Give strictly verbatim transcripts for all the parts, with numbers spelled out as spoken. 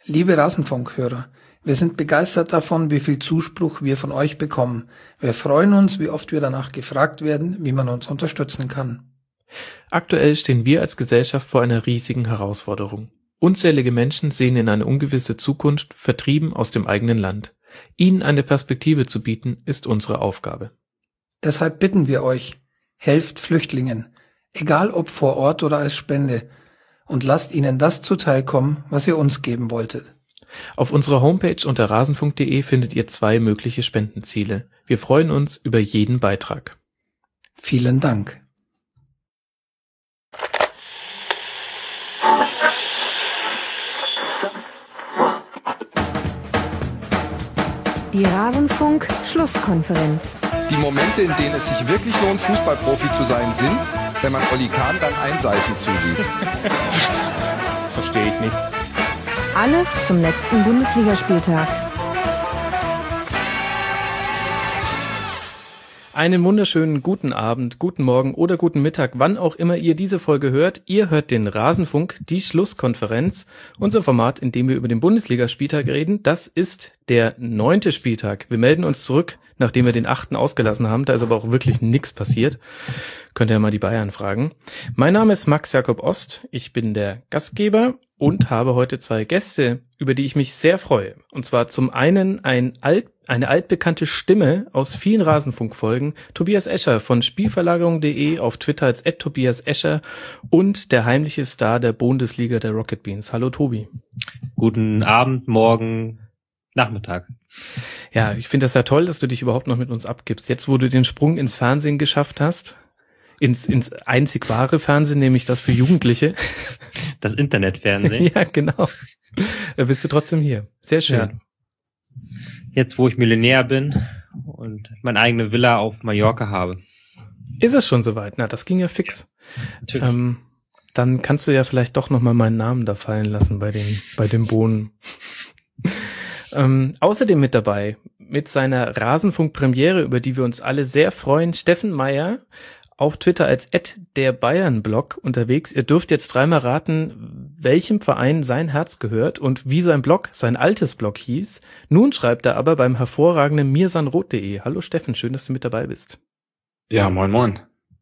Liebe Rasenfunkhörer, wir sind begeistert davon, wie viel Zuspruch wir von euch bekommen. Wir freuen uns, wie oft wir danach gefragt werden, wie man uns unterstützen kann. Aktuell stehen wir als Gesellschaft vor einer riesigen Herausforderung. Unzählige Menschen sehen in eine ungewisse Zukunft, vertrieben aus dem eigenen Land. Ihnen eine Perspektive zu bieten, ist unsere Aufgabe. Deshalb bitten wir euch, helft Flüchtlingen, egal ob vor Ort oder als Spende, und lasst ihnen das zuteilkommen, was ihr uns geben wolltet. Auf unserer Homepage unter rasenfunk punkt de findet ihr zwei mögliche Spendenziele. Wir freuen uns über jeden Beitrag. Vielen Dank. Die Rasenfunk-Schlusskonferenz. Die Momente, in denen es sich wirklich lohnt, Fußballprofi zu sein, sind, wenn man Oli Kahn beim Einseifen zusieht. Verstehe ich nicht. Alles zum letzten Bundesligaspieltag. Einen wunderschönen guten Abend, guten Morgen oder guten Mittag, wann auch immer ihr diese Folge hört. Ihr hört den Rasenfunk, die Schlusskonferenz, unser Format, in dem wir über den Bundesligaspieltag reden. Das ist der neunte Spieltag. Wir melden uns zurück, nachdem wir den achten ausgelassen haben. Da ist aber auch wirklich nichts passiert. Könnt ihr ja mal die Bayern fragen. Mein Name ist Max Jakob Ost. Ich bin der Gastgeber und habe heute zwei Gäste, über die ich mich sehr freue. Und zwar zum einen ein alt, eine altbekannte Stimme aus vielen Rasenfunkfolgen, Tobias Escher von Spielverlagerung punkt de, auf Twitter als at Tobias Escher, und der heimliche Star der Bundesliga der Rocket Beans. Hallo Tobi. Guten Abend, Morgen, Nachmittag. Ja, ich finde das ja toll, dass du dich überhaupt noch mit uns abgibst. Jetzt, wo du den Sprung ins Fernsehen geschafft hast, ins, ins einzig wahre Fernsehen, nämlich das für Jugendliche. Das Internetfernsehen. Ja, genau. Da bist du trotzdem hier. Sehr schön. Ja. Jetzt, wo ich Millionär bin und meine eigene Villa auf Mallorca habe. Ist es schon soweit? Na, das ging ja fix. Natürlich. Ähm, dann kannst du ja vielleicht doch nochmal meinen Namen da fallen lassen bei den, bei den Bohnen. ähm, außerdem mit dabei, mit seiner Rasenfunk-Premiere, über die wir uns alle sehr freuen, Steffen Meyer, auf Twitter als at der Bayern-Blog unterwegs. Ihr dürft jetzt dreimal raten, welchem Verein sein Herz gehört und wie sein Blog, sein altes Blog hieß. Nun schreibt er aber beim hervorragenden mirsanroth punkt de. Hallo Steffen, schön, dass du mit dabei bist. Ja, moin moin.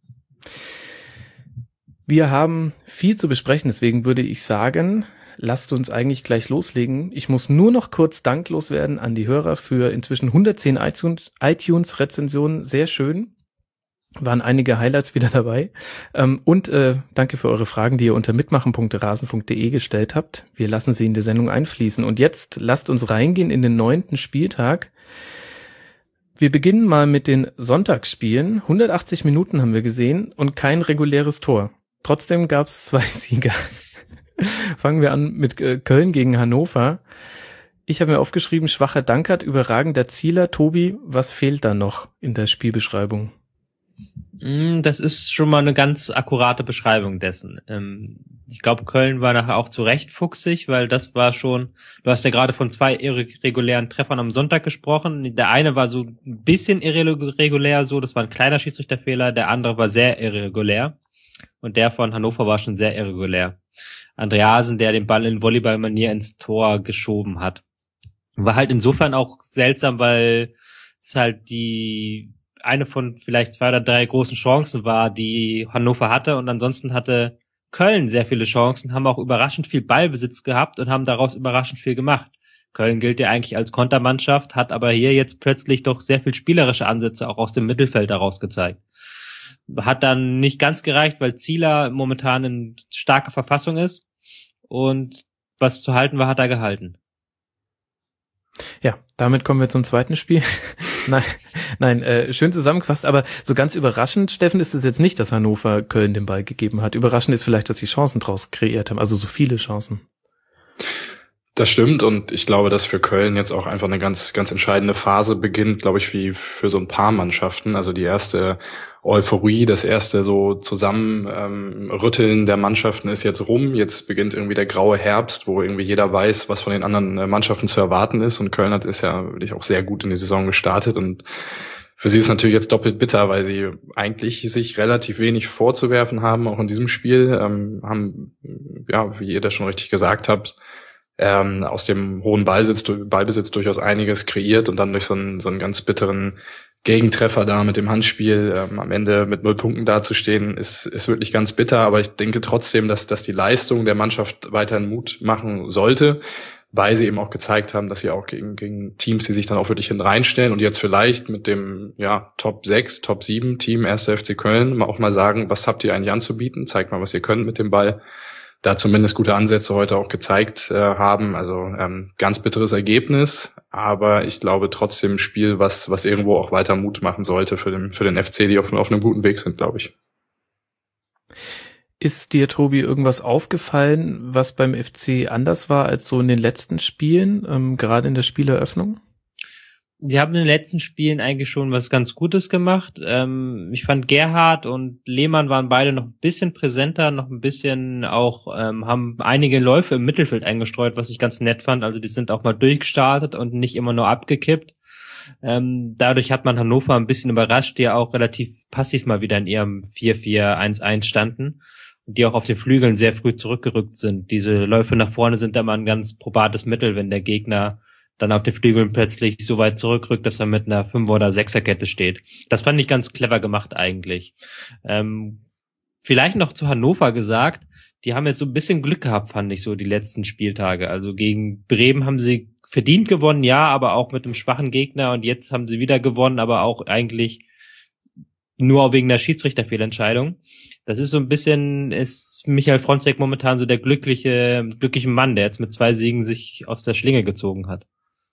Wir haben viel zu besprechen, deswegen würde ich sagen, lasst uns eigentlich gleich loslegen. Ich muss nur noch kurz danklos werden an die Hörer für inzwischen hundertzehn iTunes-Rezensionen. Sehr schön. Waren einige Highlights wieder dabei. Ähm, und äh, danke für eure Fragen, die ihr unter mitmachen punkt rasenfunk punkt de gestellt habt. Wir lassen sie in die Sendung einfließen. Und jetzt lasst uns reingehen in den neunten Spieltag. Wir beginnen mal mit den Sonntagsspielen. hundertachtzig Minuten haben wir gesehen und kein reguläres Tor. Trotzdem gab es zwei Sieger. Fangen wir an mit äh, Köln gegen Hannover. Ich habe mir aufgeschrieben, schwacher Dankert, überragender Zieler. Tobi, was fehlt da noch in der Spielbeschreibung? Das ist schon mal eine ganz akkurate Beschreibung dessen. Ich glaube, Köln war nachher auch zu Recht fuchsig, weil das war schon, du hast ja gerade von zwei irregulären Treffern am Sonntag gesprochen. Der eine war so ein bisschen irregulär, so, das war ein kleiner Schiedsrichterfehler, der andere war sehr irregulär. Und der von Hannover war schon sehr irregulär. Andreasen, der den Ball in Volleyballmanier ins Tor geschoben hat. War halt insofern auch seltsam, weil es halt die eine von vielleicht zwei oder drei großen Chancen war, die Hannover hatte, und ansonsten hatte Köln sehr viele Chancen, haben auch überraschend viel Ballbesitz gehabt und haben daraus überraschend viel gemacht. Köln gilt ja eigentlich als Kontermannschaft, hat aber hier jetzt plötzlich doch sehr viel spielerische Ansätze auch aus dem Mittelfeld daraus gezeigt. Hat dann nicht ganz gereicht, weil Zieler momentan in starker Verfassung ist, und was zu halten war, hat er gehalten. Ja, damit kommen wir zum zweiten Spiel. nein, nein, äh, schön zusammengefasst, aber so ganz überraschend, Steffen, ist es jetzt nicht, dass Hannover Köln den Ball gegeben hat. Überraschend ist vielleicht, dass sie Chancen draus kreiert haben, also so viele Chancen. Das stimmt, und ich glaube, dass für Köln jetzt auch einfach eine ganz, ganz entscheidende Phase beginnt, glaube ich, wie für so ein paar Mannschaften. Also die erste Euphorie, das erste so Zusammenrütteln ähm, der Mannschaften ist jetzt rum. Jetzt beginnt irgendwie der graue Herbst, wo irgendwie jeder weiß, was von den anderen äh, Mannschaften zu erwarten ist. Und Köln hat ist ja wirklich auch sehr gut in die Saison gestartet, und für sie ist es natürlich jetzt doppelt bitter, weil sie eigentlich sich relativ wenig vorzuwerfen haben, auch in diesem Spiel. Ähm, haben, ja, wie ihr das schon richtig gesagt habt, ähm, aus dem hohen Ballbesitz, Ballbesitz durchaus einiges kreiert und dann durch so einen, so einen ganz bitteren Gegentreffer da mit dem Handspiel ähm, am Ende mit null Punkten dazustehen, ist ist wirklich ganz bitter. Aber ich denke trotzdem, dass dass die Leistung der Mannschaft weiterhin Mut machen sollte, weil sie eben auch gezeigt haben, dass sie auch gegen gegen Teams, die sich dann auch wirklich hinten reinstellen und jetzt vielleicht mit dem ja Top sechs, Top sieben Team erster F C Köln mal auch mal sagen, was habt ihr eigentlich anzubieten? Zeigt mal, was ihr könnt mit dem Ball. Da zumindest gute Ansätze heute auch gezeigt äh, haben. Also ähm, ganz bitteres Ergebnis, aber ich glaube trotzdem ein Spiel, was was irgendwo auch weiter Mut machen sollte für den für den F C, die auf, auf einem guten Weg sind, glaube ich. Ist dir, Tobi, irgendwas aufgefallen, was beim F C anders war als so in den letzten Spielen, ähm, gerade in der Spieleröffnung? Sie haben in den letzten Spielen eigentlich schon was ganz Gutes gemacht. Ähm, ich fand Gerhard und Lehmann waren beide noch ein bisschen präsenter, noch ein bisschen auch, ähm, haben einige Läufe im Mittelfeld eingestreut, was ich ganz nett fand. Also die sind auch mal durchgestartet und nicht immer nur abgekippt. Ähm, dadurch hat man Hannover ein bisschen überrascht, die ja auch relativ passiv mal wieder in ihrem vier vier eins eins standen und die auch auf den Flügeln sehr früh zurückgerückt sind. Diese Läufe nach vorne sind immer ein ganz probates Mittel, wenn der Gegner dann auf den Flügeln plötzlich so weit zurückrückt, dass er mit einer Fünfer- oder Sechserkette steht. Das fand ich ganz clever gemacht eigentlich. Ähm, vielleicht noch zu Hannover gesagt, die haben jetzt so ein bisschen Glück gehabt, fand ich so, die letzten Spieltage. Also gegen Bremen haben sie verdient gewonnen, ja, aber auch mit einem schwachen Gegner und jetzt haben sie wieder gewonnen, aber auch eigentlich nur wegen der Schiedsrichterfehlentscheidung. Das ist so ein bisschen, ist Michael Fronzek momentan so der glückliche, glückliche Mann, der jetzt mit zwei Siegen sich aus der Schlinge gezogen hat.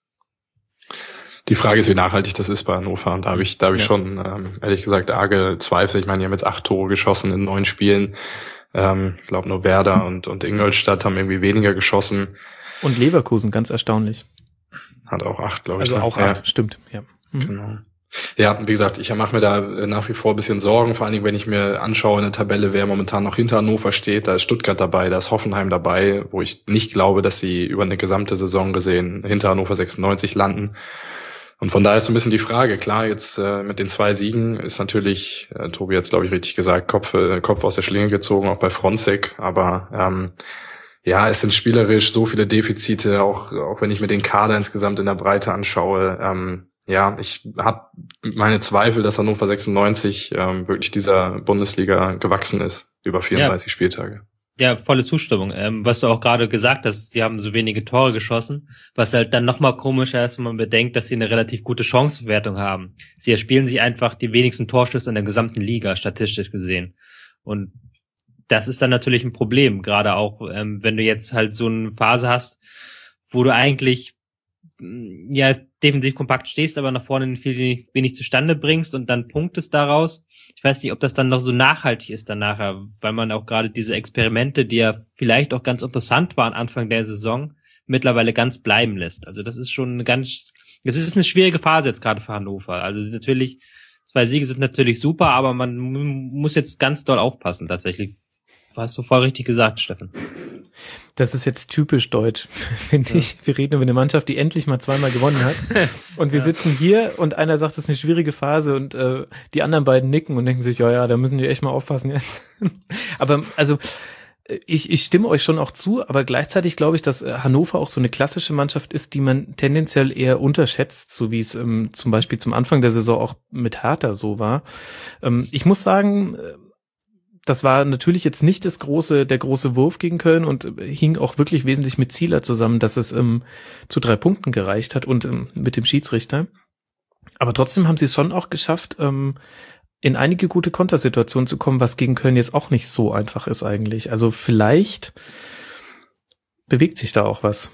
Die Frage ist, wie nachhaltig das ist bei Hannover. Und da habe ich, da habe ich ja. schon, ähm, ehrlich gesagt, arge Zweifel. Ich meine, die haben jetzt acht Tore geschossen in neun Spielen. Ähm, ich glaube, nur Werder und, und Ingolstadt haben irgendwie weniger geschossen. Und Leverkusen, ganz erstaunlich. Hat auch acht, glaube ich. Also auch ja. acht, stimmt, ja. Mhm. Genau. Ja, wie gesagt, ich mache mir da nach wie vor ein bisschen Sorgen, vor allen Dingen, wenn ich mir anschaue in der Tabelle, wer momentan noch hinter Hannover steht. Da ist Stuttgart dabei, da ist Hoffenheim dabei, wo ich nicht glaube, dass sie über eine gesamte Saison gesehen hinter Hannover sechsundneunzig landen. Und von daher ist so ein bisschen die Frage, klar, jetzt äh, mit den zwei Siegen ist natürlich, äh, Tobi hat es, glaube ich, richtig gesagt, Kopf, äh, Kopf aus der Schlinge gezogen, auch bei Fronzek, aber ähm, ja, es sind spielerisch so viele Defizite, auch auch wenn ich mir den Kader insgesamt in der Breite anschaue. Ähm, ja, ich habe meine Zweifel, dass Hannover sechsundneunzig ähm, wirklich dieser Bundesliga gewachsen ist über vierunddreißig ja. Spieltage. Ja, volle Zustimmung. Ähm, was du auch gerade gesagt hast, sie haben so wenige Tore geschossen, was halt dann nochmal komischer ist, wenn man bedenkt, dass sie eine relativ gute Chancenwertung haben. Sie erspielen sich einfach die wenigsten Torschüsse in der gesamten Liga, statistisch gesehen. Und das ist dann natürlich ein Problem, gerade auch, ähm, wenn du jetzt halt so eine Phase hast, wo du eigentlich ja defensiv kompakt stehst, aber nach vorne viel wenig zustande bringst und dann punktest daraus. Ich weiß nicht, ob das dann noch so nachhaltig ist dann nachher, weil man auch gerade diese Experimente, die ja vielleicht auch ganz interessant waren Anfang der Saison, mittlerweile ganz bleiben lässt. Also das ist schon eine ganz, das ist eine schwierige Phase jetzt gerade für Hannover. Also natürlich, zwei Siege sind natürlich super, aber man muss jetzt ganz doll aufpassen tatsächlich. Hast du voll richtig gesagt, Steffen. Das ist jetzt typisch deutsch, finde ja. ich. Wir reden über eine Mannschaft, die endlich mal zweimal gewonnen hat. Und wir ja. sitzen hier und einer sagt, das ist eine schwierige Phase und äh, die anderen beiden nicken und denken sich, ja, ja, da müssen die echt mal aufpassen jetzt. Aber also ich, ich stimme euch schon auch zu, aber gleichzeitig glaube ich, dass Hannover auch so eine klassische Mannschaft ist, die man tendenziell eher unterschätzt, so wie es ähm, zum Beispiel zum Anfang der Saison auch mit Hertha so war. Ähm, ich muss sagen, das war natürlich jetzt nicht das große, der große Wurf gegen Köln und hing auch wirklich wesentlich mit Zieler zusammen, dass es ähm, zu drei Punkten gereicht hat und ähm, mit dem Schiedsrichter. Aber trotzdem haben sie es schon auch geschafft, ähm, in einige gute Kontersituationen zu kommen, was gegen Köln jetzt auch nicht so einfach ist eigentlich. Also vielleicht bewegt sich da auch was.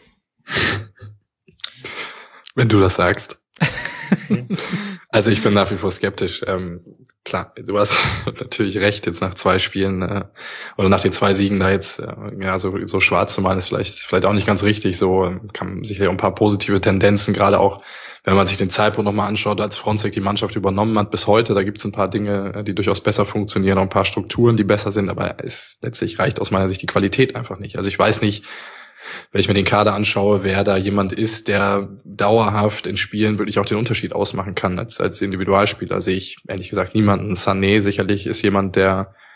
Wenn du das sagst. Also ich bin nach wie vor skeptisch. Ähm, klar, du hast natürlich recht, jetzt nach zwei Spielen äh, oder nach den zwei Siegen da jetzt äh, ja so so schwarz zu malen, ist vielleicht vielleicht auch nicht ganz richtig. So kann sicherlich auch ein paar positive Tendenzen, gerade auch, wenn man sich den Zeitpunkt nochmal anschaut, als Fronzek die Mannschaft übernommen hat bis heute. Da gibt es ein paar Dinge, die durchaus besser funktionieren, auch ein paar Strukturen, die besser sind, aber es letztlich reicht aus meiner Sicht die Qualität einfach nicht. Also ich weiß nicht, wenn ich mir den Kader anschaue, wer da jemand ist, der dauerhaft in Spielen wirklich auch den Unterschied ausmachen kann als als Individualspieler, sehe ich ehrlich gesagt niemanden. Sané sicherlich ist jemand, der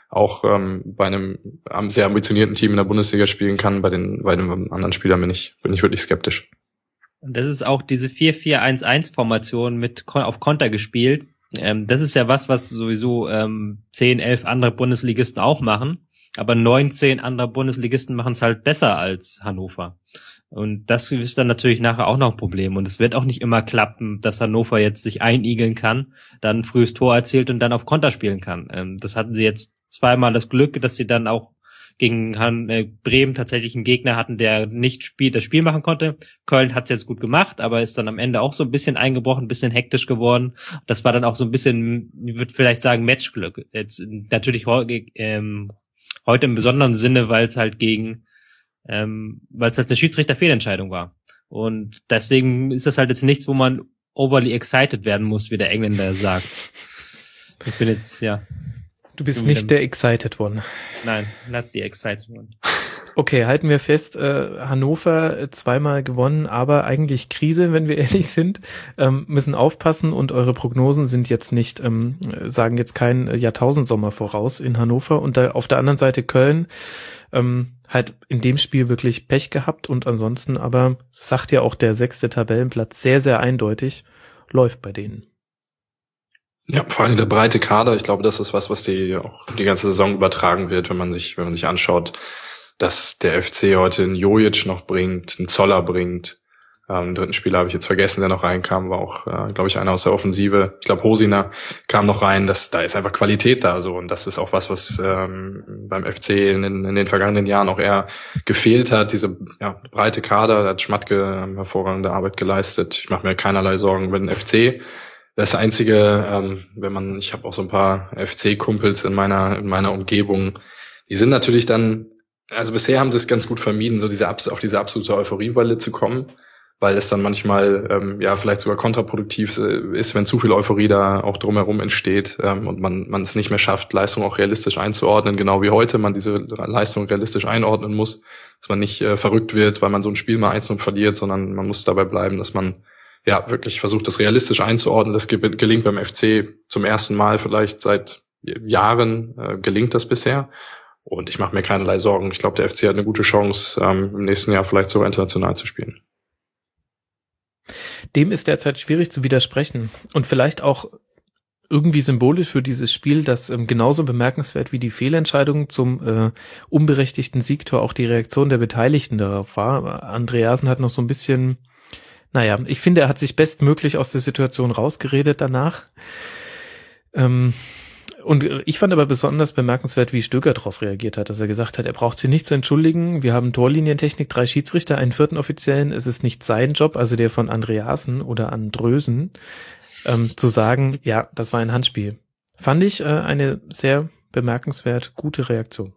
auch ähm, bei einem sehr ambitionierten Team in der Bundesliga spielen kann. Bei den bei den anderen Spielern bin ich bin ich wirklich skeptisch. Und das ist auch diese vier vier eins eins Formation mit auf Konter gespielt. Ähm, das ist ja was, was sowieso ähm, zehn, elf andere Bundesligisten auch machen. Aber neun, zehn andere Bundesligisten machen es halt besser als Hannover. Und das ist dann natürlich nachher auch noch ein Problem. Und es wird auch nicht immer klappen, dass Hannover jetzt sich einigeln kann, dann ein frühes Tor erzielt und dann auf Konter spielen kann. Ähm, das hatten sie jetzt zweimal das Glück, dass sie dann auch gegen Han- äh, Bremen tatsächlich einen Gegner hatten, der nicht spiel- das Spiel machen konnte. Köln hat es jetzt gut gemacht, aber ist dann am Ende auch so ein bisschen eingebrochen, ein bisschen hektisch geworden. Das war dann auch so ein bisschen, ich würde vielleicht sagen, Matchglück. Jetzt natürlich ähm, heute im besonderen Sinne, weil es halt gegen ähm, weil es halt eine Schiedsrichterfehlentscheidung war. Und deswegen ist das halt jetzt nichts, wo man overly excited werden muss, wie der Engländer sagt. Ich bin jetzt, ja. Du bist nicht der excited one. Nein, not the excited one. Okay, halten wir fest, äh, Hannover zweimal gewonnen, aber eigentlich Krise, wenn wir ehrlich sind, ähm, müssen aufpassen und eure Prognosen sind jetzt nicht, ähm, sagen jetzt keinen Jahrtausendsommer voraus in Hannover und da auf der anderen Seite Köln, ähm, halt in dem Spiel wirklich Pech gehabt und ansonsten aber, sagt ja auch der sechste Tabellenplatz sehr, sehr eindeutig, läuft bei denen. Ja, vor allem der breite Kader. Ich glaube, das ist was, was die auch die ganze Saison übertragen wird, wenn man sich, wenn man sich anschaut, dass der F C heute einen Jojic noch bringt, einen Zoller bringt. Ähm, den dritten Spieler habe ich jetzt vergessen, der noch reinkam, war auch, äh, glaube ich, einer aus der Offensive. Ich glaube, Hosiner kam noch rein. Das, da ist einfach Qualität da, so. Und das ist auch was, was ähm, beim F C in, in den vergangenen Jahren auch eher gefehlt hat. Diese ja, breite Kader, da hat Schmatke ähm, hervorragende Arbeit geleistet. Ich mache mir keinerlei Sorgen über den F C. Das Einzige, ähm, wenn man, ich habe auch so ein paar F C-Kumpels in meiner in meiner Umgebung, die sind natürlich dann, also bisher haben sie es ganz gut vermieden, so diese auf diese absolute Euphoriewelle zu kommen, weil es dann manchmal ähm, ja vielleicht sogar kontraproduktiv ist, wenn zu viel Euphorie da auch drumherum entsteht ähm, und man man es nicht mehr schafft, Leistung auch realistisch einzuordnen, genau wie heute man diese Leistung realistisch einordnen muss, dass man nicht äh, verrückt wird, weil man so ein Spiel mal eins null verliert, sondern man muss dabei bleiben, dass man ja wirklich versucht, das realistisch einzuordnen. Das ge- gelingt beim F C zum ersten Mal vielleicht seit Jahren, äh, gelingt das bisher. Und ich mache mir keinerlei Sorgen. Ich glaube, der F C hat eine gute Chance, ähm, im nächsten Jahr vielleicht sogar international zu spielen. Dem ist derzeit schwierig zu widersprechen. Und vielleicht auch irgendwie symbolisch für dieses Spiel, das ähm, genauso bemerkenswert wie die Fehlentscheidung zum äh, unberechtigten Siegtor auch die Reaktion der Beteiligten darauf war. Andreasen hat noch so ein bisschen... Naja, ich finde, er hat sich bestmöglich aus der Situation rausgeredet danach. Ähm, und ich fand aber besonders bemerkenswert, wie Stöger darauf reagiert hat, dass er gesagt hat, er braucht sich nicht zu entschuldigen. Wir haben Torlinientechnik, drei Schiedsrichter, einen vierten Offiziellen. Es ist nicht sein Job, also der von Andreasen oder Andrösen, ähm, zu sagen, ja, das war ein Handspiel. Fand ich äh, eine sehr bemerkenswert gute Reaktion.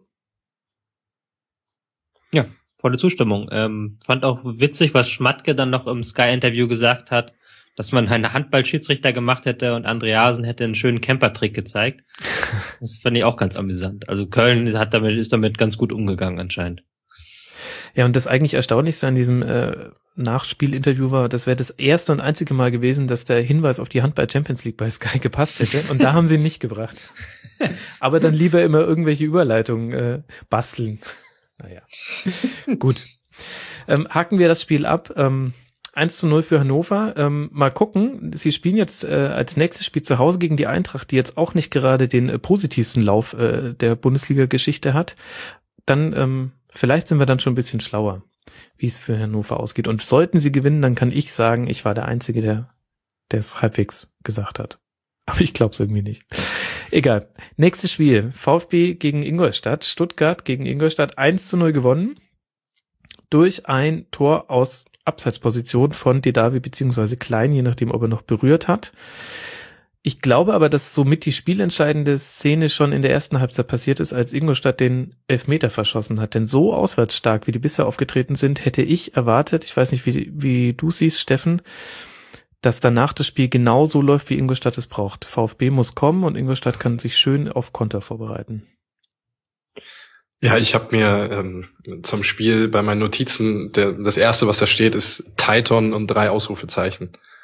Ja. Volle Zustimmung. Ähm, fand auch witzig, was Schmatke dann noch im Sky-Interview gesagt hat, dass man einen Handball-Schiedsrichter gemacht hätte und Andreasen hätte einen schönen Camper-Trick gezeigt. Das fand ich auch ganz amüsant. Also Köln hat damit, ist damit ganz gut umgegangen anscheinend. Ja, und das eigentlich Erstaunlichste an diesem äh, Nachspielinterview war, das wäre das erste und einzige Mal gewesen, dass der Hinweis auf die Handball-Champions League bei Sky gepasst hätte. Und da haben sie ihn nicht gebracht. Aber dann lieber immer irgendwelche Überleitungen äh, basteln. Naja, gut. Ähm, haken wir das Spiel ab. Ähm, eins zu null für Hannover. Ähm, mal gucken. Sie spielen jetzt äh, als nächstes Spiel zu Hause gegen die Eintracht, die jetzt auch nicht gerade den äh, positivsten Lauf äh, der Bundesliga-Geschichte hat. Dann, ähm, vielleicht sind wir dann schon ein bisschen schlauer, wie es für Hannover ausgeht. Und sollten sie gewinnen, dann kann ich sagen, ich war der Einzige, der der es halbwegs gesagt hat. Aber ich glaube es irgendwie nicht. Egal. Nächstes Spiel. VfB gegen Ingolstadt. Stuttgart gegen Ingolstadt. eins zu null gewonnen. Durch ein Tor aus Abseitsposition von Dedavi beziehungsweise Klein, je nachdem, ob er noch berührt hat. Ich glaube aber, dass somit die spielentscheidende Szene schon in der ersten Halbzeit passiert ist, als Ingolstadt den Elfmeter verschossen hat. Denn so auswärtsstark, wie die bisher aufgetreten sind, hätte ich erwartet, ich weiß nicht, wie, wie du siehst, Steffen, dass danach das Spiel genauso läuft, wie Ingolstadt es braucht. VfB muss kommen und Ingolstadt kann sich schön auf Konter vorbereiten. Ja, ich habe mir ähm, zum Spiel bei meinen Notizen, der, das erste, was da steht, ist Titon und drei Ausrufezeichen.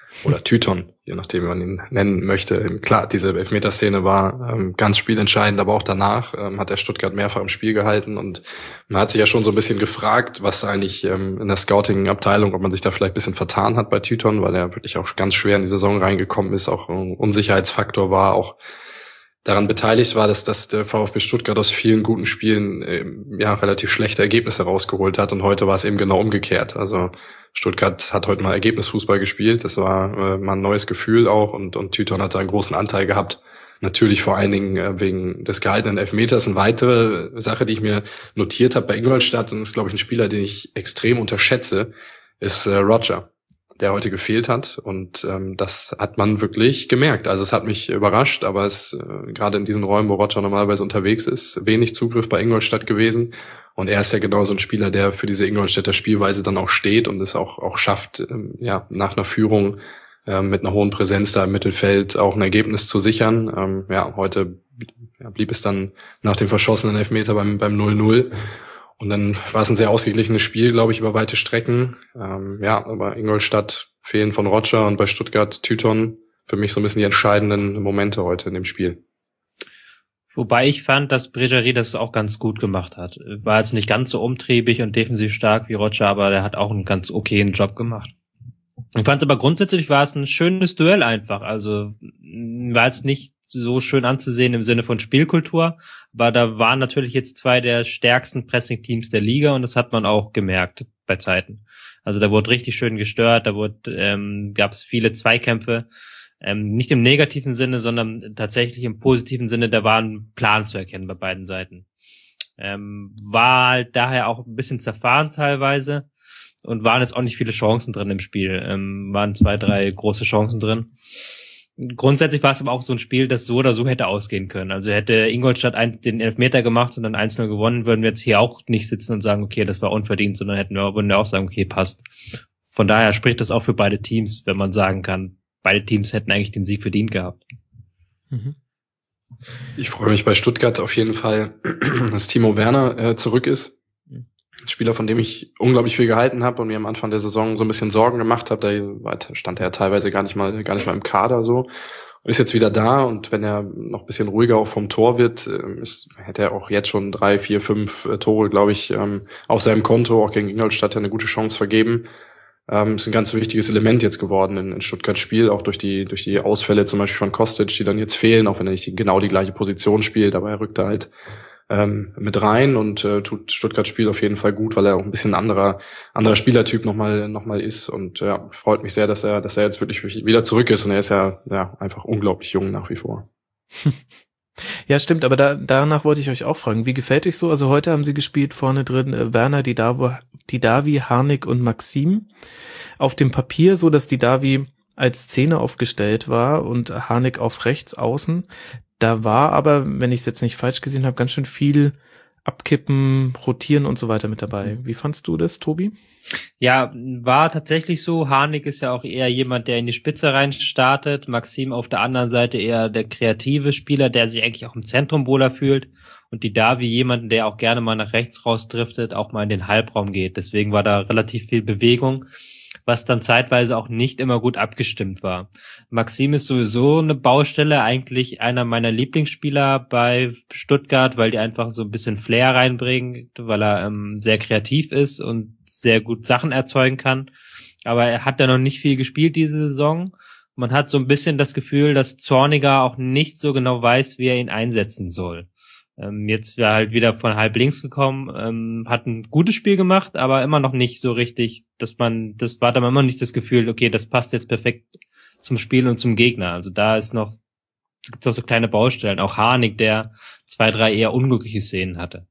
oder Tyton, je nachdem, wie man ihn nennen möchte. Klar, diese Elfmeterszene war ähm, ganz spielentscheidend, aber auch danach ähm, hat der Stuttgart mehrfach im Spiel gehalten und man hat sich ja schon so ein bisschen gefragt, was eigentlich ähm, in der Scouting-Abteilung, ob man sich da vielleicht ein bisschen vertan hat bei Tyton, weil er wirklich auch ganz schwer in die Saison reingekommen ist, auch ein Unsicherheitsfaktor war, auch daran beteiligt war, dass, dass der VfB Stuttgart aus vielen guten Spielen ähm, ja relativ schlechte Ergebnisse rausgeholt hat und heute war es eben genau umgekehrt. Also Stuttgart hat heute mal Ergebnisfußball gespielt, das war äh, mal ein neues Gefühl auch und, und Tyton hat da einen großen Anteil gehabt. Natürlich vor allen Dingen äh, wegen des gehaltenen Elfmeters. Eine weitere Sache, die ich mir notiert habe bei Ingolstadt, und das ist, glaube ich, ein Spieler, den ich extrem unterschätze, ist äh, Roger, der heute gefehlt hat und ähm, das hat man wirklich gemerkt. Also es hat mich überrascht, aber es äh, gerade in diesen Räumen, wo Roger normalerweise unterwegs ist, wenig Zugriff bei Ingolstadt gewesen und er ist ja genau so ein Spieler, der für diese Ingolstädter Spielweise dann auch steht und es auch auch schafft, ähm, ja nach einer Führung äh, mit einer hohen Präsenz da im Mittelfeld auch ein Ergebnis zu sichern. Ähm, ja, heute ja, blieb es dann nach dem verschossenen Elfmeter beim beim null null. Und dann war es ein sehr ausgeglichenes Spiel, glaube ich, über weite Strecken. Ähm, ja, aber Ingolstadt fehlen von Roger und bei Stuttgart Tyton für mich so ein bisschen die entscheidenden Momente heute in dem Spiel. Wobei ich fand, dass Brégerie das auch ganz gut gemacht hat. War jetzt nicht ganz so umtriebig und defensiv stark wie Roger, aber der hat auch einen ganz okayen Job gemacht. Ich fand aber grundsätzlich war es ein schönes Duell einfach. Also war es nicht so schön anzusehen im Sinne von Spielkultur, aber da waren natürlich jetzt zwei der stärksten Pressing-Teams der Liga und das hat man auch gemerkt bei Zeiten. Also da wurde richtig schön gestört, da wurde ähm, gab es viele Zweikämpfe, ähm, nicht im negativen Sinne, sondern tatsächlich im positiven Sinne, da war ein Plan zu erkennen bei beiden Seiten. Ähm, war halt daher auch ein bisschen zerfahren teilweise und waren jetzt auch nicht viele Chancen drin im Spiel, ähm, waren zwei, drei große Chancen drin. Grundsätzlich war es aber auch so ein Spiel, das so oder so hätte ausgehen können. Also hätte Ingolstadt ein, den Elfmeter gemacht und dann eins null gewonnen, würden wir jetzt hier auch nicht sitzen und sagen, okay, das war unverdient, sondern hätten wir, würden wir auch sagen, okay, passt. Von daher spricht das auch für beide Teams, wenn man sagen kann, beide Teams hätten eigentlich den Sieg verdient gehabt. Mhm. Ich freue mich bei Stuttgart auf jeden Fall, dass Timo Werner äh, zurück ist. Ein Spieler, von dem ich unglaublich viel gehalten habe und mir am Anfang der Saison so ein bisschen Sorgen gemacht habe. Da stand er teilweise gar nicht mal gar nicht mal im Kader so. Ist jetzt wieder da und wenn er noch ein bisschen ruhiger auch vom Tor wird, ist, hätte er auch jetzt schon drei, vier, fünf Tore, glaube ich, auf seinem Konto. Auch gegen Ingolstadt eine gute Chance vergeben. Ist ein ganz wichtiges Element jetzt geworden in, in Stuttgarts Spiel, auch durch die durch die Ausfälle zum Beispiel von Kostic, die dann jetzt fehlen, auch wenn er nicht die, genau die gleiche Position spielt, aber er rückt da halt ähm, mit rein und äh, tut Stuttgarts Spiel auf jeden Fall gut, weil er auch ein bisschen anderer anderer Spielertyp nochmal noch mal ist und ja, freut mich sehr, dass er dass er jetzt wirklich wieder zurück ist und er ist ja ja einfach unglaublich jung nach wie vor. Ja, stimmt, aber da, danach wollte ich euch auch fragen, wie gefällt euch so? Also heute haben sie gespielt, vorne drin äh, Werner, Didavi, Didavi, Harnik und Maxim. Auf dem Papier so, dass Didavi als Zehner aufgestellt war und Harnik auf rechts außen. Da war aber, wenn ich es jetzt nicht falsch gesehen habe, ganz schön viel Abkippen, Rotieren und so weiter mit dabei. Wie fandst du das, Tobi? Ja, war tatsächlich so. Harnik ist ja auch eher jemand, der in die Spitze rein startet. Maxim auf der anderen Seite eher der kreative Spieler, der sich eigentlich auch im Zentrum wohler fühlt. Und Didavi jemanden, der auch gerne mal nach rechts rausdriftet, auch mal in den Halbraum geht. Deswegen war da relativ viel Bewegung, was dann zeitweise auch nicht immer gut abgestimmt war. Maxim ist sowieso eine Baustelle, eigentlich einer meiner Lieblingsspieler bei Stuttgart, weil die einfach so ein bisschen Flair reinbringen, weil er ähm, sehr kreativ ist und sehr gut Sachen erzeugen kann. Aber er hat ja noch nicht viel gespielt diese Saison. Man hat so ein bisschen das Gefühl, dass Zorniger auch nicht so genau weiß, wie er ihn einsetzen soll. Ähm, jetzt wäre halt wieder von halb links gekommen, ähm, hat ein gutes Spiel gemacht, aber immer noch nicht so richtig, dass man, das war dann immer nicht das Gefühl, okay, das passt jetzt perfekt zum Spiel und zum Gegner. Also da ist noch, gibt es auch so kleine Baustellen. Auch Harnik, der zwei, drei eher unglückliche Szenen hatte.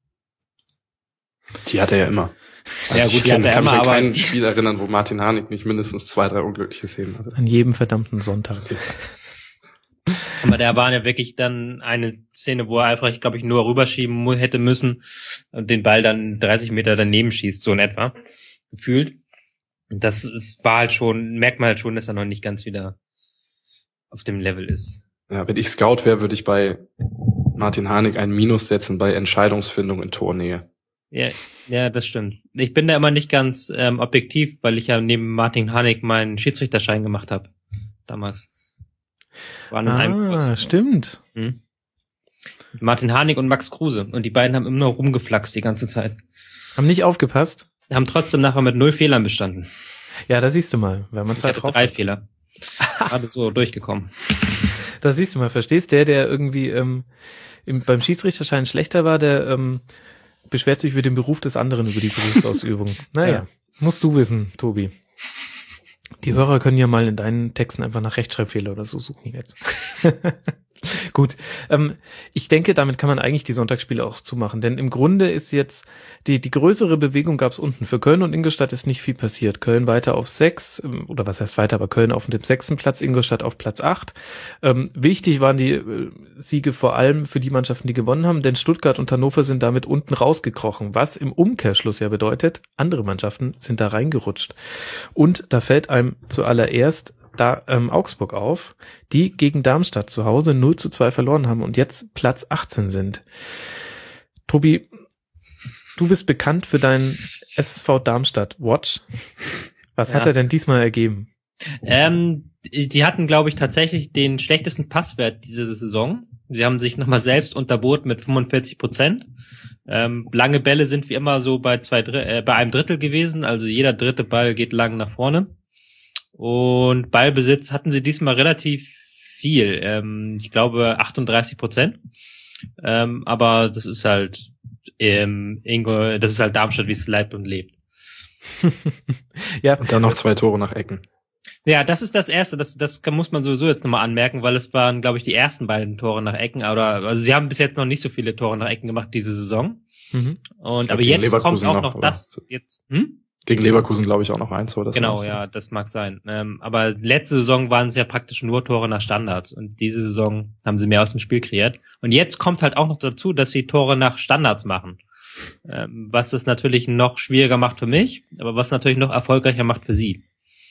Die hat er ja immer. Also ja gut, die kann, hat er kann immer, mich an aber kein Spiel erinnern, wo Martin Harnik nicht mindestens zwei, drei unglückliche Szenen hatte. An jedem verdammten Sonntag. Aber da war ja wirklich dann eine Szene, wo er einfach, ich glaube ich, nur rüberschieben hätte müssen und den Ball dann dreißig Meter daneben schießt, so in etwa, gefühlt. Das ist, war halt schon, merkt man halt schon, dass er noch nicht ganz wieder auf dem Level ist. Ja, wenn ich Scout wäre, würde ich bei Martin Harnik ein Minus setzen bei Entscheidungsfindung in Tornähe. Ja, ja, das stimmt. Ich bin da immer nicht ganz ähm, objektiv, weil ich ja neben Martin Harnik meinen Schiedsrichterschein gemacht habe. Damals. War in einem Ah, Kurs. stimmt. Hm. Martin Harnik und Max Kruse. Und die beiden haben immer nur rumgeflaxt die ganze Zeit. Haben nicht aufgepasst? Haben trotzdem nachher mit null Fehlern bestanden. Ja, da siehst du mal, wenn man Ich Zeit hatte drauf drei hat. Fehler. Gerade so durchgekommen. Da siehst du mal, verstehst, der, der irgendwie ähm, im, beim Schiedsrichterschein schlechter war, der ähm, beschwert sich über den Beruf des anderen, über die Berufsausübung. Naja, Ja. musst du wissen, Tobi. Die Hörer können ja mal in deinen Texten einfach nach Rechtschreibfehler oder so suchen jetzt. Gut, ähm, ich denke, damit kann man eigentlich die Sonntagsspiele auch zumachen, denn im Grunde ist jetzt die die größere Bewegung gab es unten. Für Köln und Ingolstadt ist nicht viel passiert. Köln weiter auf sechs, ähm, oder was heißt weiter, aber Köln auf dem sechsten Platz, Ingolstadt auf Platz acht. Ähm, wichtig waren die äh, Siege vor allem für die Mannschaften, die gewonnen haben, denn Stuttgart und Hannover sind damit unten rausgekrochen, was im Umkehrschluss ja bedeutet, andere Mannschaften sind da reingerutscht. Und da fällt einem zuallererst da ähm, Augsburg auf, die gegen Darmstadt zu Hause null zu zwei verloren haben und jetzt Platz achtzehn sind. Tobi, du bist bekannt für deinen S V Darmstadt Watch. Was Ja. hat er denn diesmal ergeben? Ähm, die hatten, glaube ich, tatsächlich den schlechtesten Passwert diese Saison. Sie haben sich nochmal selbst unterboten mit fünfundvierzig Prozent. Ähm, lange Bälle sind wie immer so bei zwei Dr- äh, bei einem Drittel gewesen, also jeder dritte Ball geht lang nach vorne. Und Ballbesitz hatten sie diesmal relativ viel, ähm, ich glaube achtunddreißig Prozent. Ähm, aber das ist halt ähm, Ingo, das ist halt Darmstadt, wie es leibt und lebt. Ja, Und dann noch zwei Tore nach Ecken. Ja, das ist das Erste, das, das kann, muss man sowieso jetzt nochmal anmerken, weil es waren, glaube ich, die ersten beiden Tore nach Ecken, oder, also sie haben bis jetzt noch nicht so viele Tore nach Ecken gemacht diese Saison. mhm. Und, Ich glaub, aber gegen jetzt kommt Leverkusen auch noch, noch oder? das, jetzt, hm? Gegen Leverkusen, glaube ich, auch noch eins, oder? Das Genau, meinst du? ja, das mag sein. Ähm, aber letzte Saison waren es ja praktisch nur Tore nach Standards und diese Saison haben sie mehr aus dem Spiel kreiert. Und jetzt kommt halt auch noch dazu, dass sie Tore nach Standards machen. Ähm, was es natürlich noch schwieriger macht für mich, aber was natürlich noch erfolgreicher macht für sie.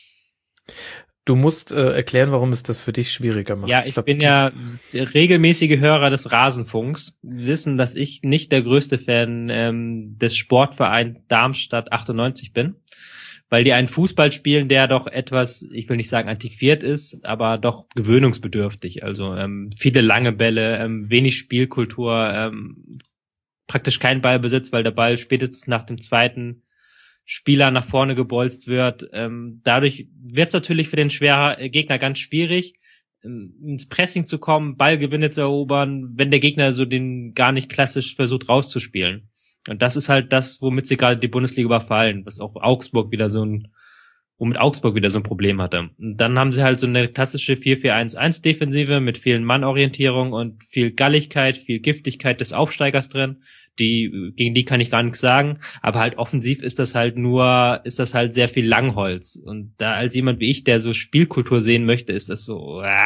Du musst äh, erklären, warum es das für dich schwieriger macht. Ja, ich glaub, bin ja regelmäßige Hörer des Rasenfunks, wissen, dass ich nicht der größte Fan ähm, des Sportvereins Darmstadt achtundneunzig bin, weil die einen Fußball spielen, der doch etwas, ich will nicht sagen antiquiert ist, aber doch gewöhnungsbedürftig. Also ähm, viele lange Bälle, ähm, wenig Spielkultur, ähm, praktisch kein Ballbesitz, weil der Ball spätestens nach dem zweiten Spieler nach vorne gebolzt wird. Ähm, dadurch wird es natürlich für den schwerer Gegner ganz schwierig, ähm, ins Pressing zu kommen, Ballgewinne zu erobern, wenn der Gegner so den gar nicht klassisch versucht rauszuspielen. Und das ist halt das, womit sie gerade die Bundesliga überfallen, was auch Augsburg wieder so ein, womit Augsburg wieder so ein Problem hatte. Und dann haben sie halt so eine klassische vier vier eins eins Defensive mit vielen Mannorientierung und viel Galligkeit, viel Giftigkeit des Aufsteigers drin. Die, gegen die kann ich gar nichts sagen, aber halt offensiv ist das halt nur, ist das halt sehr viel Langholz. Und da als jemand wie ich, der so Spielkultur sehen möchte, ist das so, äh,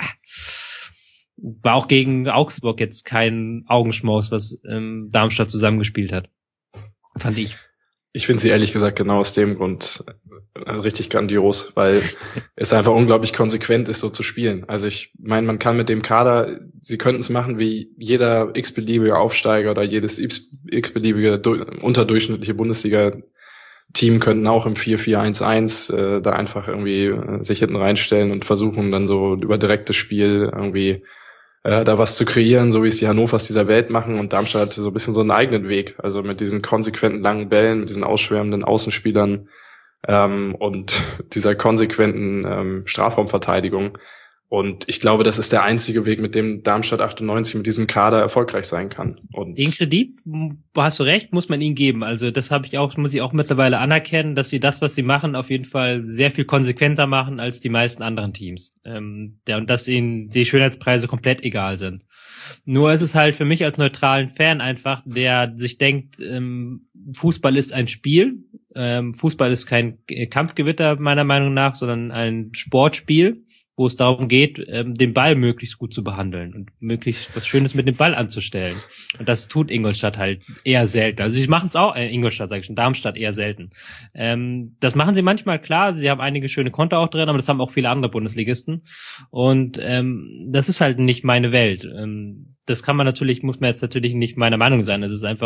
war auch gegen Augsburg jetzt kein Augenschmaus, was ähm, Darmstadt zusammengespielt hat. Fand ich. Ich finde sie ehrlich gesagt genau aus dem Grund also richtig grandios, weil es einfach unglaublich konsequent ist, so zu spielen. Also ich meine, man kann mit dem Kader, sie könnten es machen wie jeder x-beliebige Aufsteiger oder jedes x-beliebige unterdurchschnittliche Bundesliga-Team könnten auch im vier vier eins eins äh, da einfach irgendwie äh, sich hinten reinstellen und versuchen dann so über direktes Spiel irgendwie äh, da was zu kreieren, so wie es die Hannovers dieser Welt machen, und Darmstadt so ein bisschen so einen eigenen Weg, also mit diesen konsequenten langen Bällen, mit diesen ausschwärmenden Außenspielern ähm, und dieser konsequenten ähm, Strafraumverteidigung. Und ich glaube, das ist der einzige Weg, mit dem Darmstadt achtundneunzig mit diesem Kader erfolgreich sein kann. Und Den Kredit, hast du recht, muss man ihnen geben. Also das habe ich auch, muss ich auch mittlerweile anerkennen, dass sie das, was sie machen, auf jeden Fall sehr viel konsequenter machen als die meisten anderen Teams. Ähm, der, und dass ihnen die Schönheitspreise komplett egal sind. Nur ist es halt für mich als neutralen Fan einfach, der sich denkt, ähm, Fußball ist ein Spiel. Ähm, Fußball ist kein Kampfgewitter meiner Meinung nach, sondern ein Sportspiel, wo es darum geht, ähm, den Ball möglichst gut zu behandeln und möglichst was Schönes mit dem Ball anzustellen. Und das tut Ingolstadt halt eher selten. Also sie machen es auch, äh, Ingolstadt sage ich schon, Darmstadt eher selten. Ähm, das machen sie manchmal, klar, sie haben einige schöne Konter auch drin, aber das haben auch viele andere Bundesligisten. Und ähm, das ist halt nicht meine Welt. Ähm, das kann man natürlich, muss man jetzt natürlich nicht meiner Meinung sein. Das ist einfach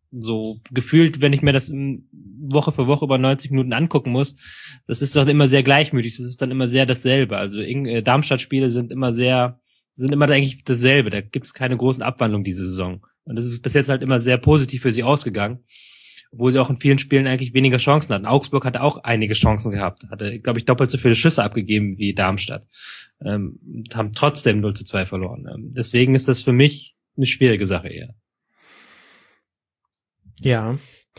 so gefühlt, wenn ich mir das Woche für Woche über neunzig Minuten angucken muss, das ist dann immer sehr gleichmütig, das ist dann immer sehr dasselbe. Also Darmstadt-Spiele sind immer sehr, sind immer eigentlich dasselbe, da gibt es keine großen Abwandlungen diese Saison. Und das ist bis jetzt halt immer sehr positiv für sie ausgegangen, obwohl sie auch in vielen Spielen eigentlich weniger Chancen hatten. Augsburg hatte auch einige Chancen gehabt, hatte, glaube ich, doppelt so viele Schüsse abgegeben wie Darmstadt, ähm, und haben trotzdem null zu zwei verloren. Ähm, deswegen ist das für mich eine schwierige Sache eher. Ja.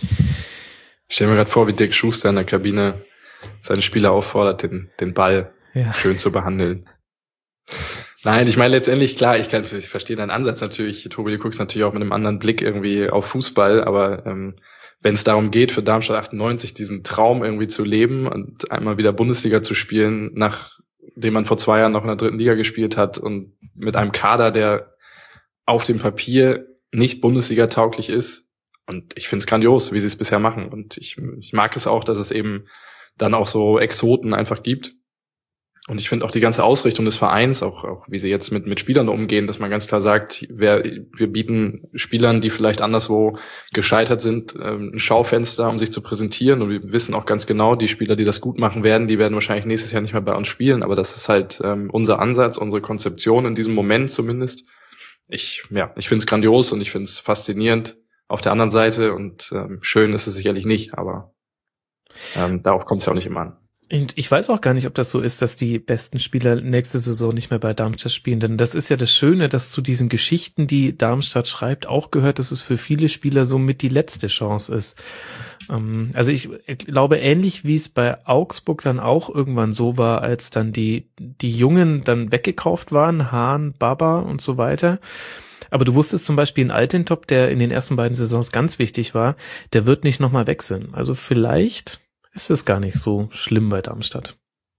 Ich stelle mir gerade vor, wie Dirk Schuster in der Kabine seine Spieler auffordert, den, den Ball ja. schön zu behandeln. Nein, ich meine letztendlich, klar, ich kann, ich verstehe deinen Ansatz natürlich, Tobi, du guckst natürlich auch mit einem anderen Blick irgendwie auf Fußball, aber ähm, wenn es darum geht, für Darmstadt achtundneunzig diesen Traum irgendwie zu leben und einmal wieder Bundesliga zu spielen, nachdem man vor zwei Jahren noch in der dritten Liga gespielt hat und mit einem Kader, der auf dem Papier nicht Bundesliga-tauglich ist, und ich finde es grandios, wie sie es bisher machen, und ich, ich mag es auch, dass es eben dann auch so Exoten einfach gibt. Und ich finde auch die ganze Ausrichtung des Vereins, auch, auch wie sie jetzt mit, mit Spielern umgehen, dass man ganz klar sagt, wer, wir bieten Spielern, die vielleicht anderswo gescheitert sind, ein Schaufenster, um sich zu präsentieren. Und wir wissen auch ganz genau, die Spieler, die das gut machen werden, die werden wahrscheinlich nächstes Jahr nicht mehr bei uns spielen. Aber das ist halt ähm, unser Ansatz, unsere Konzeption in diesem Moment zumindest. Ich, ja, ich finde es grandios und ich finde es faszinierend auf der anderen Seite. Und ähm, schön ist es sicherlich nicht, aber ähm, darauf kommt es ja auch nicht immer an. Und ich weiß auch gar nicht, ob das so ist, dass die besten Spieler nächste Saison nicht mehr bei Darmstadt spielen. Denn das ist ja das Schöne, dass zu diesen Geschichten, die Darmstadt schreibt, auch gehört, dass es für viele Spieler somit die letzte Chance ist. Also ich glaube, ähnlich wie es bei Augsburg dann auch irgendwann so war, als dann die die Jungen dann weggekauft waren, Hahn, Baba und so weiter. Aber du wusstest zum Beispiel, ein Altintop, der in den ersten beiden Saisons ganz wichtig war, der wird nicht nochmal wechseln. Also vielleicht ist es gar nicht so schlimm bei Darmstadt.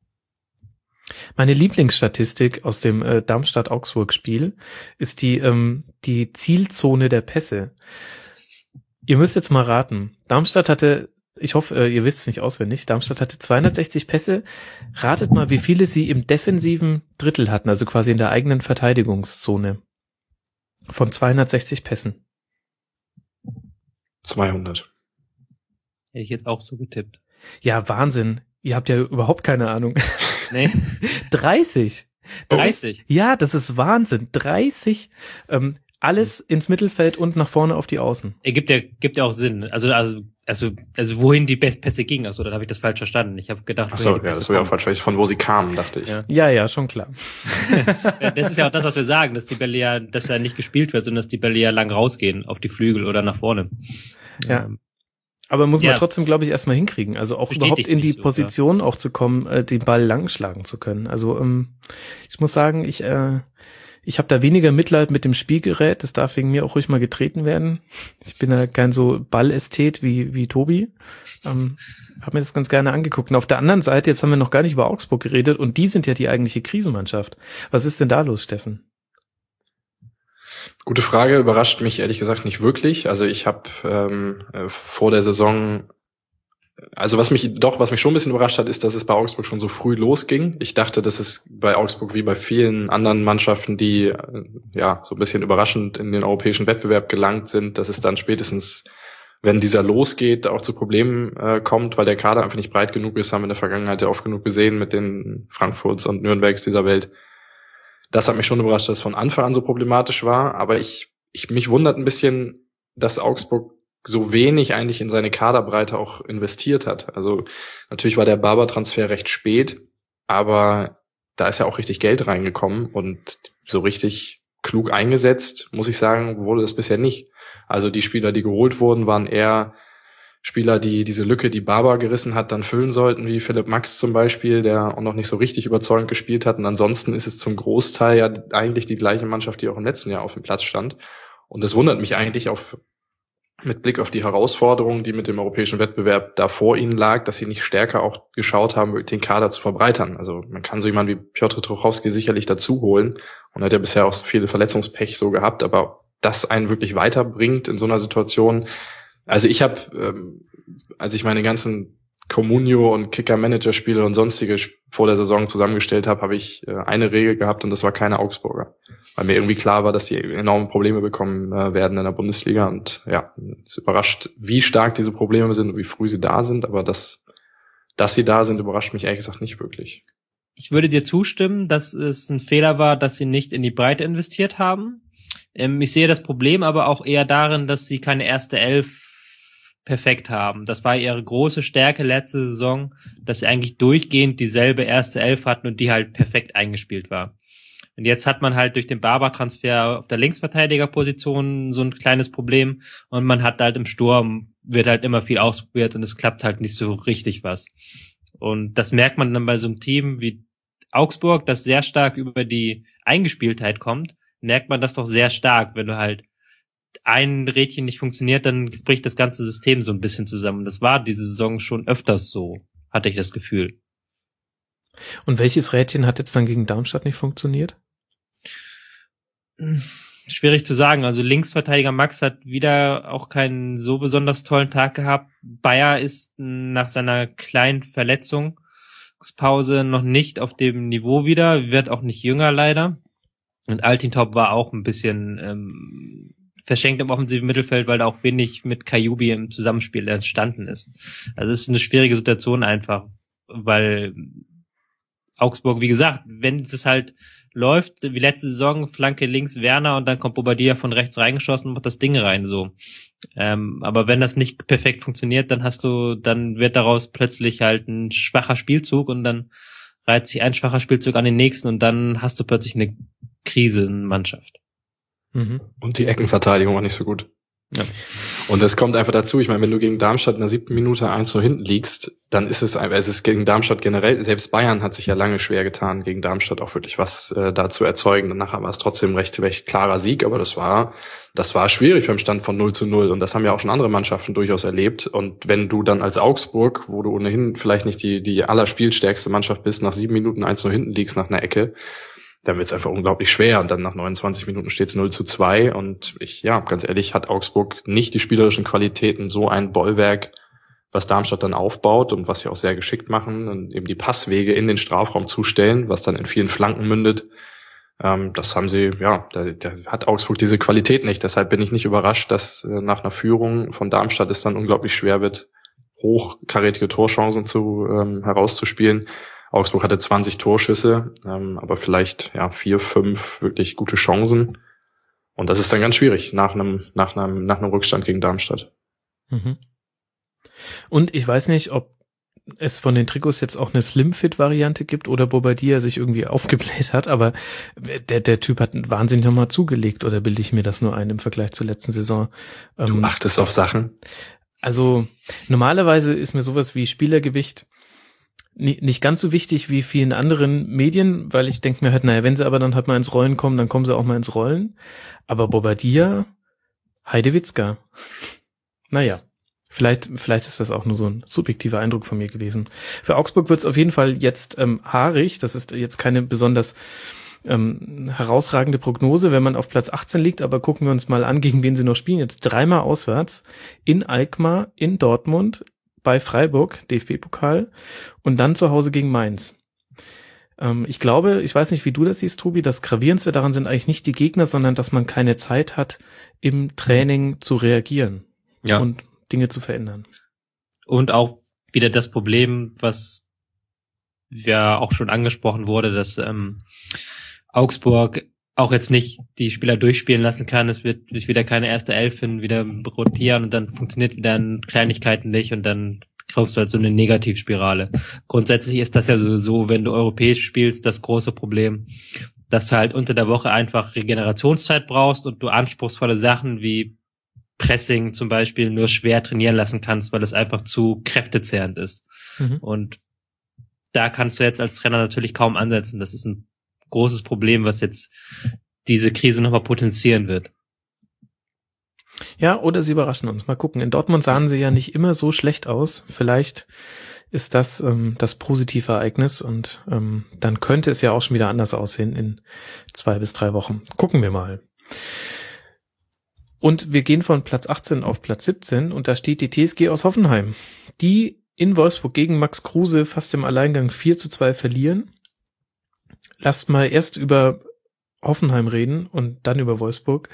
Meine Lieblingsstatistik aus dem äh, Darmstadt-Augsburg-Spiel ist die ähm, die Zielzone der Pässe. Ihr müsst jetzt mal raten. Darmstadt hatte, ich hoffe, äh, ihr wisst es nicht auswendig, Darmstadt hatte zweihundertsechzig Pässe. Ratet mal, wie viele sie im defensiven Drittel hatten, also quasi in der eigenen Verteidigungszone. Von zweihundertsechzig Pässen. zweihundert. Hätte ich jetzt auch so getippt. Ja, Wahnsinn. Ihr habt ja überhaupt keine Ahnung. Nee. dreißig. Das dreißig? Ist, ja, das ist Wahnsinn. dreißig. Ähm, alles ins Mittelfeld und nach vorne auf die Außen. Er gibt ja, gibt ja auch Sinn. Also, also, also, also wohin die Pässe gingen. Achso, dann habe ich das falsch verstanden. Ich habe gedacht, ach so, ja, das war ja auch falsch, von wo sie kamen, dachte ich. Ja, ja, ja, schon klar. Das ist ja auch das, was wir sagen, dass die Bälle ja, dass ja nicht gespielt wird, sondern dass die Bälle ja lang rausgehen auf die Flügel oder nach vorne. Ja. Ähm, Aber muss man ja trotzdem, glaube ich, erstmal hinkriegen. Also auch überhaupt in die so, Position ja. auch zu kommen, äh, den Ball lang schlagen zu können. Also ähm, ich muss sagen, ich äh, ich habe da weniger Mitleid mit dem Spielgerät. Das darf wegen mir auch ruhig mal getreten werden. Ich bin ja kein so Ballästhet wie wie Tobi. Ähm, habe mir das ganz gerne angeguckt. Und auf der anderen Seite, jetzt haben wir noch gar nicht über Augsburg geredet und die sind ja die eigentliche Krisenmannschaft. Was ist denn da los, Steffen? Gute Frage, überrascht mich ehrlich gesagt nicht wirklich. Also ich habe ähm, vor der Saison, also was mich doch, was mich schon ein bisschen überrascht hat, ist, dass es bei Augsburg schon so früh losging. Ich dachte, dass es bei Augsburg wie bei vielen anderen Mannschaften, die äh, ja so ein bisschen überraschend in den europäischen Wettbewerb gelangt sind, dass es dann spätestens, wenn dieser losgeht, auch zu Problemen äh, kommt, weil der Kader einfach nicht breit genug ist, haben wir in der Vergangenheit ja oft genug gesehen mit den Frankfurts und Nürnbergs dieser Welt. Das hat mich schon überrascht, dass es von Anfang an so problematisch war, aber ich, ich mich wundert ein bisschen, dass Augsburg so wenig eigentlich in seine Kaderbreite auch investiert hat. Also natürlich war der Barber-Transfer recht spät, aber da ist ja auch richtig Geld reingekommen und so richtig klug eingesetzt, muss ich sagen, wurde das bisher nicht. Also die Spieler, die geholt wurden, waren eher Spieler, die diese Lücke, die Barber gerissen hat, dann füllen sollten, wie Philipp Max zum Beispiel, der auch noch nicht so richtig überzeugend gespielt hat. Und ansonsten ist es zum Großteil ja eigentlich die gleiche Mannschaft, die auch im letzten Jahr auf dem Platz stand. Und das wundert mich eigentlich auf, mit Blick auf die Herausforderungen, die mit dem europäischen Wettbewerb da vor ihnen lag, dass sie nicht stärker auch geschaut haben, den Kader zu verbreitern. Also man kann so jemanden wie Piotr Trochowski sicherlich dazu holen und hat ja bisher auch so viel Verletzungspech so gehabt, aber das einen wirklich weiterbringt in so einer Situation. Also ich habe, ähm, als ich meine ganzen Comunio und Kicker-Manager-Spiele und sonstige vor der Saison zusammengestellt habe, habe ich äh, eine Regel gehabt und das war keine Augsburger. Weil mir irgendwie klar war, dass die enorme Probleme bekommen äh, werden in der Bundesliga und ja, es überrascht, wie stark diese Probleme sind und wie früh sie da sind, aber dass, dass sie da sind, überrascht mich ehrlich gesagt nicht wirklich. Ich würde dir zustimmen, dass es ein Fehler war, dass sie nicht in die Breite investiert haben. Ähm, ich sehe das Problem aber auch eher darin, dass sie keine erste Elf perfekt haben. Das war ihre große Stärke letzte Saison, dass sie eigentlich durchgehend dieselbe erste Elf hatten und die halt perfekt eingespielt war. Und jetzt hat man halt durch den Barber-Transfer auf der Linksverteidigerposition so ein kleines Problem und man hat halt im Sturm, wird halt immer viel ausprobiert und es klappt halt nicht so richtig was. Und das merkt man dann bei so einem Team wie Augsburg, das sehr stark über die Eingespieltheit kommt, merkt man das doch sehr stark, wenn du halt ein Rädchen nicht funktioniert, dann bricht das ganze System so ein bisschen zusammen. Das war diese Saison schon öfters so, hatte ich das Gefühl. Und welches Rädchen hat jetzt dann gegen Darmstadt nicht funktioniert? Schwierig zu sagen. Also Linksverteidiger Max hat wieder auch keinen so besonders tollen Tag gehabt. Bayer ist nach seiner kleinen Verletzungspause noch nicht auf dem Niveau wieder, wird auch nicht jünger leider. Und Altintop war auch ein bisschen ähm, verschenkt im offensiven Mittelfeld, weil da auch wenig mit Kajubi im Zusammenspiel entstanden ist. Also es ist eine schwierige Situation einfach, weil Augsburg, wie gesagt, wenn es halt läuft, wie letzte Saison, Flanke links Werner und dann kommt Bobadilla von rechts reingeschossen und macht das Ding rein, so. Ähm, aber wenn das nicht perfekt funktioniert, dann hast du, dann wird daraus plötzlich halt ein schwacher Spielzug und dann reiht sich ein schwacher Spielzug an den nächsten und dann hast du plötzlich eine Krisenmannschaft. Mhm. Und die Eckenverteidigung war nicht so gut. Ja. Und das kommt einfach dazu. Ich meine, wenn du gegen Darmstadt in der siebten Minute eins null hinten liegst, dann ist es einfach, es ist gegen Darmstadt generell, selbst Bayern hat sich ja lange schwer getan, gegen Darmstadt auch wirklich was äh, da zu erzeugen. Danach war es trotzdem recht, recht klarer Sieg, aber das war, das war schwierig beim Stand von null zu null. Und das haben ja auch schon andere Mannschaften durchaus erlebt. Und wenn du dann als Augsburg, wo du ohnehin vielleicht nicht die, die allerspielstärkste Mannschaft bist, nach sieben Minuten eins null hinten liegst nach einer Ecke, dann wird es einfach unglaublich schwer und dann nach neunundzwanzig Minuten steht es null zu zwei und ich, ja, ganz ehrlich, hat Augsburg nicht die spielerischen Qualitäten, so ein Bollwerk, was Darmstadt dann aufbaut und was sie auch sehr geschickt machen und eben die Passwege in den Strafraum zustellen, was dann in vielen Flanken mündet. Ähm, das haben sie, ja, da, da hat Augsburg diese Qualität nicht. Deshalb bin ich nicht überrascht, dass äh, nach einer Führung von Darmstadt es dann unglaublich schwer wird, hochkarätige Torchancen zu ähm, herauszuspielen. Augsburg hatte zwanzig Torschüsse, ähm, aber vielleicht ja vier, fünf wirklich gute Chancen. Und das ist dann ganz schwierig nach einem nach einem nach einem Rückstand gegen Darmstadt. Mhm. Und ich weiß nicht, ob es von den Trikots jetzt auch eine Slim-Fit-Variante gibt oder Bobadilla sich irgendwie aufgebläht hat, aber der der Typ hat wahnsinnig nochmal zugelegt, oder bilde ich mir das nur ein im Vergleich zur letzten Saison? Du ähm, achtest auf Sachen? Also normalerweise ist mir sowas wie Spielergewicht nicht ganz so wichtig wie vielen anderen Medien, weil ich denke mir halt, naja, wenn sie aber dann halt mal ins Rollen kommen, dann kommen sie auch mal ins Rollen. Aber Bobadilla, Heidewitzka. Naja, vielleicht vielleicht ist das auch nur so ein subjektiver Eindruck von mir gewesen. Für Augsburg wird es auf jeden Fall jetzt ähm, haarig. Das ist jetzt keine besonders ähm, herausragende Prognose, wenn man auf Platz achtzehn liegt. Aber gucken wir uns mal an, gegen wen sie noch spielen. Jetzt dreimal auswärts. In Alkmaar, in Dortmund, bei Freiburg, D F B-Pokal, und dann zu Hause gegen Mainz. Ähm, ich glaube, ich weiß nicht, wie du das siehst, Tobi, das Gravierendste daran sind eigentlich nicht die Gegner, sondern dass man keine Zeit hat, im Training zu reagieren, ja, und Dinge zu verändern. Und auch wieder das Problem, was ja auch schon angesprochen wurde, dass ähm, Augsburg auch jetzt nicht die Spieler durchspielen lassen kann. Es wird wieder keine erste Elf finden, wieder rotieren und dann funktioniert wieder an Kleinigkeiten nicht und dann kriegst du halt so eine Negativspirale. Grundsätzlich ist das ja sowieso, wenn du europäisch spielst, das große Problem, dass du halt unter der Woche einfach Regenerationszeit brauchst und du anspruchsvolle Sachen wie Pressing zum Beispiel nur schwer trainieren lassen kannst, weil es einfach zu kräftezehrend ist. Mhm. Und da kannst du jetzt als Trainer natürlich kaum ansetzen. Das ist ein großes Problem, was jetzt diese Krise nochmal potenzieren wird. Ja, oder sie überraschen uns. Mal gucken. In Dortmund sahen sie ja nicht immer so schlecht aus. Vielleicht ist das ähm, das positive Ereignis und ähm, dann könnte es ja auch schon wieder anders aussehen in zwei bis drei Wochen. Gucken wir mal. Und wir gehen von Platz achtzehn auf Platz siebzehn und da steht die T S G aus Hoffenheim. Die in Wolfsburg gegen Max Kruse fast im Alleingang vier zu zwei verlieren. Lasst mal erst über Hoffenheim reden und dann über Wolfsburg.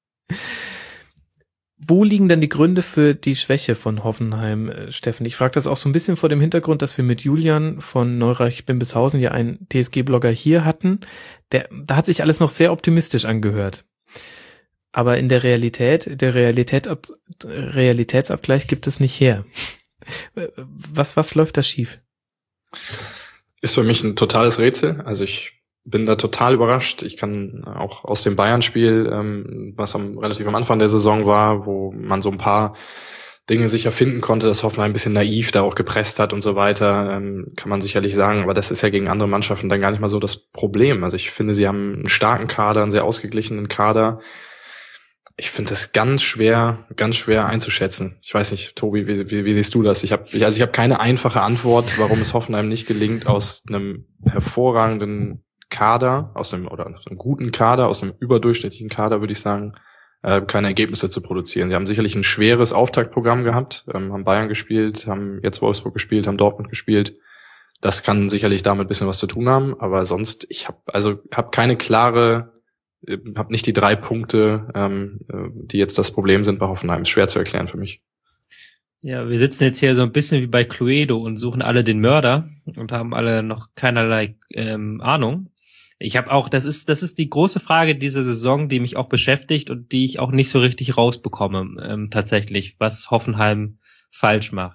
Wo liegen denn die Gründe für die Schwäche von Hoffenheim, Steffen? Ich frage das auch so ein bisschen vor dem Hintergrund, dass wir mit Julian von Neureich-Bimbishausen ja einen T S G-Blogger hier hatten. Der, da hat sich alles noch sehr optimistisch angehört. Aber in der Realität, der Realität, Realitätsabgleich gibt es nicht her. Was, was läuft da schief? Ist für mich ein totales Rätsel. Also ich bin da total überrascht. Ich kann auch aus dem Bayern-Spiel, ähm, was am, relativ am Anfang der Saison war, wo man so ein paar Dinge sicher finden konnte, dass Hoffenheim ein bisschen naiv da auch gepresst hat und so weiter, ähm, kann man sicherlich sagen. Aber das ist ja gegen andere Mannschaften dann gar nicht mal so das Problem. Also ich finde, sie haben einen starken Kader, einen sehr ausgeglichenen Kader. Ich finde das ganz schwer, ganz schwer einzuschätzen. Ich weiß nicht, Tobi, wie, wie, wie siehst du das? Ich habe, also ich habe keine einfache Antwort, warum es Hoffenheim nicht gelingt, aus einem hervorragenden Kader, aus einem oder aus einem guten Kader, aus einem überdurchschnittlichen Kader, würde ich sagen, äh, keine Ergebnisse zu produzieren. Sie haben sicherlich ein schweres Auftaktprogramm gehabt, ähm, haben Bayern gespielt, haben jetzt Wolfsburg gespielt, haben Dortmund gespielt. Das kann sicherlich damit ein bisschen was zu tun haben, aber sonst, ich habe also hab keine klare habe nicht die drei Punkte, ähm, die jetzt das Problem sind bei Hoffenheim. Ist schwer zu erklären für mich. Ja, wir sitzen jetzt hier so ein bisschen wie bei Cluedo und suchen alle den Mörder und haben alle noch keinerlei ähm, Ahnung. Ich habe auch, das ist das ist die große Frage dieser Saison, die mich auch beschäftigt und die ich auch nicht so richtig rausbekomme, ähm, tatsächlich, was Hoffenheim falsch macht.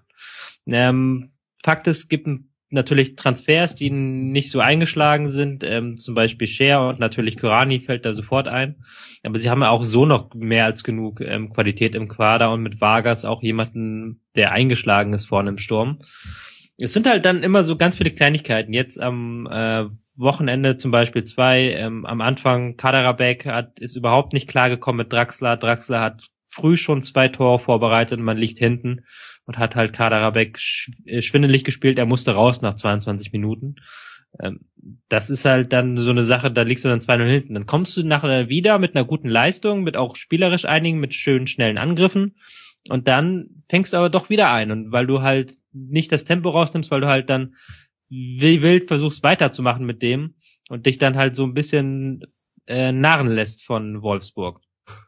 Ähm, Fakt ist, es gibt ein natürlich Transfers, die nicht so eingeschlagen sind, ähm, zum Beispiel Scher und natürlich Kurani fällt da sofort ein. Aber sie haben ja auch so noch mehr als genug ähm, Qualität im Kader und mit Vargas auch jemanden, der eingeschlagen ist vorne im Sturm. Es sind halt dann immer so ganz viele Kleinigkeiten. Jetzt am äh, Wochenende zum Beispiel zwei, ähm, am Anfang Kaderabek hat ist überhaupt nicht klargekommen mit Draxler. Draxler hat früh schon zwei Tore vorbereitet und man liegt hinten und hat halt Kaderabek sch- schwindelig gespielt. Er musste raus nach zweiundzwanzig Minuten. Ähm, das ist halt dann so eine Sache, da liegst du dann zwei null hinten. Dann kommst du nachher wieder mit einer guten Leistung, mit auch spielerisch einigen, mit schönen, schnellen Angriffen. Und dann fängst du aber doch wieder ein. Und weil du halt nicht das Tempo rausnimmst, weil du halt dann wie wild versuchst weiterzumachen mit dem und dich dann halt so ein bisschen äh, narren lässt von Wolfsburg.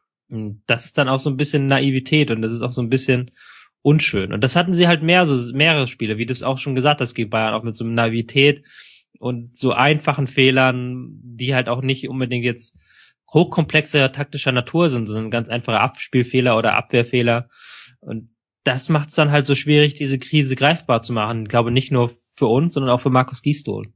Und das ist dann auch so ein bisschen Naivität und das ist auch so ein bisschen unschön. Und das hatten sie halt mehr, so mehrere Spiele, wie du es auch schon gesagt hast, gegen Bayern, auch mit so einer Naivität und so einfachen Fehlern, die halt auch nicht unbedingt jetzt hochkomplexer taktischer Natur sind, sondern ganz einfache Abspielfehler oder Abwehrfehler. Und das macht es dann halt so schwierig, diese Krise greifbar zu machen. Ich glaube, nicht nur für uns, sondern auch für Markus Gisdol.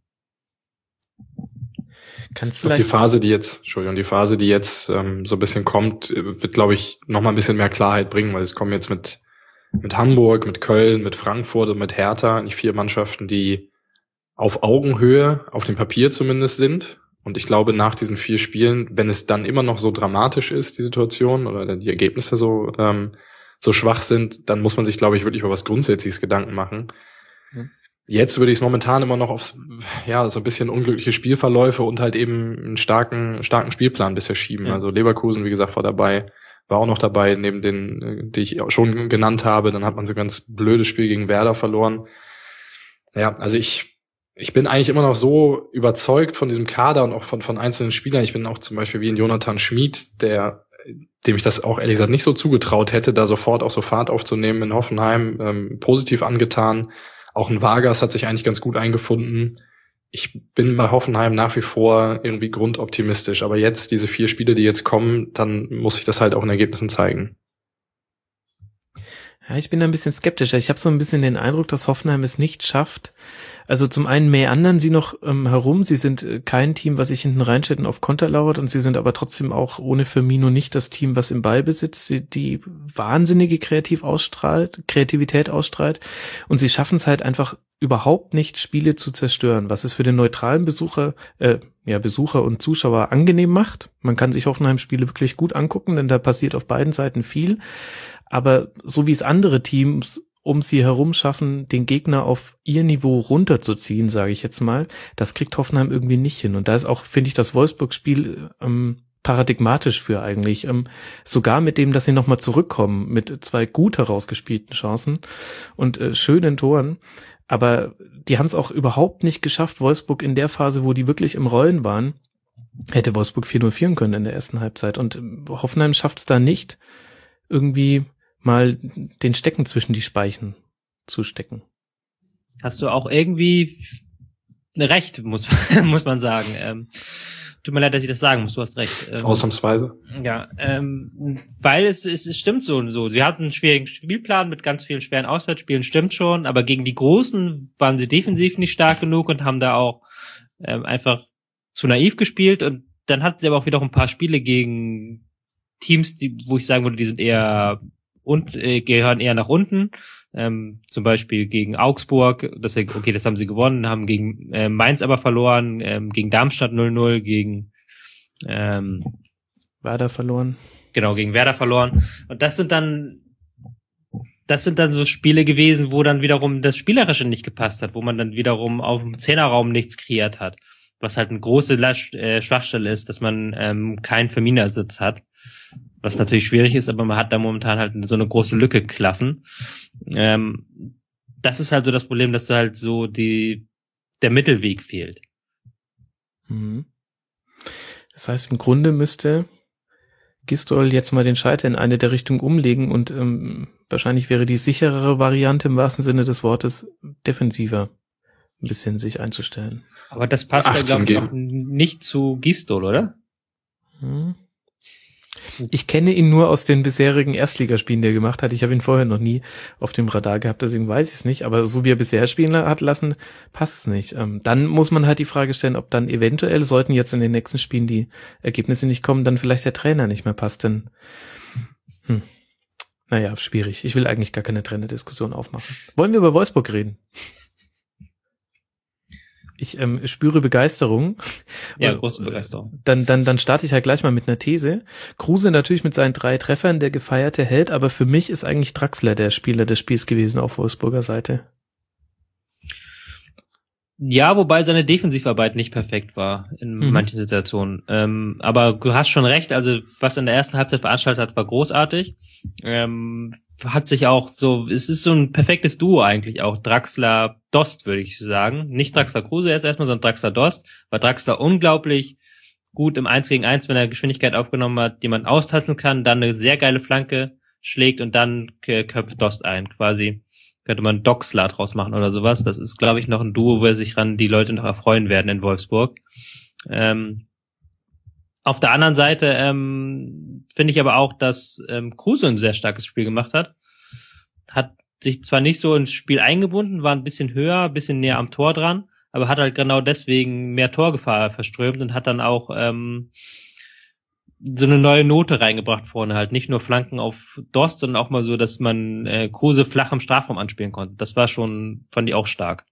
Kannst vielleicht die Phase, die jetzt, Entschuldigung, die Phase, die jetzt ähm, so ein bisschen kommt, wird, glaube ich, noch mal ein bisschen mehr Klarheit bringen, weil es kommen jetzt mit mit Hamburg, mit Köln, mit Frankfurt und mit Hertha die vier Mannschaften, die auf Augenhöhe, auf dem Papier zumindest sind. Und ich glaube, nach diesen vier Spielen, wenn es dann immer noch so dramatisch ist, die Situation, oder die Ergebnisse so ähm, so schwach sind, dann muss man sich, glaube ich, wirklich über was Grundsätzliches Gedanken machen. Ja. Jetzt würde ich es momentan immer noch auf ja so ein bisschen unglückliche Spielverläufe und halt eben einen starken starken Spielplan bisher schieben. Ja. Also Leverkusen, wie gesagt, war dabei, war auch noch dabei, neben den, die ich auch schon genannt habe. Dann hat man so ein ganz blödes Spiel gegen Werder verloren. Ja, also ich ich bin eigentlich immer noch so überzeugt von diesem Kader und auch von von einzelnen Spielern. Ich bin auch zum Beispiel wie ein Jonathan Schmid, der dem ich das auch ehrlich gesagt nicht so zugetraut hätte, da sofort auch so Fahrt aufzunehmen in Hoffenheim, ähm, positiv angetan. Auch ein Vargas hat sich eigentlich ganz gut eingefunden. Ich bin bei Hoffenheim nach wie vor irgendwie grundoptimistisch. Aber jetzt, diese vier Spiele, die jetzt kommen, dann muss sich das halt auch in Ergebnissen zeigen. Ja, ich bin da ein bisschen skeptischer. Ich habe so ein bisschen den Eindruck, dass Hoffenheim es nicht schafft. Also zum einen meandern sie noch ähm, herum. Sie sind äh, kein Team, was sich hinten reinstellt und auf Konter lauert. Und sie sind aber trotzdem auch ohne Firmino nicht das Team, was im Ballbesitz die, die wahnsinnige Kreativ ausstrahlt, Kreativität ausstrahlt. Und sie schaffen es halt einfach überhaupt nicht, Spiele zu zerstören, was es für den neutralen Besucher, äh, ja Besucher und Zuschauer angenehm macht. Man kann sich Hoffenheim-Spiele wirklich gut angucken, denn da passiert auf beiden Seiten viel. Aber so wie es andere Teams um sie herum schaffen, den Gegner auf ihr Niveau runterzuziehen, sage ich jetzt mal, das kriegt Hoffenheim irgendwie nicht hin. Und da ist auch, finde ich, das Wolfsburg-Spiel ähm, paradigmatisch für eigentlich. Ähm, sogar mit dem, dass sie nochmal zurückkommen mit zwei gut herausgespielten Chancen und äh, schönen Toren. Aber die haben es auch überhaupt nicht geschafft, Wolfsburg in der Phase, wo die wirklich im Rollen waren, hätte Wolfsburg vier null führen können in der ersten Halbzeit. Und äh, Hoffenheim schafft es da nicht, irgendwie mal den Stecken zwischen die Speichen zu stecken. Hast du auch irgendwie recht, muss, muss man sagen. Ähm, tut mir leid, dass ich das sagen muss, du hast recht. Ähm, Ausnahmsweise. Ja, ähm, weil es, es, es stimmt so und so. Sie hatten einen schwierigen Spielplan mit ganz vielen schweren Auswärtsspielen, stimmt schon, aber gegen die Großen waren sie defensiv nicht stark genug und haben da auch ähm, einfach zu naiv gespielt, und dann hatten sie aber auch wieder ein paar Spiele gegen Teams, die, wo ich sagen würde, die sind eher und äh, gehören eher nach unten. Ähm, zum Beispiel gegen Augsburg, das, okay, das haben sie gewonnen, haben gegen äh, Mainz aber verloren, ähm, gegen Darmstadt null null, gegen ähm, Werder verloren. Genau, gegen Werder verloren. Und das sind dann das sind dann so Spiele gewesen, wo dann wiederum das Spielerische nicht gepasst hat, wo man dann wiederum auf dem Zehnerraum nichts kreiert hat. Was halt eine große Lasch, äh, Schwachstelle ist, dass man ähm, keinen Verminersitz hat. Was natürlich schwierig ist, aber man hat da momentan halt so eine große Lücke klaffen. Ähm, das ist halt so das Problem, dass da halt so die der Mittelweg fehlt. Mhm. Das heißt, im Grunde müsste Gisdol jetzt mal den Schalter in eine der Richtungen umlegen und ähm, wahrscheinlich wäre die sicherere Variante im wahrsten Sinne des Wortes defensiver ein bisschen sich einzustellen. Aber das passt ja, glaube ich, auch nicht zu Gisdol, oder? Hm. Ich kenne ihn nur aus den bisherigen Erstligaspielen, die er gemacht hat. Ich habe ihn vorher noch nie auf dem Radar gehabt, deswegen weiß ich es nicht. Aber so wie er bisher spielen hat lassen, passt es nicht. Ähm, dann muss man halt die Frage stellen, ob dann eventuell, sollten jetzt in den nächsten Spielen die Ergebnisse nicht kommen, dann vielleicht der Trainer nicht mehr passt. Denn, hm, naja, schwierig. Ich will eigentlich gar keine Trainerdiskussion aufmachen. Wollen wir über Wolfsburg reden? Ich ähm, spüre Begeisterung. Ja, große Begeisterung. Dann, dann, dann starte ich halt gleich mal mit einer These. Kruse natürlich mit seinen drei Treffern der gefeierte Held, aber für mich ist eigentlich Draxler der Spieler des Spiels gewesen auf Wolfsburger Seite. Ja, wobei seine Defensivarbeit nicht perfekt war in mhm. manchen Situationen. Ähm, aber du hast schon recht, also was in der ersten Halbzeit veranstaltet hat, war großartig. Ähm, hat sich auch so, es ist so ein perfektes Duo eigentlich auch, Draxler-Dost, würde ich sagen. Nicht Draxler-Kruse jetzt erstmal, sondern Draxler-Dost, weil Draxler unglaublich gut im eins gegen eins, wenn er Geschwindigkeit aufgenommen hat, die man austanzen kann, dann eine sehr geile Flanke schlägt und dann köpft Dost ein, quasi. Könnte man Doxler draus machen oder sowas. Das ist, glaube ich, noch ein Duo, wo sich ran die Leute noch erfreuen werden in Wolfsburg. Ähm, auf der anderen Seite ähm, finde ich aber auch, dass ähm, Kruse ein sehr starkes Spiel gemacht hat. Hat sich zwar nicht so ins Spiel eingebunden, war ein bisschen höher, ein bisschen näher am Tor dran, aber hat halt genau deswegen mehr Torgefahr verströmt und hat dann auch ähm, so eine neue Note reingebracht vorne halt. Nicht nur Flanken auf Dost, sondern auch mal so, dass man äh, Kruse flach im Strafraum anspielen konnte. Das war schon, fand ich auch stark.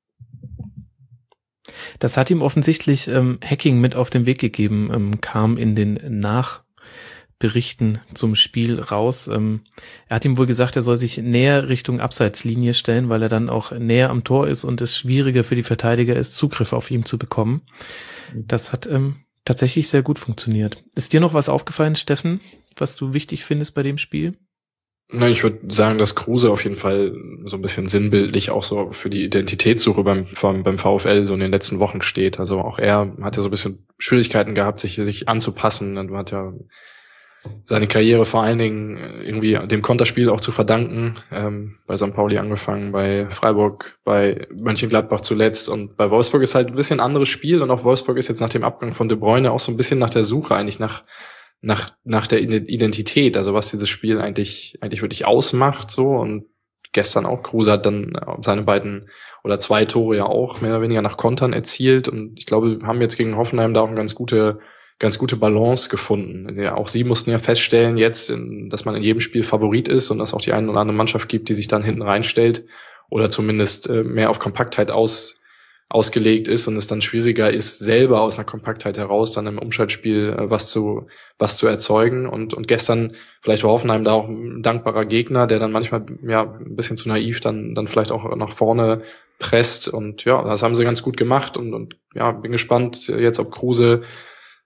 Das hat ihm offensichtlich ähm, Hacking mit auf den Weg gegeben, ähm, kam in den Nachberichten zum Spiel raus. Ähm, er hat ihm wohl gesagt, er soll sich näher Richtung Abseitslinie stellen, weil er dann auch näher am Tor ist und es schwieriger für die Verteidiger ist, Zugriff auf ihn zu bekommen. Das hat ähm, tatsächlich sehr gut funktioniert. Ist dir noch was aufgefallen, Steffen, was du wichtig findest bei dem Spiel? Nein, ich würde sagen, dass Kruse auf jeden Fall so ein bisschen sinnbildlich auch so für die Identitätssuche beim, beim VfL so in den letzten Wochen steht. Also auch er hat ja so ein bisschen Schwierigkeiten gehabt, sich, sich anzupassen. Und hat ja seine Karriere vor allen Dingen irgendwie dem Konterspiel auch zu verdanken. Ähm, bei Sankt Pauli angefangen, bei Freiburg, bei Mönchengladbach zuletzt. Und bei Wolfsburg ist halt ein bisschen anderes Spiel. Und auch Wolfsburg ist jetzt nach dem Abgang von De Bruyne auch so ein bisschen nach der Suche eigentlich nach nach nach der Identität, also was dieses Spiel eigentlich eigentlich wirklich ausmacht so. Und gestern auch, Kruse hat dann seine beiden oder zwei Tore ja auch mehr oder weniger nach Kontern erzielt, und ich glaube, wir haben jetzt gegen Hoffenheim da auch eine ganz gute ganz gute Balance gefunden. Ja, auch sie mussten ja feststellen jetzt, dass man in jedem Spiel Favorit ist und dass auch die eine oder andere Mannschaft gibt, die sich dann hinten reinstellt oder zumindest mehr auf Kompaktheit aus ausgelegt ist und es dann schwieriger ist, selber aus einer Kompaktheit heraus dann im Umschaltspiel äh, was zu was zu erzeugen. Und und gestern vielleicht war Hoffenheim da auch ein dankbarer Gegner, der dann manchmal ja ein bisschen zu naiv dann dann vielleicht auch nach vorne presst. Und ja, das haben sie ganz gut gemacht. Und und ja, bin gespannt jetzt, ob Kruse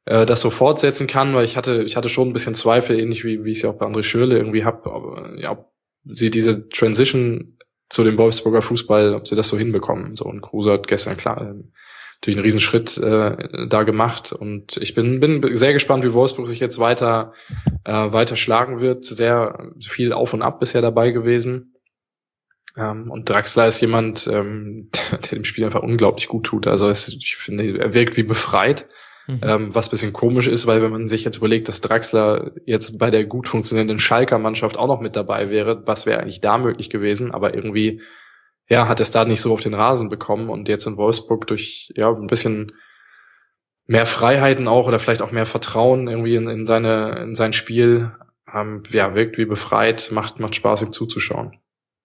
äh, das so fortsetzen kann, weil ich hatte ich hatte schon ein bisschen Zweifel, ähnlich wie wie ich es ja auch bei André Schürrle irgendwie habe, aber ja, ob sie diese Transition zu dem Wolfsburger Fußball, ob sie das so hinbekommen. So, und Kruse hat gestern klar natürlich einen Riesenschritt äh, da gemacht, und ich bin bin sehr gespannt, wie Wolfsburg sich jetzt weiter äh, weiter schlagen wird. Sehr viel auf und ab bisher dabei gewesen. Ähm, und Draxler ist jemand, ähm, der, der dem Spiel einfach unglaublich gut tut. Also es, ich finde, er wirkt wie befreit. Mhm. Ähm, was bisschen komisch ist, weil wenn man sich jetzt überlegt, dass Draxler jetzt bei der gut funktionierenden Schalker Mannschaft auch noch mit dabei wäre, was wäre eigentlich da möglich gewesen? Aber irgendwie, ja, hat es da nicht so auf den Rasen bekommen, und jetzt in Wolfsburg durch, ja, ein bisschen mehr Freiheiten auch, oder vielleicht auch mehr Vertrauen irgendwie in, in seine, in sein Spiel, ähm, ja, wirkt wie befreit, macht, macht Spaß, ihm zuzuschauen.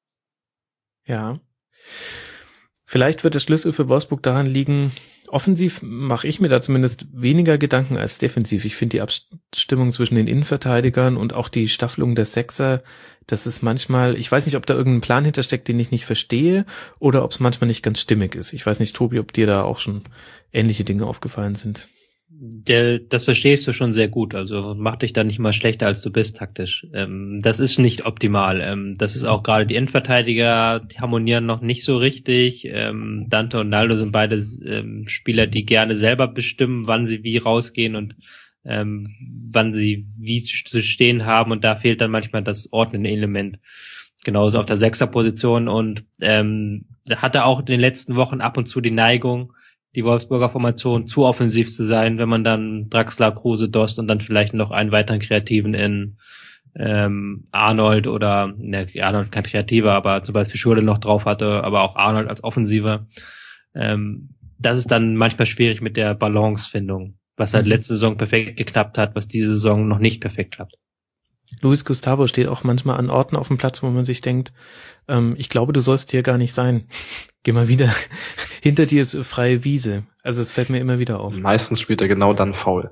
Ja. Vielleicht wird der Schlüssel für Wolfsburg daran liegen, offensiv mache ich mir da zumindest weniger Gedanken als defensiv. Ich finde die Abstimmung zwischen den Innenverteidigern und auch die Staffelung der Sechser, das ist manchmal, ich weiß nicht, ob da irgendein Plan hintersteckt, den ich nicht verstehe, oder ob es manchmal nicht ganz stimmig ist. Ich weiß nicht, Tobi, ob dir da auch schon ähnliche Dinge aufgefallen sind. Der, das verstehst du schon sehr gut, also mach dich da nicht mal schlechter, als du bist taktisch. Ähm, das ist nicht optimal. Ähm, das ist auch gerade die Innenverteidiger, die harmonieren noch nicht so richtig. Ähm, Dante und Naldo sind beide ähm, Spieler, die gerne selber bestimmen, wann sie wie rausgehen und ähm, wann sie wie zu stehen haben, und da fehlt dann manchmal das ordnende Element. Genauso auf der Sechserposition, und ähm, da hat er auch in den letzten Wochen ab und zu die Neigung, die Wolfsburger Formation zu offensiv zu sein, wenn man dann Draxler, Kruse, Dost und dann vielleicht noch einen weiteren Kreativen in ähm, Arnold oder, ne, Arnold kein Kreativer, aber zum Beispiel Schürrle noch drauf hatte, aber auch Arnold als Offensiver. Ähm, das ist dann manchmal schwierig mit der Balancefindung, was halt letzte Saison perfekt geklappt hat, was diese Saison noch nicht perfekt klappt. Luis Gustavo steht auch manchmal an Orten auf dem Platz, wo man sich denkt, ähm, ich glaube, du sollst hier gar nicht sein. Geh mal wieder. Hinter dir ist freie Wiese. Also es fällt mir immer wieder auf. Meistens spielt er genau dann faul.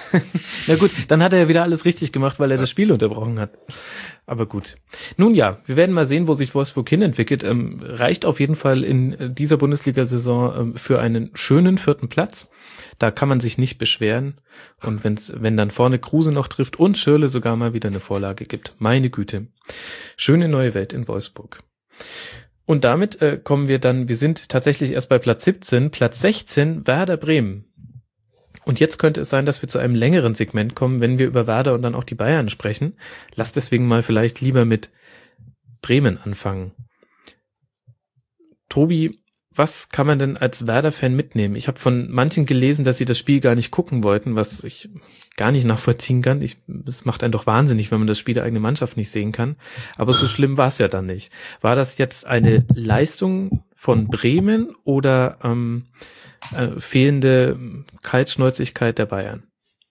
Na gut, dann hat er ja wieder alles richtig gemacht, weil er das Spiel unterbrochen hat. Aber gut. Nun ja, wir werden mal sehen, wo sich Wolfsburg hinentwickelt. Ähm, reicht auf jeden Fall in dieser Bundesliga-Saison ähm, für einen schönen vierten Platz. Da kann man sich nicht beschweren. Und wenn's, wenn dann vorne Kruse noch trifft und Schürrle sogar mal wieder eine Vorlage gibt. Meine Güte. Schöne neue Welt in Wolfsburg. Und damit äh, kommen wir dann, wir sind tatsächlich erst bei Platz siebzehn, Platz sechzehn, Werder Bremen. Und jetzt könnte es sein, dass wir zu einem längeren Segment kommen, wenn wir über Werder und dann auch die Bayern sprechen. Lass deswegen mal vielleicht lieber mit Bremen anfangen. Tobi, was kann man denn als Werder-Fan mitnehmen? Ich habe von manchen gelesen, dass sie das Spiel gar nicht gucken wollten, was ich gar nicht nachvollziehen kann. Ich, es macht einen doch wahnsinnig, wenn man das Spiel der eigenen Mannschaft nicht sehen kann. Aber so schlimm war es ja dann nicht. War das jetzt eine Leistung von Bremen oder ähm, äh, fehlende Kaltschnäuzigkeit der Bayern?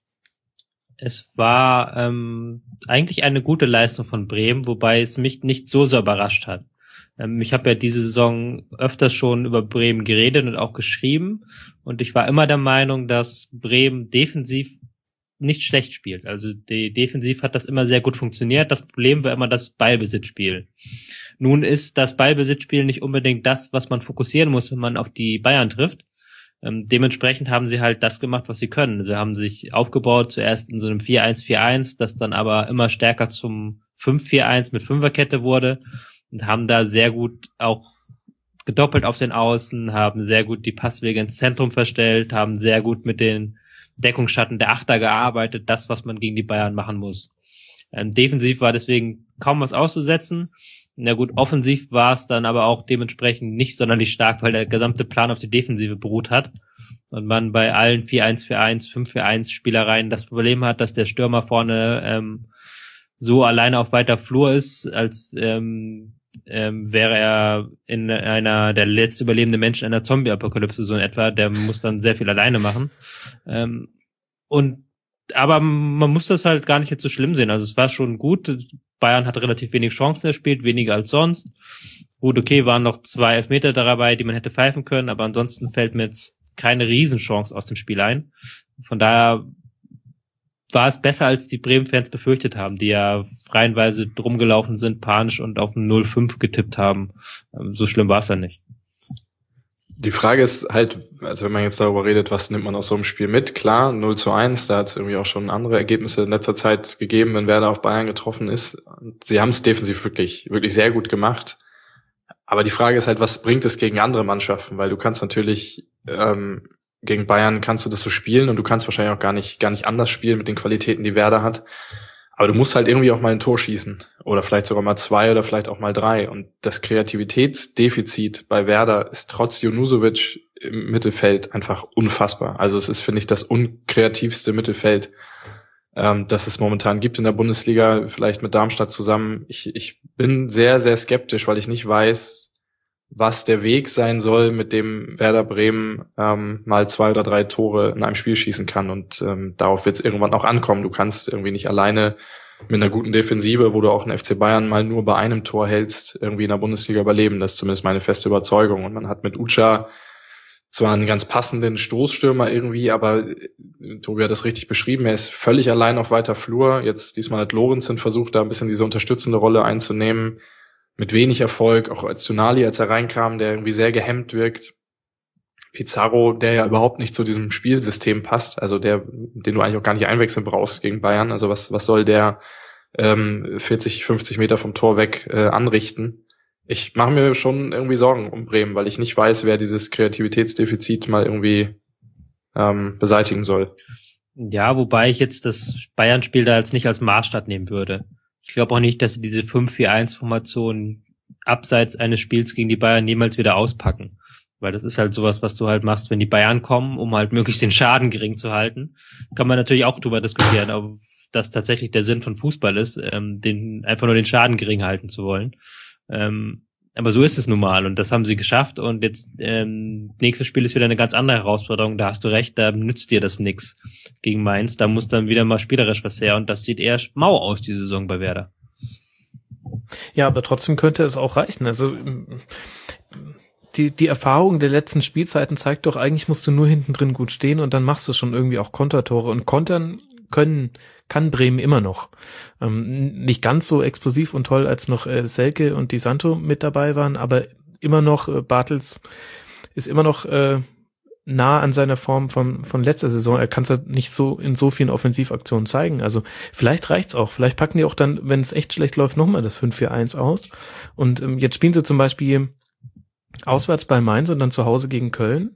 Es war ähm, eigentlich eine gute Leistung von Bremen, wobei es mich nicht so sehr überrascht hat. Ich habe ja diese Saison öfters schon über Bremen geredet und auch geschrieben, und ich war immer der Meinung, dass Bremen defensiv nicht schlecht spielt. Also die defensiv hat das immer sehr gut funktioniert. Das Problem war immer das Ballbesitzspiel. Nun ist das Ballbesitzspiel nicht unbedingt das, was man fokussieren muss, wenn man auf die Bayern trifft. Ähm, dementsprechend haben sie halt das gemacht, was sie können. Sie haben sich aufgebaut, zuerst in so einem vier eins vier eins, das dann aber immer stärker zum fünf vier eins mit Fünferkette wurde. Und haben da sehr gut auch gedoppelt auf den Außen, haben sehr gut die Passwege ins Zentrum verstellt, haben sehr gut mit den Deckungsschatten der Achter gearbeitet, das, was man gegen die Bayern machen muss. Ähm, defensiv war deswegen kaum was auszusetzen. Na gut, offensiv war es dann aber auch dementsprechend nicht sonderlich stark, weil der gesamte Plan auf die Defensive beruht hat. Und man bei allen vier eins vier eins, fünf vier eins Spielereien das Problem hat, dass der Stürmer vorne ähm, so alleine auf weiter Flur ist, als ähm, Ähm, wäre er in einer der letzte überlebende Mensch in einer Zombie-Apokalypse so in etwa, der muss dann sehr viel alleine machen. Ähm, und aber man muss das halt gar nicht jetzt so schlimm sehen. Also es war schon gut. Bayern hat relativ wenig Chancen erspielt, weniger als sonst. Gut, okay, waren noch zwei Elfmeter dabei, die man hätte pfeifen können, aber ansonsten fällt mir jetzt keine Riesenchance aus dem Spiel ein. Von daher war es besser, als die Bremen-Fans befürchtet haben, die ja reihenweise rumgelaufen sind, panisch und auf ein null fünf getippt haben. So schlimm war es ja nicht. Die Frage ist halt, also wenn man jetzt darüber redet, was nimmt man aus so einem Spiel mit? Klar, null zu eins, da hat es irgendwie auch schon andere Ergebnisse in letzter Zeit gegeben, wenn Werder auf Bayern getroffen ist. Und sie haben es defensiv wirklich, wirklich sehr gut gemacht. Aber die Frage ist halt, was bringt es gegen andere Mannschaften? Weil du kannst natürlich, ähm, gegen Bayern kannst du das so spielen und du kannst wahrscheinlich auch gar nicht, gar nicht anders spielen mit den Qualitäten, die Werder hat. Aber du musst halt irgendwie auch mal ein Tor schießen. Oder vielleicht sogar mal zwei oder vielleicht auch mal drei. Und das Kreativitätsdefizit bei Werder ist trotz Junusovic im Mittelfeld einfach unfassbar. Also es ist, finde ich, das unkreativste Mittelfeld, ähm, das es momentan gibt in der Bundesliga, vielleicht mit Darmstadt zusammen. Ich, ich bin sehr, sehr skeptisch, weil ich nicht weiß, was der Weg sein soll, mit dem Werder Bremen ähm, mal zwei oder drei Tore in einem Spiel schießen kann. Und ähm, darauf wird es irgendwann auch ankommen. Du kannst irgendwie nicht alleine mit einer guten Defensive, wo du auch einen F C Bayern mal nur bei einem Tor hältst, irgendwie in der Bundesliga überleben. Das ist zumindest meine feste Überzeugung. Und man hat mit Ucha zwar einen ganz passenden Stoßstürmer irgendwie, aber äh, Tobi hat das richtig beschrieben, er ist völlig allein auf weiter Flur. Jetzt diesmal hat Lorenzen versucht, da ein bisschen diese unterstützende Rolle einzunehmen. Mit wenig Erfolg, auch als Tonali, als er reinkam, der irgendwie sehr gehemmt wirkt. Pizarro, der ja überhaupt nicht zu diesem Spielsystem passt, also der, den du eigentlich auch gar nicht einwechseln brauchst gegen Bayern. Also was was soll der ähm, vierzig, fünfzig Meter vom Tor weg äh, anrichten? Ich mache mir schon irgendwie Sorgen um Bremen, weil ich nicht weiß, wer dieses Kreativitätsdefizit mal irgendwie ähm, beseitigen soll. Ja, wobei ich jetzt das Bayern-Spiel da jetzt nicht als Maßstab nehmen würde. Ich glaube auch nicht, dass sie diese fünf vier eins Formation abseits eines Spiels gegen die Bayern jemals wieder auspacken. Weil das ist halt sowas, was du halt machst, wenn die Bayern kommen, um halt möglichst den Schaden gering zu halten. Kann man natürlich auch drüber diskutieren, ob das tatsächlich der Sinn von Fußball ist, ähm, den einfach nur den Schaden gering halten zu wollen. Ähm, aber so ist es nun mal und das haben sie geschafft und jetzt ähm, nächstes Spiel ist wieder eine ganz andere Herausforderung, da hast du recht, da nützt dir das nix gegen Mainz, da muss dann wieder mal spielerisch was her und das sieht eher mau aus, die Saison bei Werder. Ja, aber trotzdem könnte es auch reichen, also die die Erfahrung der letzten Spielzeiten zeigt doch, eigentlich musst du nur hinten drin gut stehen und dann machst du schon irgendwie auch Kontertore und kontern können kann Bremen immer noch. Ähm, nicht ganz so explosiv und toll, als noch äh, Selke und Di Santo mit dabei waren, aber immer noch, äh, Bartels ist immer noch äh, nah an seiner Form von von letzter Saison. Er kann es halt nicht so in so vielen Offensivaktionen zeigen. Also vielleicht reicht's auch. Vielleicht packen die auch dann, wenn es echt schlecht läuft, nochmal das fünf vier eins aus. Und ähm, jetzt spielen sie zum Beispiel auswärts bei Mainz und dann zu Hause gegen Köln.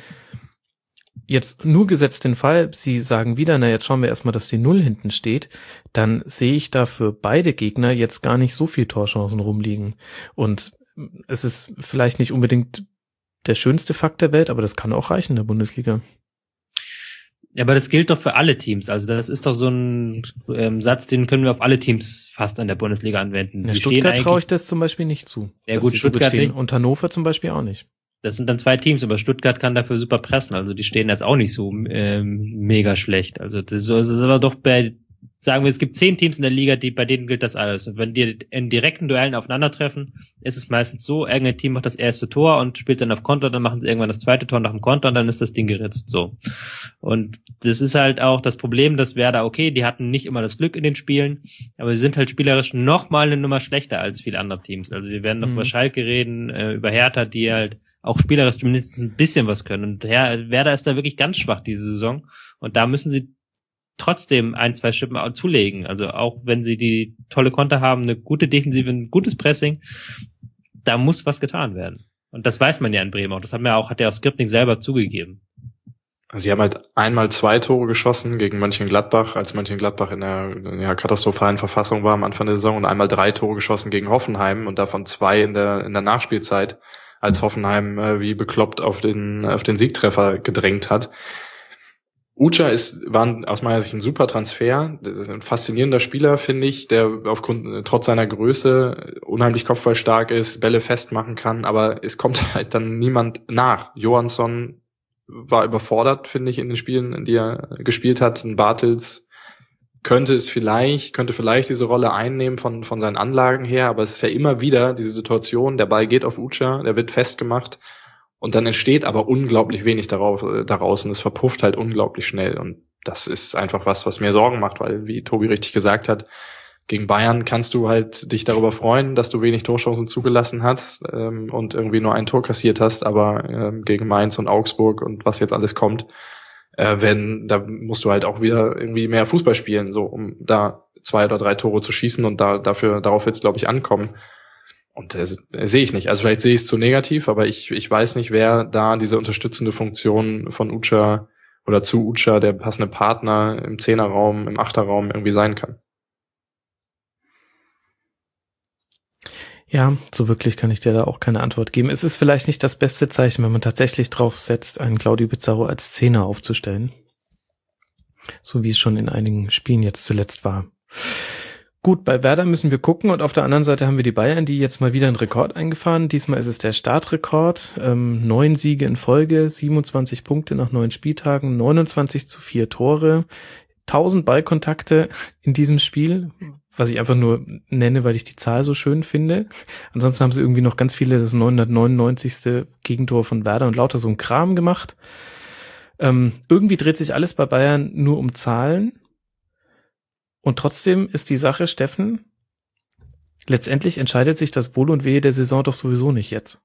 Jetzt nur gesetzt den Fall, Sie sagen wieder, na jetzt schauen wir erstmal, dass die Null hinten steht, dann sehe ich da für beide Gegner jetzt gar nicht so viel Torchancen rumliegen. Und es ist vielleicht nicht unbedingt der schönste Fakt der Welt, aber das kann auch reichen in der Bundesliga. Ja, aber das gilt doch für alle Teams. Also das ist doch so ein ähm, Satz, den können wir auf alle Teams fast an der Bundesliga anwenden. Ja, Stuttgart traue ich das zum Beispiel nicht zu. Ja gut, Stuttgart nicht. Und Hannover zum Beispiel auch nicht. Das sind dann zwei Teams, aber Stuttgart kann dafür super pressen. Also die stehen jetzt auch nicht so ähm, mega schlecht. Also das ist aber doch bei, sagen wir, es gibt zehn Teams in der Liga, die bei denen gilt das alles. Und wenn die in direkten Duellen aufeinandertreffen, ist es meistens so, irgendein Team macht das erste Tor und spielt dann auf Konter, dann machen sie irgendwann das zweite Tor nach dem Konter und dann ist das Ding geritzt. So. Und das ist halt auch das Problem, dass Werder, okay, die hatten nicht immer das Glück in den Spielen, aber sie sind halt spielerisch noch mal eine Nummer schlechter als viele andere Teams. Also wir werden noch mhm. über Schalke reden, äh, über Hertha, die halt auch spielerisch zumindest ein bisschen was können. Und ja, Werder ist da wirklich ganz schwach diese Saison. Und da müssen sie trotzdem ein, zwei Schippen zulegen. Also auch wenn sie die tolle Konter haben, eine gute Defensive, ein gutes Pressing, da muss was getan werden. Und das weiß man ja in Bremen auch. Das hat mir auch, hat ja auch Skripnik selber zugegeben. Sie haben halt einmal zwei Tore geschossen gegen Mönchengladbach, als Mönchengladbach in der, in der katastrophalen Verfassung war am Anfang der Saison, und einmal drei Tore geschossen gegen Hoffenheim und davon zwei in der, in der Nachspielzeit, als Hoffenheim äh, wie bekloppt auf den auf den Siegtreffer gedrängt hat. Ucha ist war aus meiner Sicht ein super Transfer. Das ist ein faszinierender Spieler, finde ich, der aufgrund trotz seiner Größe unheimlich kopfballstark ist, Bälle festmachen kann, aber es kommt halt dann niemand nach. Johansson war überfordert, finde ich, in den Spielen, in die er gespielt hat. Ein Bartels könnte es vielleicht, könnte vielleicht diese Rolle einnehmen von, von seinen Anlagen her, aber es ist ja immer wieder diese Situation, der Ball geht auf Ucha, der wird festgemacht und dann entsteht aber unglaublich wenig darauf, daraus und es verpufft halt unglaublich schnell und das ist einfach was, was mir Sorgen macht, weil, wie Tobi richtig gesagt hat, Gegen Bayern kannst du halt dich darüber freuen, dass du wenig Torchancen zugelassen hast ähm, und irgendwie nur ein Tor kassiert hast, aber ähm, gegen Mainz und Augsburg und was jetzt alles kommt, äh, wenn da musst du halt auch wieder irgendwie mehr Fußball spielen, so um da zwei oder drei Tore zu schießen und da dafür darauf wird's, glaube ich, ankommen. Und das äh, sehe ich nicht. Also vielleicht sehe ich es zu negativ, aber ich ich weiß nicht, wer da diese unterstützende Funktion von Ucha oder zu Ucha, der passende Partner im Zehnerraum, im Achterraum irgendwie sein kann. Ja, so wirklich kann ich dir da auch keine Antwort geben. Es ist vielleicht nicht das beste Zeichen, wenn man tatsächlich drauf setzt, einen Claudio Pizarro als Zehner aufzustellen. So wie es schon in einigen Spielen jetzt zuletzt war. Gut, bei Werder müssen wir gucken und auf der anderen Seite haben wir die Bayern, die jetzt mal wieder einen Rekord eingefahren. Diesmal ist es der Startrekord. Ähm, neun Siege in Folge, siebenundzwanzig Punkte nach neun Spieltagen, neunundzwanzig zu vier Tore, tausend Ballkontakte in diesem Spiel, was ich einfach nur nenne, weil ich die Zahl so schön finde. Ansonsten haben sie irgendwie noch ganz viele, das neunhundertneunundneunzigste Gegentor von Werder und lauter so ein Kram gemacht. Ähm, irgendwie dreht sich alles bei Bayern nur um Zahlen. Und trotzdem ist die Sache, Steffen, letztendlich entscheidet sich das Wohl und Wehe der Saison doch sowieso nicht jetzt.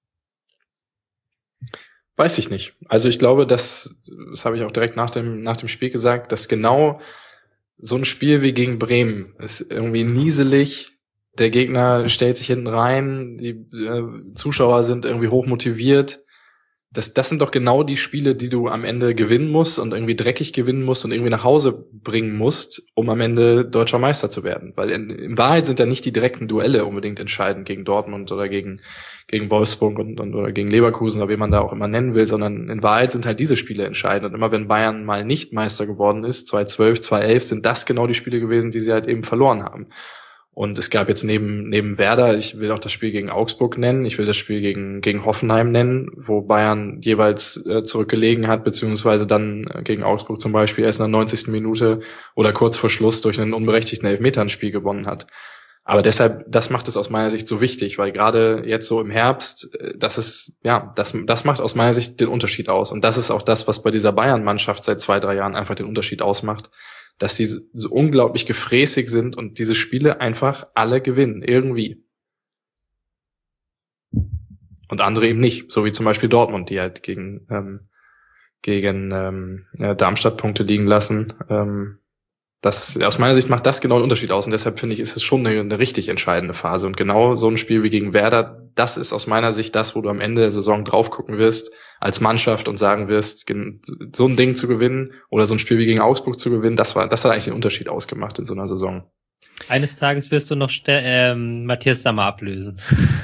Weiß ich nicht. Also ich glaube, dass, das habe ich auch direkt nach dem, nach dem Spiel gesagt, dass genau so ein Spiel wie gegen Bremen ist irgendwie nieselig. Der Gegner stellt sich hinten rein, die äh, Zuschauer sind irgendwie hoch motiviert. Das, das sind doch genau die Spiele, die du am Ende gewinnen musst und irgendwie dreckig gewinnen musst und irgendwie nach Hause bringen musst, um am Ende deutscher Meister zu werden. Weil in, in Wahrheit sind ja nicht die direkten Duelle unbedingt entscheidend gegen Dortmund oder gegen gegen Wolfsburg und, und oder gegen Leverkusen oder wie man da auch immer nennen will, sondern in Wahrheit sind halt diese Spiele entscheidend. Und immer wenn Bayern mal nicht Meister geworden ist, zwanzig zwölf, zwanzig elf, sind das genau die Spiele gewesen, die sie halt eben verloren haben. Und es gab jetzt neben neben Werder, ich will auch das Spiel gegen Augsburg nennen, ich will das Spiel gegen gegen Hoffenheim nennen, wo Bayern jeweils äh, zurückgelegen hat, beziehungsweise dann äh, gegen Augsburg zum Beispiel erst in der neunzigsten Minute oder kurz vor Schluss durch einen unberechtigten Elfmeter ein Spiel gewonnen hat. Aber deshalb, das macht es aus meiner Sicht so wichtig, weil gerade jetzt so im Herbst, das ist, ja, das, das macht aus meiner Sicht den Unterschied aus. Und das ist auch das, was bei dieser Bayern-Mannschaft seit zwei, drei Jahren einfach den Unterschied ausmacht, dass sie so unglaublich gefräßig sind und diese Spiele einfach alle gewinnen, irgendwie. Und andere eben nicht, so wie zum Beispiel Dortmund, die halt gegen, ähm, gegen ähm, ja, Darmstadt Punkte liegen lassen. Ähm, Das, aus meiner Sicht macht das genau den Unterschied aus und deshalb finde ich, ist es schon eine, eine richtig entscheidende Phase und genau so ein Spiel wie gegen Werder, das ist aus meiner Sicht das, wo du am Ende der Saison drauf gucken wirst als Mannschaft und sagen wirst, so ein Ding zu gewinnen oder so ein Spiel wie gegen Augsburg zu gewinnen, das war, das hat eigentlich den Unterschied ausgemacht in so einer Saison. Eines Tages wirst du noch ähm, Matthias Sammer ablösen.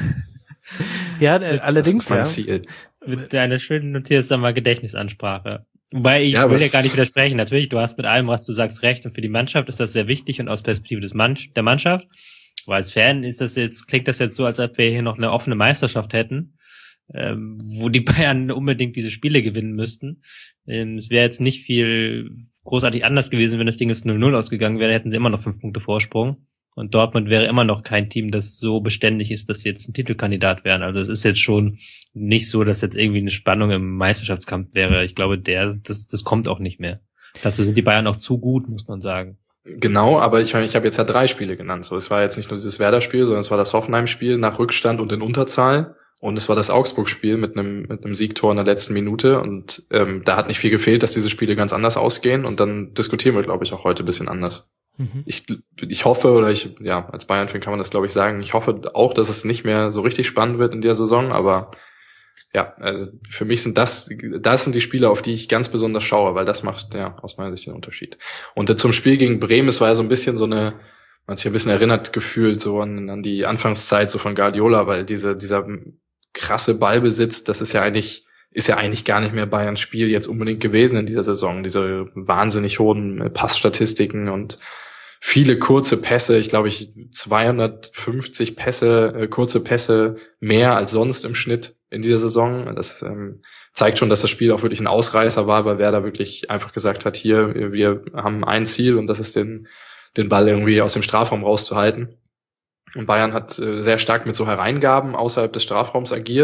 Ja, äh, allerdings, das ist mein ja. Ziel. Mit einer schönen Matthias Sammer Gedächtnisansprache. Wobei, ich ja, will ja gar nicht widersprechen. Natürlich, du hast mit allem, was du sagst, recht. Und für die Mannschaft ist das sehr wichtig und aus Perspektive des Mann- der Mannschaft. Aber als Fan ist das jetzt, klingt das jetzt so, als ob wir hier noch eine offene Meisterschaft hätten, ähm, wo die Bayern unbedingt diese Spiele gewinnen müssten. Ähm, es wäre jetzt nicht viel großartig anders gewesen, wenn das Ding jetzt null null ausgegangen wäre, hätten sie immer noch fünf Punkte Vorsprung. Und Dortmund wäre immer noch kein Team, das so beständig ist, dass sie jetzt ein Titelkandidat wären. Also es ist jetzt schon nicht so, dass jetzt irgendwie eine Spannung im Meisterschaftskampf wäre. Ich glaube, der, das, das kommt auch nicht mehr. Dazu sind die Bayern auch zu gut, muss man sagen. Genau, aber ich meine, ich habe jetzt ja drei Spiele genannt. So, es war jetzt nicht nur dieses Werder-Spiel, sondern es war das Hoffenheim-Spiel nach Rückstand und in Unterzahl. Und es war das Augsburg-Spiel mit einem mit einem Siegtor in der letzten Minute. Und ähm, da hat nicht viel gefehlt, dass diese Spiele ganz anders ausgehen. Und dann diskutieren wir, glaube ich, auch heute ein bisschen anders. Mhm. Ich ich hoffe, oder ich, ja, als Bayern-Fan kann man das, glaube ich, sagen, ich hoffe auch, dass es nicht mehr so richtig spannend wird in der Saison. Aber ja, also für mich sind das, das sind die Spiele, auf die ich ganz besonders schaue, weil das macht, ja, aus meiner Sicht den Unterschied. Und zum Spiel gegen Bremen, es war ja so ein bisschen so eine, man hat sich ein bisschen erinnert gefühlt, so an, an die Anfangszeit so von Guardiola, weil diese, dieser krasse Ballbesitz, das ist ja eigentlich, ist ja eigentlich gar nicht mehr Bayerns Spiel jetzt unbedingt gewesen in dieser Saison. Diese wahnsinnig hohen Passstatistiken und viele kurze Pässe, ich glaube ich zweihundertfünfzig Pässe, äh, kurze Pässe mehr als sonst im Schnitt in dieser Saison. Das ähm, zeigt schon, dass das Spiel auch wirklich ein Ausreißer war, weil Werder wirklich einfach gesagt hat, hier, wir haben ein Ziel und das ist den, den Ball irgendwie aus dem Strafraum rauszuhalten. Und Bayern hat äh, sehr stark mit so Hereingaben außerhalb des Strafraums agiert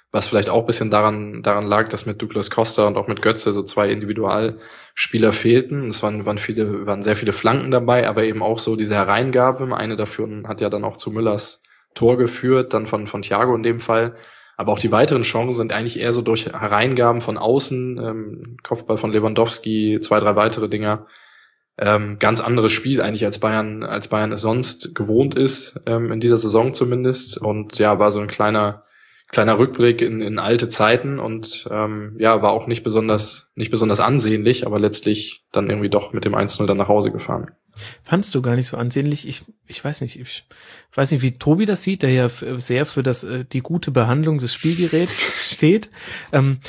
was vielleicht auch ein bisschen daran daran lag, dass mit Douglas Costa und auch mit Götze so zwei Individualspieler fehlten. Es waren waren viele waren sehr viele Flanken dabei, aber eben auch so diese Hereingabe. Eine davon hat ja dann auch zu Müllers Tor geführt, dann von von Thiago in dem Fall. Aber auch die weiteren Chancen sind eigentlich eher so durch Hereingaben von außen, ähm, Kopfball von Lewandowski, zwei, drei weitere Dinger. Ähm, ganz anderes Spiel eigentlich als Bayern, als Bayern es sonst gewohnt ist, ähm, in dieser Saison zumindest. Und ja, war so ein kleiner, kleiner Rückblick in, in alte Zeiten und ähm, ja, war auch nicht besonders, nicht besonders ansehnlich, aber letztlich dann irgendwie doch mit dem eins null dann nach Hause gefahren. Fandst du gar nicht so ansehnlich? Ich, ich weiß nicht, ich weiß nicht, wie Tobi das sieht, der ja sehr für das, die gute Behandlung des Spielgeräts steht. Ähm,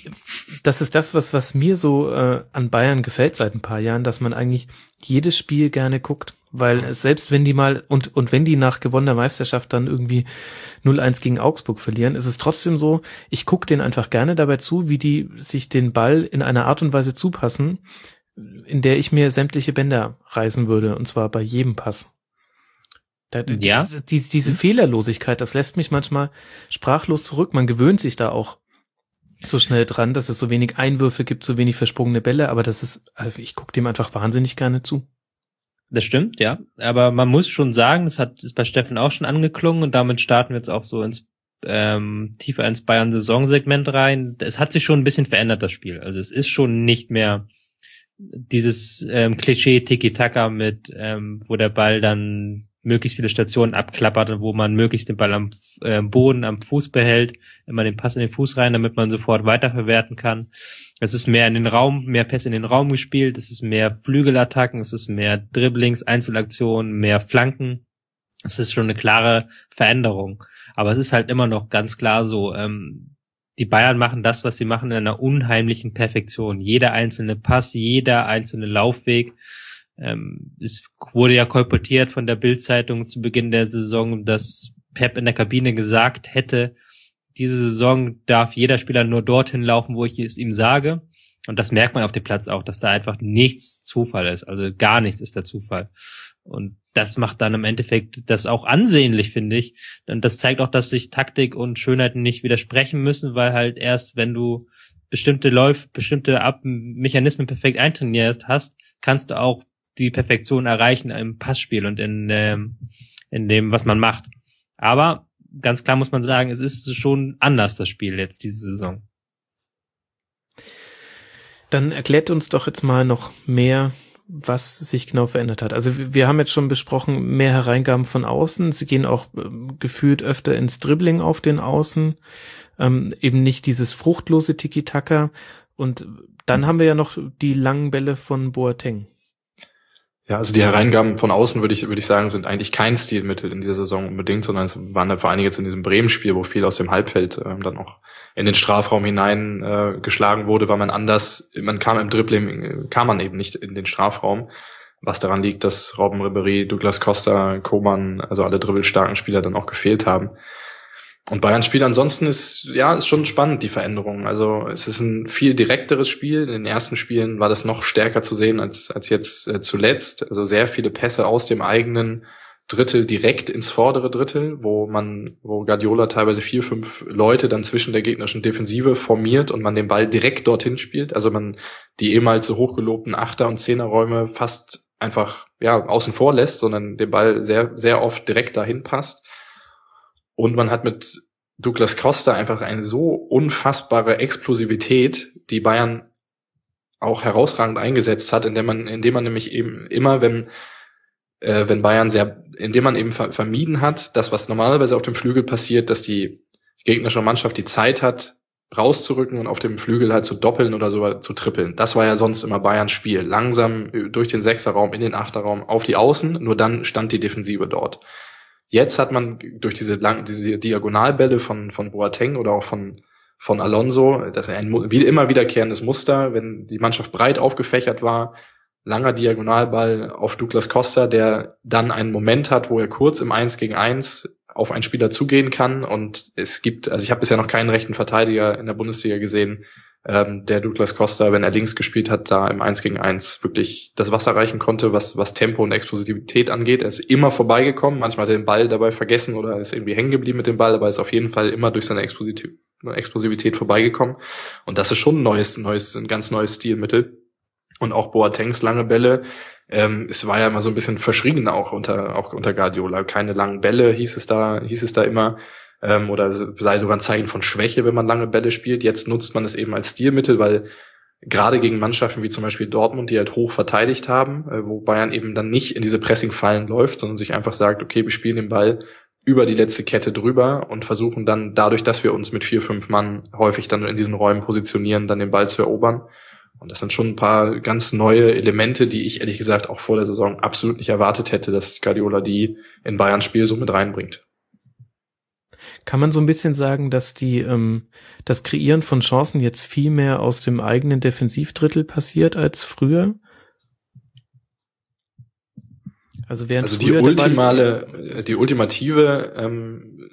das ist das, was, was mir so äh, an Bayern gefällt seit ein paar Jahren, dass man eigentlich jedes Spiel gerne guckt, weil selbst wenn die mal, und, und wenn die nach gewonnener Meisterschaft dann irgendwie null eins gegen Augsburg verlieren, ist es trotzdem so, ich gucke denen einfach gerne dabei zu, wie die sich den Ball in einer Art und Weise zupassen, in der ich mir sämtliche Bänder reißen würde, und zwar bei jedem Pass. Da, ja. Die, diese Fehlerlosigkeit, das lässt mich manchmal sprachlos zurück. Man gewöhnt sich da auch so schnell dran, dass es so wenig Einwürfe gibt, so wenig versprungene Bälle, aber das ist, also ich gucke dem einfach wahnsinnig gerne zu. Das stimmt, ja. Aber man muss schon sagen, das hat ist bei Steffen auch schon angeklungen und damit starten wir jetzt auch so ins ähm, tiefer ins Bayern-Saisonsegment rein. Es hat sich schon ein bisschen verändert, das Spiel. Also es ist schon nicht mehr dieses ähm, Klischee Tiki-Taka mit, ähm, wo der Ball dann möglichst viele Stationen abklappert und wo man möglichst den Ball am äh, Boden, am Fuß behält, immer den Pass in den Fuß rein, damit man sofort weiterverwerten kann. Es ist mehr in den Raum, mehr Pässe in den Raum gespielt, es ist mehr Flügelattacken, es ist mehr Dribblings, Einzelaktionen, mehr Flanken. Es ist schon eine klare Veränderung. Aber es ist halt immer noch ganz klar so, ähm, die Bayern machen das, was sie machen, in einer unheimlichen Perfektion. Jeder einzelne Pass, jeder einzelne Laufweg. Ähm, es wurde ja kolportiert von der Bild-Zeitung zu Beginn der Saison, dass Pep in der Kabine gesagt hätte, diese Saison darf jeder Spieler nur dorthin laufen, wo ich es ihm sage. Und das merkt man auf dem Platz auch, dass da einfach nichts Zufall ist. Also gar nichts ist der Zufall. Und das macht dann im Endeffekt das auch ansehnlich, finde ich. Und das zeigt auch, dass sich Taktik und Schönheit nicht widersprechen müssen, weil halt erst, wenn du bestimmte Läufe, bestimmte Ab- Mechanismen perfekt eintrainiert hast, kannst du auch die Perfektion erreichen im Passspiel und in, ähm, in dem, was man macht. Aber ganz klar muss man sagen, es ist schon anders, das Spiel jetzt diese Saison. Dann erklärt uns doch jetzt mal noch mehr, was sich genau verändert hat. Also wir haben jetzt schon besprochen, mehr Hereingaben von außen. Sie gehen auch äh, gefühlt öfter ins Dribbling auf den Außen. Ähm, eben nicht dieses fruchtlose Tiki-Taka. Und dann haben wir ja noch die langen Bälle von Boateng. Ja, also die Hereingaben von außen würde ich würde ich sagen, sind eigentlich kein Stilmittel in dieser Saison unbedingt, sondern es waren vor allen Dingen jetzt in diesem Bremen-Spiel, wo viel aus dem Halbfeld ähm, dann auch in den Strafraum hinein äh, geschlagen wurde, weil man anders, man kam im Dribbling, kam man eben nicht in den Strafraum, was daran liegt, dass Robben Ribéry, Douglas Costa, Coman, also alle dribbelstarken Spieler dann auch gefehlt haben. Und Bayerns Spiel ansonsten ist, ja, ist schon spannend, die Veränderung. Also es ist ein viel direkteres Spiel. In den ersten Spielen war das noch stärker zu sehen als als jetzt äh, zuletzt. Also sehr viele Pässe aus dem eigenen Drittel direkt ins vordere Drittel, wo man, wo Guardiola teilweise vier, fünf Leute dann zwischen der gegnerischen Defensive formiert und man den Ball direkt dorthin spielt. Also man die ehemals so hochgelobten Achter- und Zehnerräume fast einfach, ja, außen vor lässt, sondern den Ball sehr, sehr oft direkt dahin passt. Und man hat mit Douglas Costa einfach eine so unfassbare Explosivität, die Bayern auch herausragend eingesetzt hat, indem man, indem man nämlich eben immer, wenn, äh, wenn Bayern sehr, indem man eben ver- vermieden hat, das, was normalerweise auf dem Flügel passiert, dass die gegnerische Mannschaft die Zeit hat, rauszurücken und auf dem Flügel halt zu doppeln oder so zu trippeln. Das war ja sonst immer Bayerns Spiel. Langsam durch den Sechserraum in den Achterraum auf die Außen, nur dann stand die Defensive dort. Jetzt hat man durch diese lang, diese Diagonalbälle von von Boateng oder auch von von Alonso, das ist ein wie immer wiederkehrendes Muster, wenn die Mannschaft breit aufgefächert war, langer Diagonalball auf Douglas Costa, der dann einen Moment hat, wo er kurz im Eins gegen Eins auf einen Spieler zugehen kann. Und es gibt, also ich habe bisher noch keinen rechten Verteidiger in der Bundesliga gesehen, ähm, der Douglas Costa, wenn er links gespielt hat, da im Eins gegen Eins wirklich das Wasser reichen konnte, was was Tempo und Explosivität angeht. Er ist immer vorbeigekommen, manchmal hat er den Ball dabei vergessen oder ist irgendwie hängen geblieben mit dem Ball, aber ist auf jeden Fall immer durch seine Explosivität vorbeigekommen. Und das ist schon ein neues, neues, ein ganz neues Stilmittel. Und auch Boatengs lange Bälle, ähm, es war ja immer so ein bisschen verschrien auch unter, auch unter Guardiola. Keine langen Bälle hieß es da, hieß es da immer, ähm, oder sei sogar ein Zeichen von Schwäche, wenn man lange Bälle spielt. Jetzt nutzt man es eben als Stilmittel, weil gerade gegen Mannschaften wie zum Beispiel Dortmund, die halt hoch verteidigt haben, äh, wo Bayern eben dann nicht in diese Pressing-Fallen läuft, sondern sich einfach sagt, okay, wir spielen den Ball über die letzte Kette drüber und versuchen dann dadurch, dass wir uns mit vier, fünf Mann häufig dann in diesen Räumen positionieren, dann den Ball zu erobern. Und das sind schon ein paar ganz neue Elemente, die ich ehrlich gesagt auch vor der Saison absolut nicht erwartet hätte, dass Guardiola die in Bayerns Spiel so mit reinbringt. Kann man so ein bisschen sagen, dass die ähm, das Kreieren von Chancen jetzt viel mehr aus dem eigenen Defensivdrittel passiert als früher? Also während also die früher ultimale, die ultimative ähm,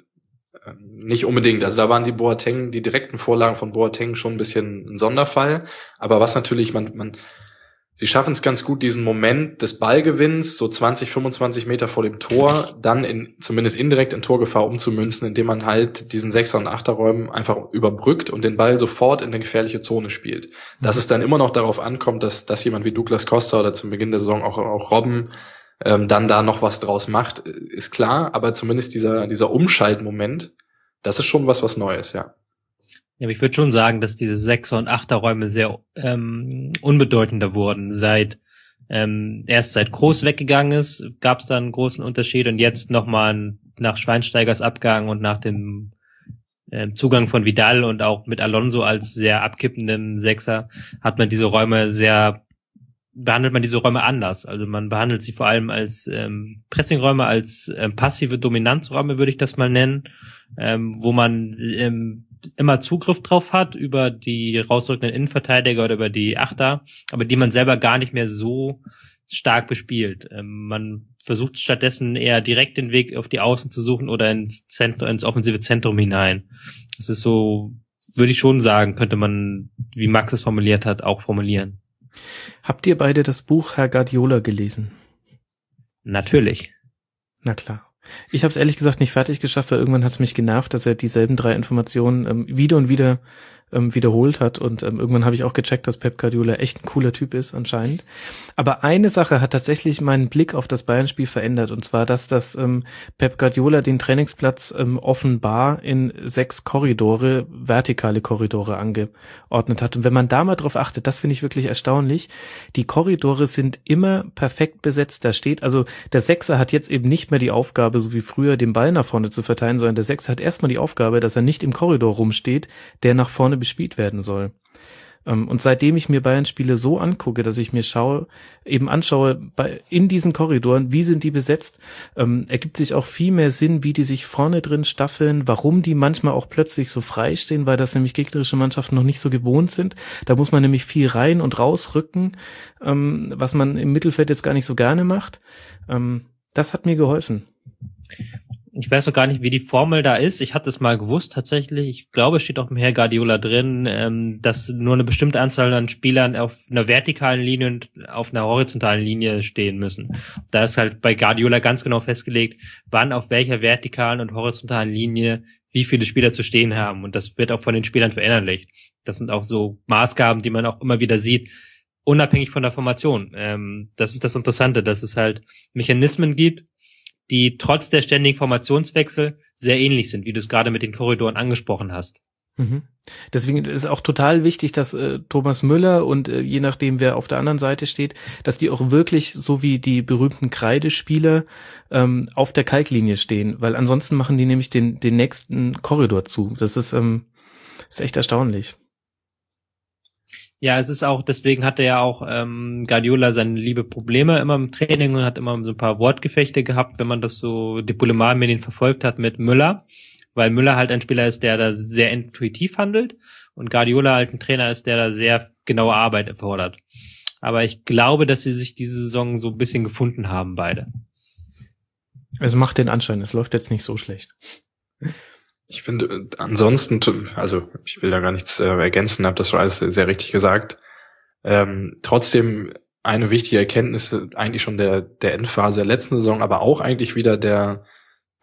nicht unbedingt. Also da waren die Boateng, die direkten Vorlagen von Boateng schon ein bisschen ein Sonderfall. Aber was natürlich, man, man, sie schaffen es ganz gut, diesen Moment des Ballgewinns, so zwanzig, fünfundzwanzig Meter vor dem Tor, dann in, zumindest indirekt in Torgefahr umzumünzen, indem man halt diesen Sechser- und Achterräumen einfach überbrückt und den Ball sofort in eine gefährliche Zone spielt. Dass es dann immer noch darauf ankommt, dass, dass jemand wie Douglas Costa oder zum Beginn der Saison auch, auch Robben ähm, dann da noch was draus macht, ist klar. Aber zumindest dieser, dieser Umschaltmoment, das ist schon was, was Neues, ja. Ja, aber ich würde schon sagen, dass diese Sechser- und Achterräume sehr ähm, unbedeutender wurden. Seit ähm, erst seit Kroos weggegangen ist, gab es da einen großen Unterschied und jetzt nochmal nach Schweinsteigers Abgang und nach dem ähm, Zugang von Vidal und auch mit Alonso als sehr abkippendem Sechser hat man diese Räume sehr behandelt man diese Räume anders. Also man behandelt sie vor allem als ähm, Pressingräume, als ähm, passive Dominanzräume, würde ich das mal nennen, ähm, wo man ähm, immer Zugriff drauf hat über die rausrückenden Innenverteidiger oder über die Achter, aber die man selber gar nicht mehr so stark bespielt. Ähm, man versucht stattdessen eher direkt den Weg auf die Außen zu suchen oder ins Zentrum, ins offensive Zentrum hinein. Das ist so, würde ich schon sagen, könnte man, wie Max es formuliert hat, auch formulieren. Habt ihr beide das Buch Herr Guardiola gelesen? Natürlich. Na klar. Ich habe es ehrlich gesagt nicht fertig geschafft, weil irgendwann hat es mich genervt, dass er dieselben drei Informationen ähm, wieder und wieder ähm, wiederholt hat und ähm, irgendwann habe ich auch gecheckt, dass Pep Guardiola echt ein cooler Typ ist anscheinend. Aber eine Sache hat tatsächlich meinen Blick auf das Bayern-Spiel verändert und zwar, dass das ähm, Pep Guardiola den Trainingsplatz ähm, offenbar in sechs Korridore, vertikale Korridore angeordnet hat. Und wenn man da mal drauf achtet, das finde ich wirklich erstaunlich, die Korridore sind immer perfekt besetzt. Da steht, also der Sechser hat jetzt eben nicht mehr die Aufgabe, so wie früher, den Ball nach vorne zu verteilen, sondern der Sechser hat erstmal die Aufgabe, dass er nicht im Korridor rumsteht, der nach vorne bespielt werden soll. Und seitdem ich mir Bayern-Spiele so angucke, dass ich mir schaue, eben anschaue, bei, in diesen Korridoren, wie sind die besetzt, ähm, ergibt sich auch viel mehr Sinn, wie die sich vorne drin staffeln, warum die manchmal auch plötzlich so frei stehen, weil das nämlich gegnerische Mannschaften noch nicht so gewohnt sind. Da muss man nämlich viel rein und rausrücken, ähm, was man im Mittelfeld jetzt gar nicht so gerne macht. Ähm, das hat mir geholfen. Ich weiß auch gar nicht, wie die Formel da ist. Ich hatte es mal gewusst tatsächlich. Ich glaube, es steht auch im Herr Guardiola drin, ähm, dass nur eine bestimmte Anzahl an Spielern auf einer vertikalen Linie und auf einer horizontalen Linie stehen müssen. Da ist halt bei Guardiola ganz genau festgelegt, wann auf welcher vertikalen und horizontalen Linie wie viele Spieler zu stehen haben. Und das wird auch von den Spielern verinnerlicht. Das sind auch so Maßgaben, die man auch immer wieder sieht, unabhängig von der Formation. Ähm, das ist das Interessante, dass es halt Mechanismen gibt, die trotz der ständigen Formationswechsel sehr ähnlich sind, wie du es gerade mit den Korridoren angesprochen hast. Mhm. Deswegen ist es auch total wichtig, dass äh, Thomas Müller und äh, je nachdem, wer auf der anderen Seite steht, dass die auch wirklich, so wie die berühmten Kreidespieler, ähm, auf der Kalklinie stehen, weil ansonsten machen die nämlich den den nächsten Korridor zu. Das ist, ähm, ist echt erstaunlich. Ja, es ist auch, deswegen hatte ja auch ähm, Guardiola seine liebe Probleme immer im Training und hat immer so ein paar Wortgefechte gehabt, wenn man das so die Boulevardmedien verfolgt hat mit Müller, weil Müller halt ein Spieler ist, der da sehr intuitiv handelt und Guardiola halt ein Trainer ist, der da sehr genaue Arbeit erfordert. Aber ich glaube, dass sie sich diese Saison so ein bisschen gefunden haben, beide. Es macht den Anschein, es läuft jetzt nicht so schlecht. Ich finde, ansonsten, also ich will da gar nichts äh, ergänzen, habe das schon alles sehr richtig gesagt. Ähm, trotzdem eine wichtige Erkenntnis eigentlich schon der der Endphase der letzten Saison, aber auch eigentlich wieder der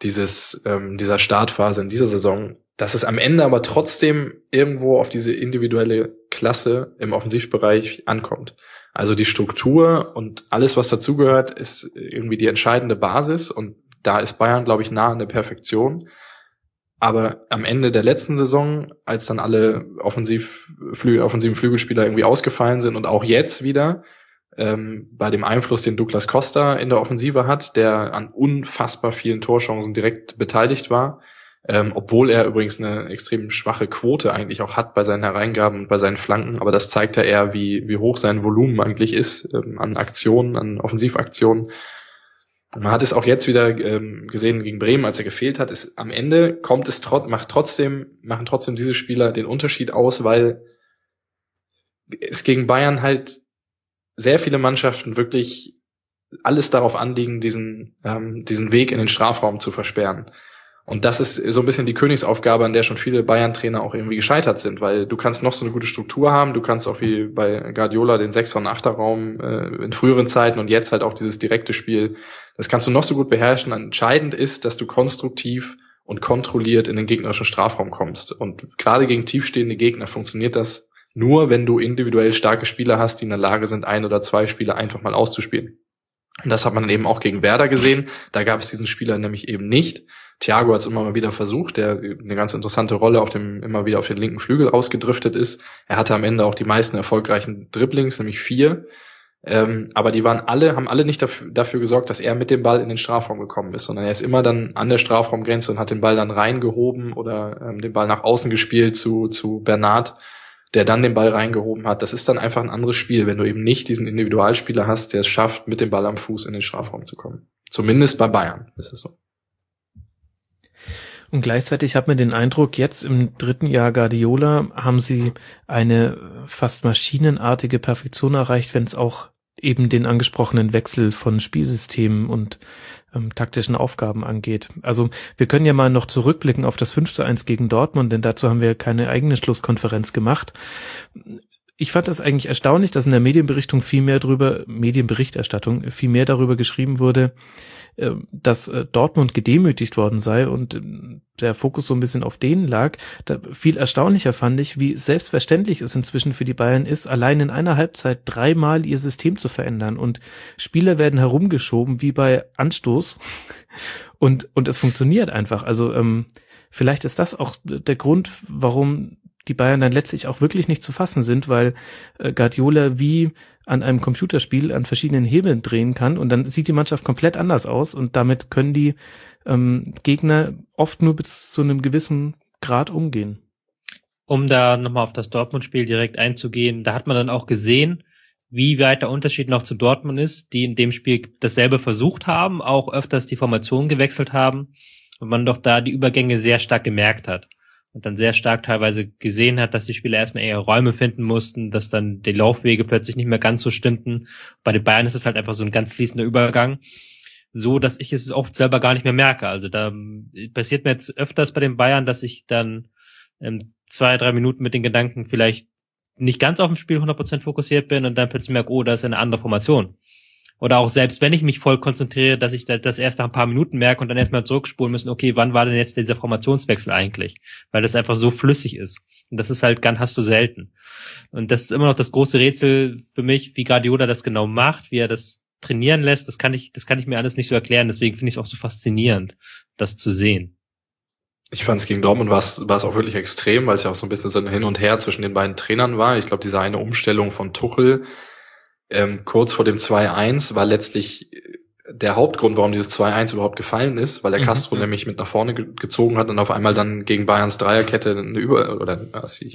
dieses ähm, dieser Startphase in dieser Saison, dass es am Ende aber trotzdem irgendwo auf diese individuelle Klasse im Offensivbereich ankommt. Also die Struktur und alles, was dazugehört, ist irgendwie die entscheidende Basis und da ist Bayern, glaube ich, nah an der Perfektion. Aber am Ende der letzten Saison, als dann alle offensiv, Flü- offensiven Flügelspieler irgendwie ausgefallen sind und auch jetzt wieder, ähm, bei dem Einfluss, den Douglas Costa in der Offensive hat, der an unfassbar vielen Torchancen direkt beteiligt war, ähm, obwohl er übrigens eine extrem schwache Quote eigentlich auch hat bei seinen Hereingaben und bei seinen Flanken, aber das zeigt ja eher, wie, wie hoch sein Volumen eigentlich ist ähm, an Aktionen, an Offensivaktionen. Man hat es auch jetzt wieder ähm, gesehen gegen Bremen, als er gefehlt hat. Ist, am Ende kommt es trotz, macht trotzdem, machen trotzdem diese Spieler den Unterschied aus, weil es gegen Bayern halt sehr viele Mannschaften wirklich alles darauf anliegen, diesen ähm, diesen Weg in den Strafraum zu versperren. Und das ist so ein bisschen die Königsaufgabe, an der schon viele Bayern-Trainer auch irgendwie gescheitert sind, weil du kannst noch so eine gute Struktur haben, du kannst auch wie bei Guardiola den Sechser- und Achterraum äh, in früheren Zeiten und jetzt halt auch dieses direkte Spiel, das kannst du noch so gut beherrschen. Entscheidend ist, dass du konstruktiv und kontrolliert in den gegnerischen Strafraum kommst. Und gerade gegen tiefstehende Gegner funktioniert das nur, wenn du individuell starke Spieler hast, die in der Lage sind, ein oder zwei Spieler einfach mal auszuspielen. Und das hat man dann eben auch gegen Werder gesehen. Da gab es diesen Spieler nämlich eben nicht. Thiago hat es immer mal wieder versucht, der eine ganz interessante Rolle auf dem immer wieder auf den linken Flügel ausgedriftet ist. Er hatte am Ende auch die meisten erfolgreichen Dribblings, nämlich vier. Ähm, aber die waren alle, haben alle nicht dafür, dafür gesorgt, dass er mit dem Ball in den Strafraum gekommen ist, sondern er ist immer dann an der Strafraumgrenze und hat den Ball dann reingehoben oder ähm, den Ball nach außen gespielt zu zu Bernat, der dann den Ball reingehoben hat. Das ist dann einfach ein anderes Spiel, wenn du eben nicht diesen Individualspieler hast, der es schafft, mit dem Ball am Fuß in den Strafraum zu kommen. Zumindest bei Bayern ist es so. Und gleichzeitig hat man den Eindruck, jetzt im dritten Jahr Guardiola haben sie eine fast maschinenartige Perfektion erreicht, wenn es auch eben den angesprochenen Wechsel von Spielsystemen und ähm, taktischen Aufgaben angeht. Also wir können ja mal noch zurückblicken auf das fünf zu eins gegen Dortmund, denn dazu haben wir keine eigene Schlusskonferenz gemacht. Ich fand das eigentlich erstaunlich, dass in der Medienberichtung viel mehr drüber, Medienberichterstattung, viel mehr darüber geschrieben wurde, dass Dortmund gedemütigt worden sei und der Fokus so ein bisschen auf denen lag. Da viel erstaunlicher fand ich, wie selbstverständlich es inzwischen für die Bayern ist, allein in einer Halbzeit dreimal ihr System zu verändern und Spieler werden herumgeschoben wie bei Anstoß und und es funktioniert einfach. Also ähm, vielleicht ist das auch der Grund, warum die Bayern dann letztlich auch wirklich nicht zu fassen sind, weil äh, Guardiola wie an einem Computerspiel an verschiedenen Hebeln drehen kann und dann sieht die Mannschaft komplett anders aus und damit können die ähm, Gegner oft nur bis zu einem gewissen Grad umgehen. Um da nochmal auf das Dortmund-Spiel direkt einzugehen, da hat man dann auch gesehen, wie weit der Unterschied noch zu Dortmund ist, die in dem Spiel dasselbe versucht haben, auch öfters die Formation gewechselt haben und man doch da die Übergänge sehr stark gemerkt hat. Und dann sehr stark teilweise gesehen hat, dass die Spieler erstmal eher Räume finden mussten, dass dann die Laufwege plötzlich nicht mehr ganz so stimmten. Bei den Bayern ist es halt einfach so ein ganz fließender Übergang, so dass ich es oft selber gar nicht mehr merke. Also da passiert mir jetzt öfters bei den Bayern, dass ich dann ähm, zwei, drei Minuten mit den Gedanken vielleicht nicht ganz auf dem Spiel hundert Prozent fokussiert bin und dann plötzlich merke, oh, da ist eine andere Formation. Oder auch selbst wenn ich mich voll konzentriere, dass ich das erst nach ein paar Minuten merke und dann erstmal zurückspulen müssen, okay, wann war denn jetzt dieser Formationswechsel eigentlich? Weil das einfach so flüssig ist. Und das ist halt, ganz hast du selten. Und das ist immer noch das große Rätsel für mich, wie Guardiola das genau macht, wie er das trainieren lässt. Das kann ich, das kann ich mir alles nicht so erklären. Deswegen finde ich es auch so faszinierend, das zu sehen. Ich fand es gegen Dortmund war es war es auch wirklich extrem, weil es ja auch so ein bisschen so ein Hin und Her zwischen den beiden Trainern war. Ich glaube, diese eine Umstellung von Tuchel Ähm, kurz vor dem zwei eins war letztlich der Hauptgrund, warum dieses zwei eins überhaupt gefallen ist, weil der mhm. Castro nämlich mit nach vorne ge- gezogen hat und auf einmal dann gegen Bayerns Dreierkette eine Über- oder also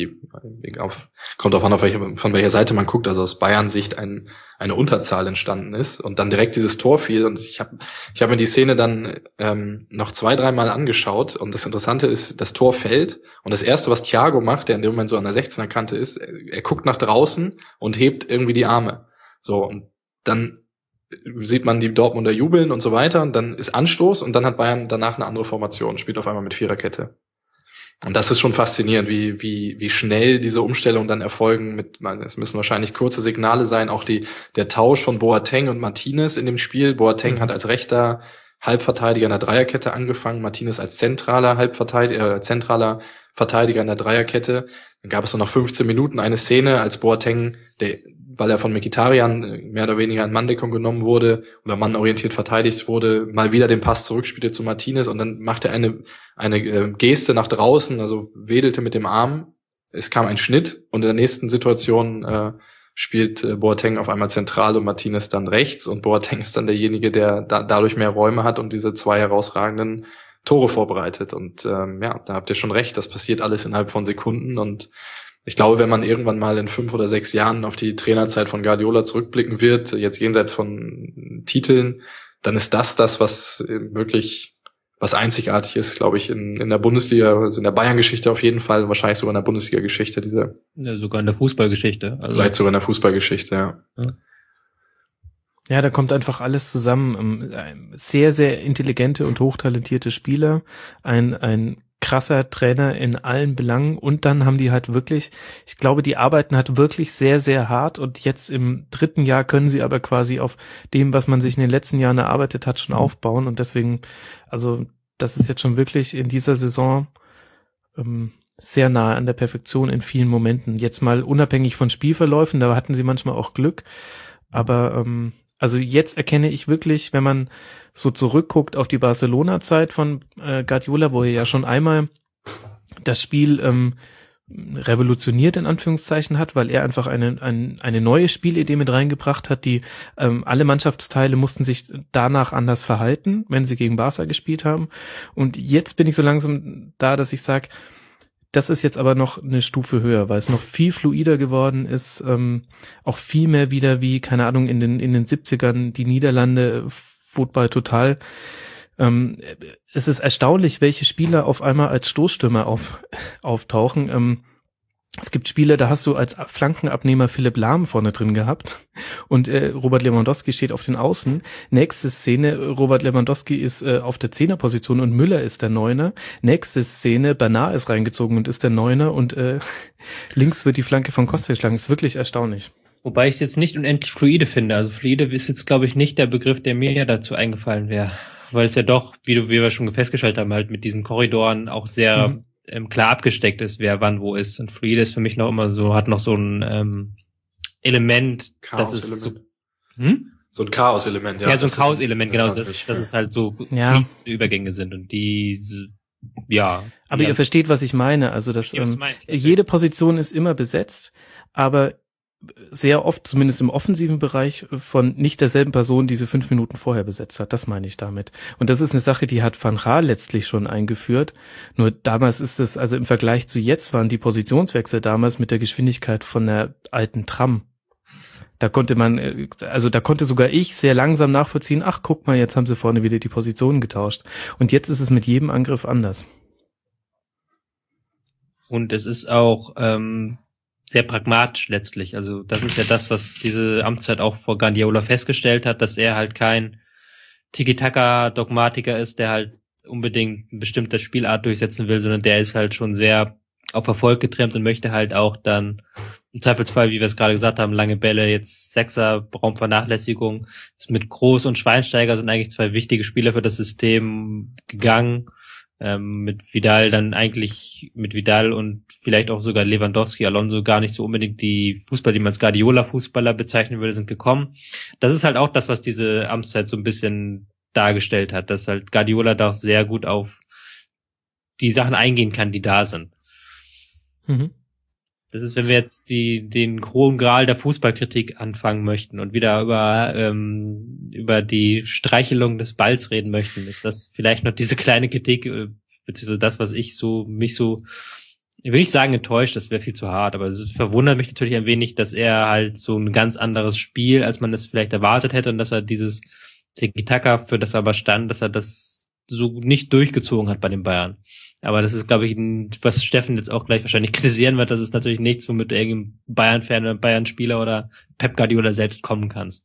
auf, kommt auf an, auf welche, von welcher Seite man guckt, also aus Bayerns Sicht ein, eine Unterzahl entstanden ist und dann direkt dieses Tor fiel und ich habe ich hab mir die Szene dann ähm, noch zwei, dreimal angeschaut und das Interessante ist, das Tor fällt und das erste, was Thiago macht, der in dem Moment so an der sechzehner Kante ist, er, er guckt nach draußen und hebt irgendwie die Arme. So, und dann sieht man die Dortmunder jubeln und so weiter und dann ist Anstoß und dann hat Bayern danach eine andere Formation, spielt auf einmal mit Viererkette. Und das ist schon faszinierend, wie wie wie schnell diese Umstellungen dann erfolgen. Mit, es müssen wahrscheinlich kurze Signale sein, auch die der Tausch von Boateng und Martinez in dem Spiel. Boateng mhm. hat als Rechter Halbverteidiger in der Dreierkette angefangen, Martinez als zentraler Halbverteidiger, äh, zentraler Verteidiger in der Dreierkette. Dann gab es noch nach fünfzehn Minuten eine Szene, als Boateng, der, weil er von Mkhitaryan mehr oder weniger in Manndeckung genommen wurde oder mannorientiert verteidigt wurde, mal wieder den Pass zurückspielte zu Martinez und dann machte er eine eine äh, Geste nach draußen, also wedelte mit dem Arm. Es kam ein Schnitt und in der nächsten Situation äh, spielt äh, Boateng auf einmal zentral und Martinez dann rechts und Boateng ist dann derjenige, der da, dadurch mehr Räume hat und diese zwei herausragenden Tore vorbereitet. Und ähm, ja, da habt ihr schon recht, das passiert alles innerhalb von Sekunden und ich glaube, wenn man irgendwann mal in fünf oder sechs Jahren auf die Trainerzeit von Guardiola zurückblicken wird, jetzt jenseits von Titeln, dann ist das das, was wirklich was einzigartig ist, glaube ich, in, in der Bundesliga, also in der Bayern-Geschichte auf jeden Fall, wahrscheinlich sogar in der Bundesliga-Geschichte, diese. Ja, sogar in der Fußballgeschichte. Also. Vielleicht sogar in der Fußballgeschichte, ja. ja. Ja, da kommt einfach alles zusammen. Sehr, sehr intelligente und hochtalentierte Spieler, ein, ein krasser Trainer in allen Belangen und dann haben die halt wirklich, ich glaube, die arbeiten halt wirklich sehr, sehr hart und jetzt im dritten Jahr können sie aber quasi auf dem, was man sich in den letzten Jahren erarbeitet hat, schon aufbauen und deswegen, also das ist jetzt schon wirklich in dieser Saison ähm, sehr nahe an der Perfektion in vielen Momenten. Jetzt mal unabhängig von Spielverläufen, da hatten sie manchmal auch Glück, aber ähm, also jetzt erkenne ich wirklich, wenn man so zurückguckt auf die Barcelona-Zeit von äh, Guardiola, wo er ja schon einmal das Spiel ähm, revolutioniert in Anführungszeichen hat, weil er einfach eine eine, eine neue Spielidee mit reingebracht hat, die ähm, alle Mannschaftsteile mussten sich danach anders verhalten, wenn sie gegen Barca gespielt haben. Und jetzt bin ich so langsam da, dass ich sage, das ist jetzt aber noch eine Stufe höher, weil es noch viel fluider geworden ist, ähm, auch viel mehr wieder wie, keine Ahnung, in den in den siebzigern die Niederlande, Football total. Ähm, es ist erstaunlich, welche Spieler auf einmal als Stoßstürmer auf, auftauchen. Ähm, es gibt Spieler, da hast du als Flankenabnehmer Philipp Lahm vorne drin gehabt und äh, Robert Lewandowski steht auf den Außen. Nächste Szene, Robert Lewandowski ist äh, auf der Zehnerposition und Müller ist der Neuner. Nächste Szene, Bernard ist reingezogen und ist der Neuner und äh, links wird die Flanke von Costa geschlagen. Ist wirklich erstaunlich. Wobei ich es jetzt nicht unendlich fluide finde. Also fluide ist jetzt, glaube ich, nicht der Begriff, der mir ja dazu eingefallen wäre. Weil es ja doch, wie, du, wie wir schon festgestellt haben, halt mit diesen Korridoren auch sehr mhm. ähm, klar abgesteckt ist, wer wann wo ist. Und fluide ist für mich noch immer so, hat noch so ein ähm, Element, das ist so, hm? so ein Chaos-Element. Ja, ja so ein Chaos-Element, genau, dass, dass es halt so ja. fließende Übergänge sind und die, ja. Aber ja. ihr versteht, was ich meine. Also, dass ähm, meinst, jede Position ist immer besetzt, aber sehr oft, zumindest im offensiven Bereich, von nicht derselben Person diese fünf Minuten vorher besetzt hat. Das meine ich damit. Und das ist eine Sache, die hat Van Gaal letztlich schon eingeführt. Nur damals ist es, also im Vergleich zu jetzt waren die Positionswechsel damals mit der Geschwindigkeit von der alten Tram. Da konnte man, also da konnte sogar ich sehr langsam nachvollziehen, ach guck mal, jetzt haben sie vorne wieder die Positionen getauscht. Und jetzt ist es mit jedem Angriff anders. Und es ist auch ähm sehr pragmatisch letztlich. Also das ist ja das, was diese Amtszeit auch vor Guardiola festgestellt hat, dass er halt kein Tiki-Taka-Dogmatiker ist, der halt unbedingt eine bestimmte Spielart durchsetzen will, sondern der ist halt schon sehr auf Erfolg getrimmt und möchte halt auch dann im Zweifelsfall, wie wir es gerade gesagt haben, lange Bälle, jetzt Sechser, Raumvernachlässigung, ist mit Groß und Schweinsteiger sind eigentlich zwei wichtige Spieler für das System gegangen. Ähm, mit Vidal dann eigentlich, mit Vidal und vielleicht auch sogar Lewandowski, Alonso gar nicht so unbedingt die Fußballer, die man als Guardiola-Fußballer bezeichnen würde, sind gekommen. Das ist halt auch das, was diese Amtszeit so ein bisschen dargestellt hat, dass halt Guardiola da auch sehr gut auf die Sachen eingehen kann, die da sind. Mhm. Das ist, wenn wir jetzt die den hohen Gral der Fußballkritik anfangen möchten und wieder über ähm, über die Streichelung des Balls reden möchten, ist das vielleicht noch diese kleine Kritik, äh, beziehungsweise das, was ich so mich so, ich will nicht sagen enttäuscht, das wäre viel zu hart, aber es verwundert mich natürlich ein wenig, dass er halt so ein ganz anderes Spiel, als man es vielleicht erwartet hätte und dass er dieses Tiki-Taka, für das er aber stand, dass er das so nicht durchgezogen hat bei den Bayern. Aber das ist, glaube ich, was Steffen jetzt auch gleich wahrscheinlich kritisieren wird. Das ist natürlich nichts, womit du irgendein Bayern-Fan oder Bayern-Spieler oder Pep Guardiola selbst kommen kannst.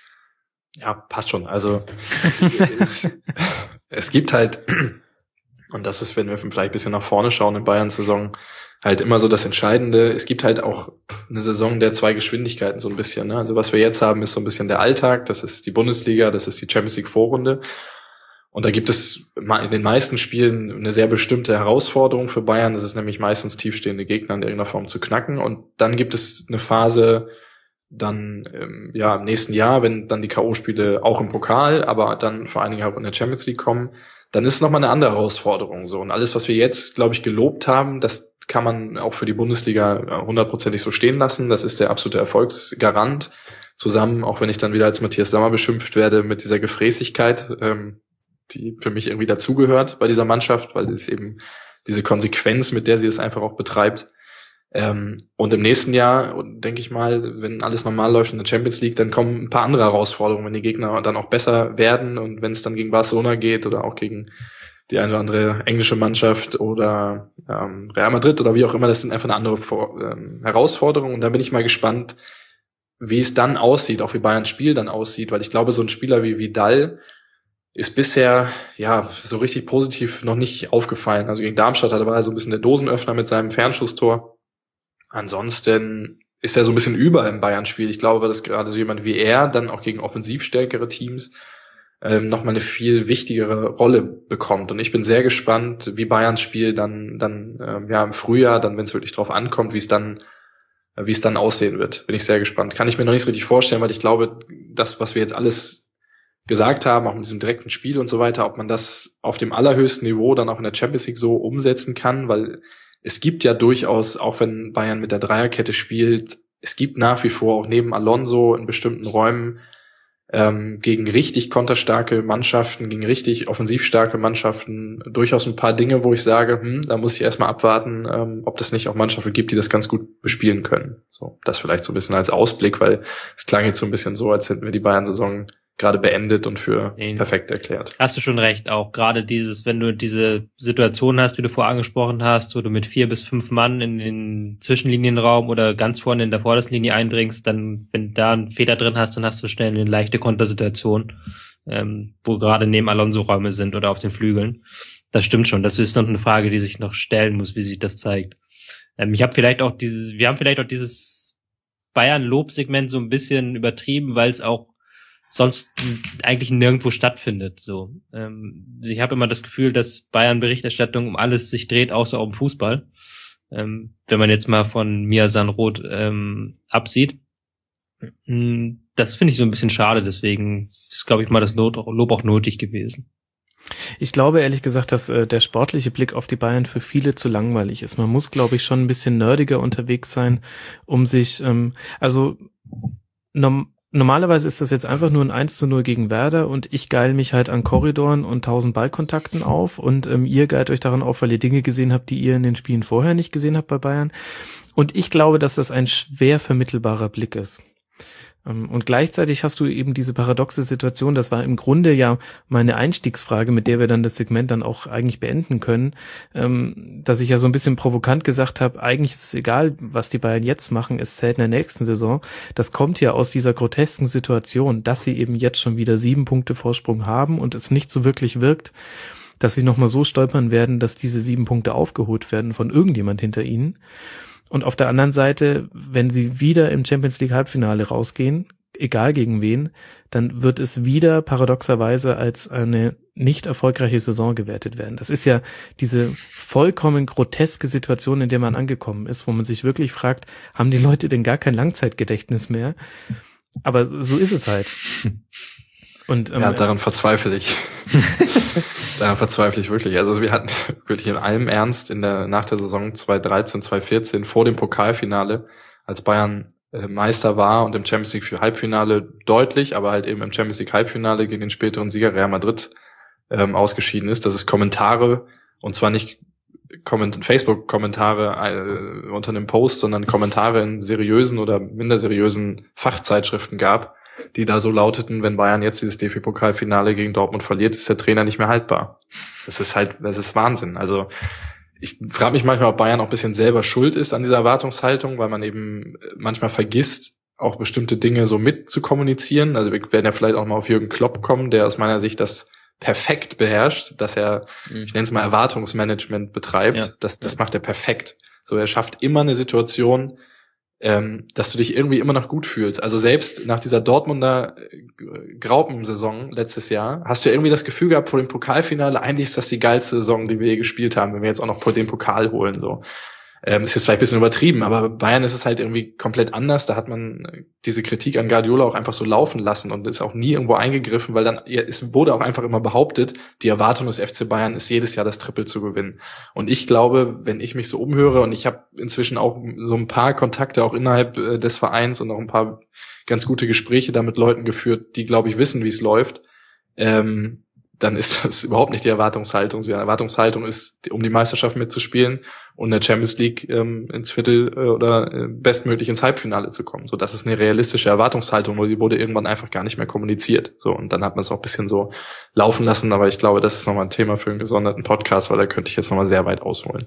Ja, passt schon. Also es, es gibt halt, Und das ist, wenn wir vielleicht ein bisschen nach vorne schauen in Bayerns Saison, halt immer so das Entscheidende. Es gibt halt auch eine Saison der zwei Geschwindigkeiten so ein bisschen. Ne? Also was wir jetzt haben, ist so ein bisschen der Alltag. Das ist die Bundesliga, das ist die Champions League Vorrunde. Und da gibt es in den meisten Spielen eine sehr bestimmte Herausforderung für Bayern. Das ist nämlich meistens tiefstehende Gegner in irgendeiner Form zu knacken. Und dann gibt es eine Phase dann ähm, ja im nächsten Jahr, wenn dann die K O-Spiele auch im Pokal, aber dann vor allen Dingen auch in der Champions League kommen, dann ist es nochmal eine andere Herausforderung. So. Und alles, was wir jetzt, glaube ich, gelobt haben, das kann man auch für die Bundesliga hundertprozentig so stehen lassen. Das ist der absolute Erfolgsgarant. Zusammen, auch wenn ich dann wieder als Matthias Sammer beschimpft werde, mit dieser Gefräßigkeit, ähm, die für mich irgendwie dazugehört bei dieser Mannschaft, weil es eben diese Konsequenz, mit der sie es einfach auch betreibt. Ähm, und im nächsten Jahr, denke ich mal, wenn alles normal läuft in der Champions League, dann kommen ein paar andere Herausforderungen, wenn die Gegner dann auch besser werden und wenn es dann gegen Barcelona geht oder auch gegen die eine oder andere englische Mannschaft oder ähm, Real Madrid oder wie auch immer, das sind einfach eine andere Vor- ähm, Herausforderung. Und da bin ich mal gespannt, wie es dann aussieht, auch wie Bayerns Spiel dann aussieht, weil ich glaube, so ein Spieler wie Vidal ist bisher ja so richtig positiv noch nicht aufgefallen. Also gegen Darmstadt war er so ein bisschen der Dosenöffner mit seinem Fernschusstor. Ansonsten ist er so ein bisschen über im Bayern-Spiel. Ich glaube, dass gerade so jemand wie er dann auch gegen offensiv stärkere Teams ähm, nochmal eine viel wichtigere Rolle bekommt. Und ich bin sehr gespannt, wie Bayerns Spiel dann dann ähm, ja im Frühjahr, dann wenn es wirklich drauf ankommt, wie es dann wie es dann aussehen wird. Bin ich sehr gespannt. Kann ich mir noch nicht so richtig vorstellen, weil ich glaube, das, was wir jetzt alles gesagt haben, auch mit diesem direkten Spiel und so weiter, ob man das auf dem allerhöchsten Niveau dann auch in der Champions League so umsetzen kann, weil es gibt ja durchaus, auch wenn Bayern mit der Dreierkette spielt, es gibt nach wie vor auch neben Alonso in bestimmten Räumen ähm, gegen richtig konterstarke Mannschaften, gegen richtig offensivstarke Mannschaften durchaus ein paar Dinge, wo ich sage, hm, da muss ich erstmal abwarten, ähm, ob das nicht auch Mannschaften gibt, die das ganz gut bespielen können. So, das vielleicht so ein bisschen als Ausblick, weil es klang jetzt so ein bisschen so, als hätten wir die Bayern-Saison gerade beendet und für nee, perfekt erklärt. Hast du schon recht, auch gerade dieses, wenn du diese Situation hast, wie du vorher angesprochen hast, wo du mit vier bis fünf Mann in den Zwischenlinienraum oder ganz vorne in der vordersten Linie eindringst, dann, wenn du da einen Fehler drin hast, dann hast du schnell eine leichte Kontersituation, ähm, wo gerade neben Alonso Räume sind oder auf den Flügeln. Das stimmt schon, das ist noch eine Frage, die sich noch stellen muss, wie sich das zeigt. Ähm, ich habe vielleicht auch dieses, wir haben vielleicht auch dieses Bayern-Lob-Segment so ein bisschen übertrieben, weil es auch sonst eigentlich nirgendwo stattfindet. So, ähm, ich habe immer das Gefühl, dass Bayern-Berichterstattung um alles sich dreht, außer um Fußball. Ähm, wenn man jetzt mal von Mia Sanroth ähm, absieht. Das finde ich so ein bisschen schade, deswegen ist, glaube ich, mal das Lob auch nötig gewesen. Ich glaube ehrlich gesagt, dass äh, der sportliche Blick auf die Bayern für viele zu langweilig ist. Man muss, glaube ich, schon ein bisschen nerdiger unterwegs sein, um sich, ähm, also norm- normalerweise ist das jetzt einfach nur ein eins zu null gegen Werder und ich geil mich halt an Korridoren und tausend Ballkontakten auf und ähm, ihr geilt euch daran auf, weil ihr Dinge gesehen habt, die ihr in den Spielen vorher nicht gesehen habt bei Bayern. Und ich glaube, dass das ein schwer vermittelbarer Blick ist. Und gleichzeitig hast du eben diese paradoxe Situation, das war im Grunde ja meine Einstiegsfrage, mit der wir dann das Segment dann auch eigentlich beenden können, dass ich ja so ein bisschen provokant gesagt habe, eigentlich ist es egal, was die Bayern jetzt machen, es zählt in der nächsten Saison. Das kommt ja aus dieser grotesken Situation, dass sie eben jetzt schon wieder sieben Punkte Vorsprung haben und es nicht so wirklich wirkt, dass sie nochmal so stolpern werden, dass diese sieben Punkte aufgeholt werden von irgendjemand hinter ihnen. Und auf der anderen Seite, wenn sie wieder im Champions League Halbfinale rausgehen, egal gegen wen, dann wird es wieder paradoxerweise als eine nicht erfolgreiche Saison gewertet werden. Das ist ja diese vollkommen groteske Situation, in der man angekommen ist, wo man sich wirklich fragt, haben die Leute denn gar kein Langzeitgedächtnis mehr? Aber so ist es halt. Und, ähm, ja, daran verzweifle ich. daran verzweifle ich wirklich. Also wir hatten wirklich in allem Ernst in der nach der Saison zwanzig dreizehn, zwanzig vierzehn vor dem Pokalfinale, als Bayern äh, Meister war und im Champions League für Halbfinale deutlich, aber halt eben im Champions League Halbfinale gegen den späteren Sieger Real Madrid ähm, ausgeschieden ist, dass es Kommentare, und zwar nicht Comment- Facebook-Kommentare äh, unter einem Post, sondern Kommentare in seriösen oder minder seriösen Fachzeitschriften gab, die da so lauteten, wenn Bayern jetzt dieses D F B-Pokalfinale gegen Dortmund verliert, ist der Trainer nicht mehr haltbar. Das ist halt, das ist Wahnsinn. Also ich frage mich manchmal, ob Bayern auch ein bisschen selber schuld ist an dieser Erwartungshaltung, weil man eben manchmal vergisst, auch bestimmte Dinge so mit zu kommunizieren. Also wir werden ja vielleicht auch mal auf Jürgen Klopp kommen, der aus meiner Sicht das perfekt beherrscht, dass er, Mhm. ich nenne es mal Erwartungsmanagement betreibt, Ja. das, das macht er perfekt. So, er schafft immer eine Situation, ähm, dass du dich irgendwie immer noch gut fühlst. Also selbst nach dieser Dortmunder äh, Graupensaison letztes Jahr hast du irgendwie das Gefühl gehabt vor dem Pokalfinale, eigentlich ist das die geilste Saison, die wir je gespielt haben, wenn wir jetzt auch noch den Pokal holen, so. Ähm, ist jetzt vielleicht ein bisschen übertrieben, aber bei Bayern ist es halt irgendwie komplett anders. Da hat man diese Kritik an Guardiola auch einfach so laufen lassen und ist auch nie irgendwo eingegriffen, weil dann ja, es wurde auch einfach immer behauptet, die Erwartung des F C Bayern ist jedes Jahr das Triple zu gewinnen. Und ich glaube, wenn ich mich so umhöre und ich habe inzwischen auch so ein paar Kontakte auch innerhalb äh, des Vereins und auch ein paar ganz gute Gespräche da mit Leuten geführt, die, glaube ich, wissen, wie es läuft, ähm, dann ist das überhaupt nicht die Erwartungshaltung. Die Erwartungshaltung ist, um die Meisterschaft mitzuspielen und in der Champions League ähm, ins Viertel äh, oder äh, bestmöglich ins Halbfinale zu kommen. So, das ist eine realistische Erwartungshaltung, nur die wurde irgendwann einfach gar nicht mehr kommuniziert. So, und dann hat man es auch ein bisschen so laufen lassen, aber ich glaube, das ist nochmal ein Thema für einen gesonderten Podcast, weil da könnte ich jetzt nochmal sehr weit ausholen.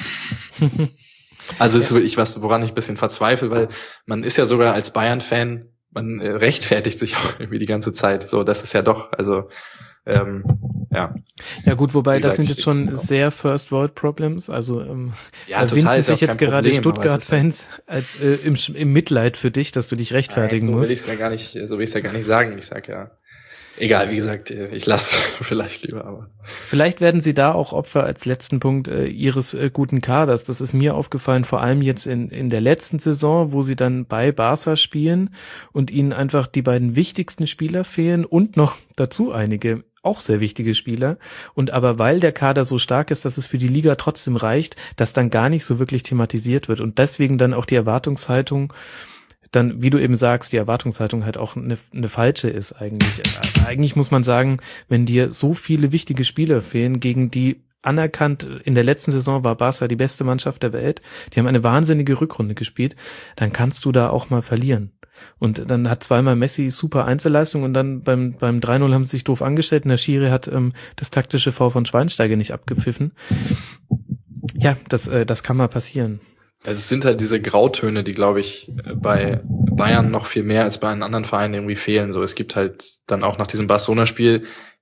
Also es ist wirklich was, woran ich ein bisschen verzweifle, weil man ist ja sogar als Bayern-Fan, man äh, rechtfertigt sich auch irgendwie die ganze Zeit. So, das ist ja doch, also Ähm, ja. Ja gut, wobei Wie gesagt, das sind jetzt schon ich- sehr First World Problems, also ähm, Ja, da total, winden ist sich ja auch jetzt kein gerade Problem, aber es Stuttgart-Fans als äh, im, Sch- im Mitleid für dich, dass du dich rechtfertigen Nein, so musst. will ich es ja gar nicht, so will ich es ja gar nicht sagen. Ich sag ja, egal, wie gesagt, ich lasse vielleicht lieber, aber. Vielleicht werden sie da auch Opfer als letzten Punkt äh, ihres äh, guten Kaders. Das ist mir aufgefallen, vor allem jetzt in in der letzten Saison, wo sie dann bei Barca spielen und ihnen einfach die beiden wichtigsten Spieler fehlen und noch dazu einige auch sehr wichtige Spieler. Und aber weil der Kader so stark ist, dass es für die Liga trotzdem reicht, dass dann gar nicht so wirklich thematisiert wird und deswegen dann auch die Erwartungshaltung dann, wie du eben sagst, die Erwartungshaltung halt auch eine, eine falsche ist eigentlich. Eigentlich muss man sagen, wenn dir so viele wichtige Spieler fehlen, gegen die anerkannt, in der letzten Saison war Barca die beste Mannschaft der Welt, die haben eine wahnsinnige Rückrunde gespielt, dann kannst du da auch mal verlieren. Und dann hat zweimal Messi super Einzelleistung und dann beim beim drei null haben sie sich doof angestellt und der Schiri hat ähm, das taktische Foul von Schweinsteiger nicht abgepfiffen. Ja, das äh, das kann mal passieren. Also es sind halt diese Grautöne, die, glaube ich, bei Bayern noch viel mehr als bei einem anderen Verein irgendwie fehlen. So, es gibt halt dann auch nach diesem Barcelona-Spiel,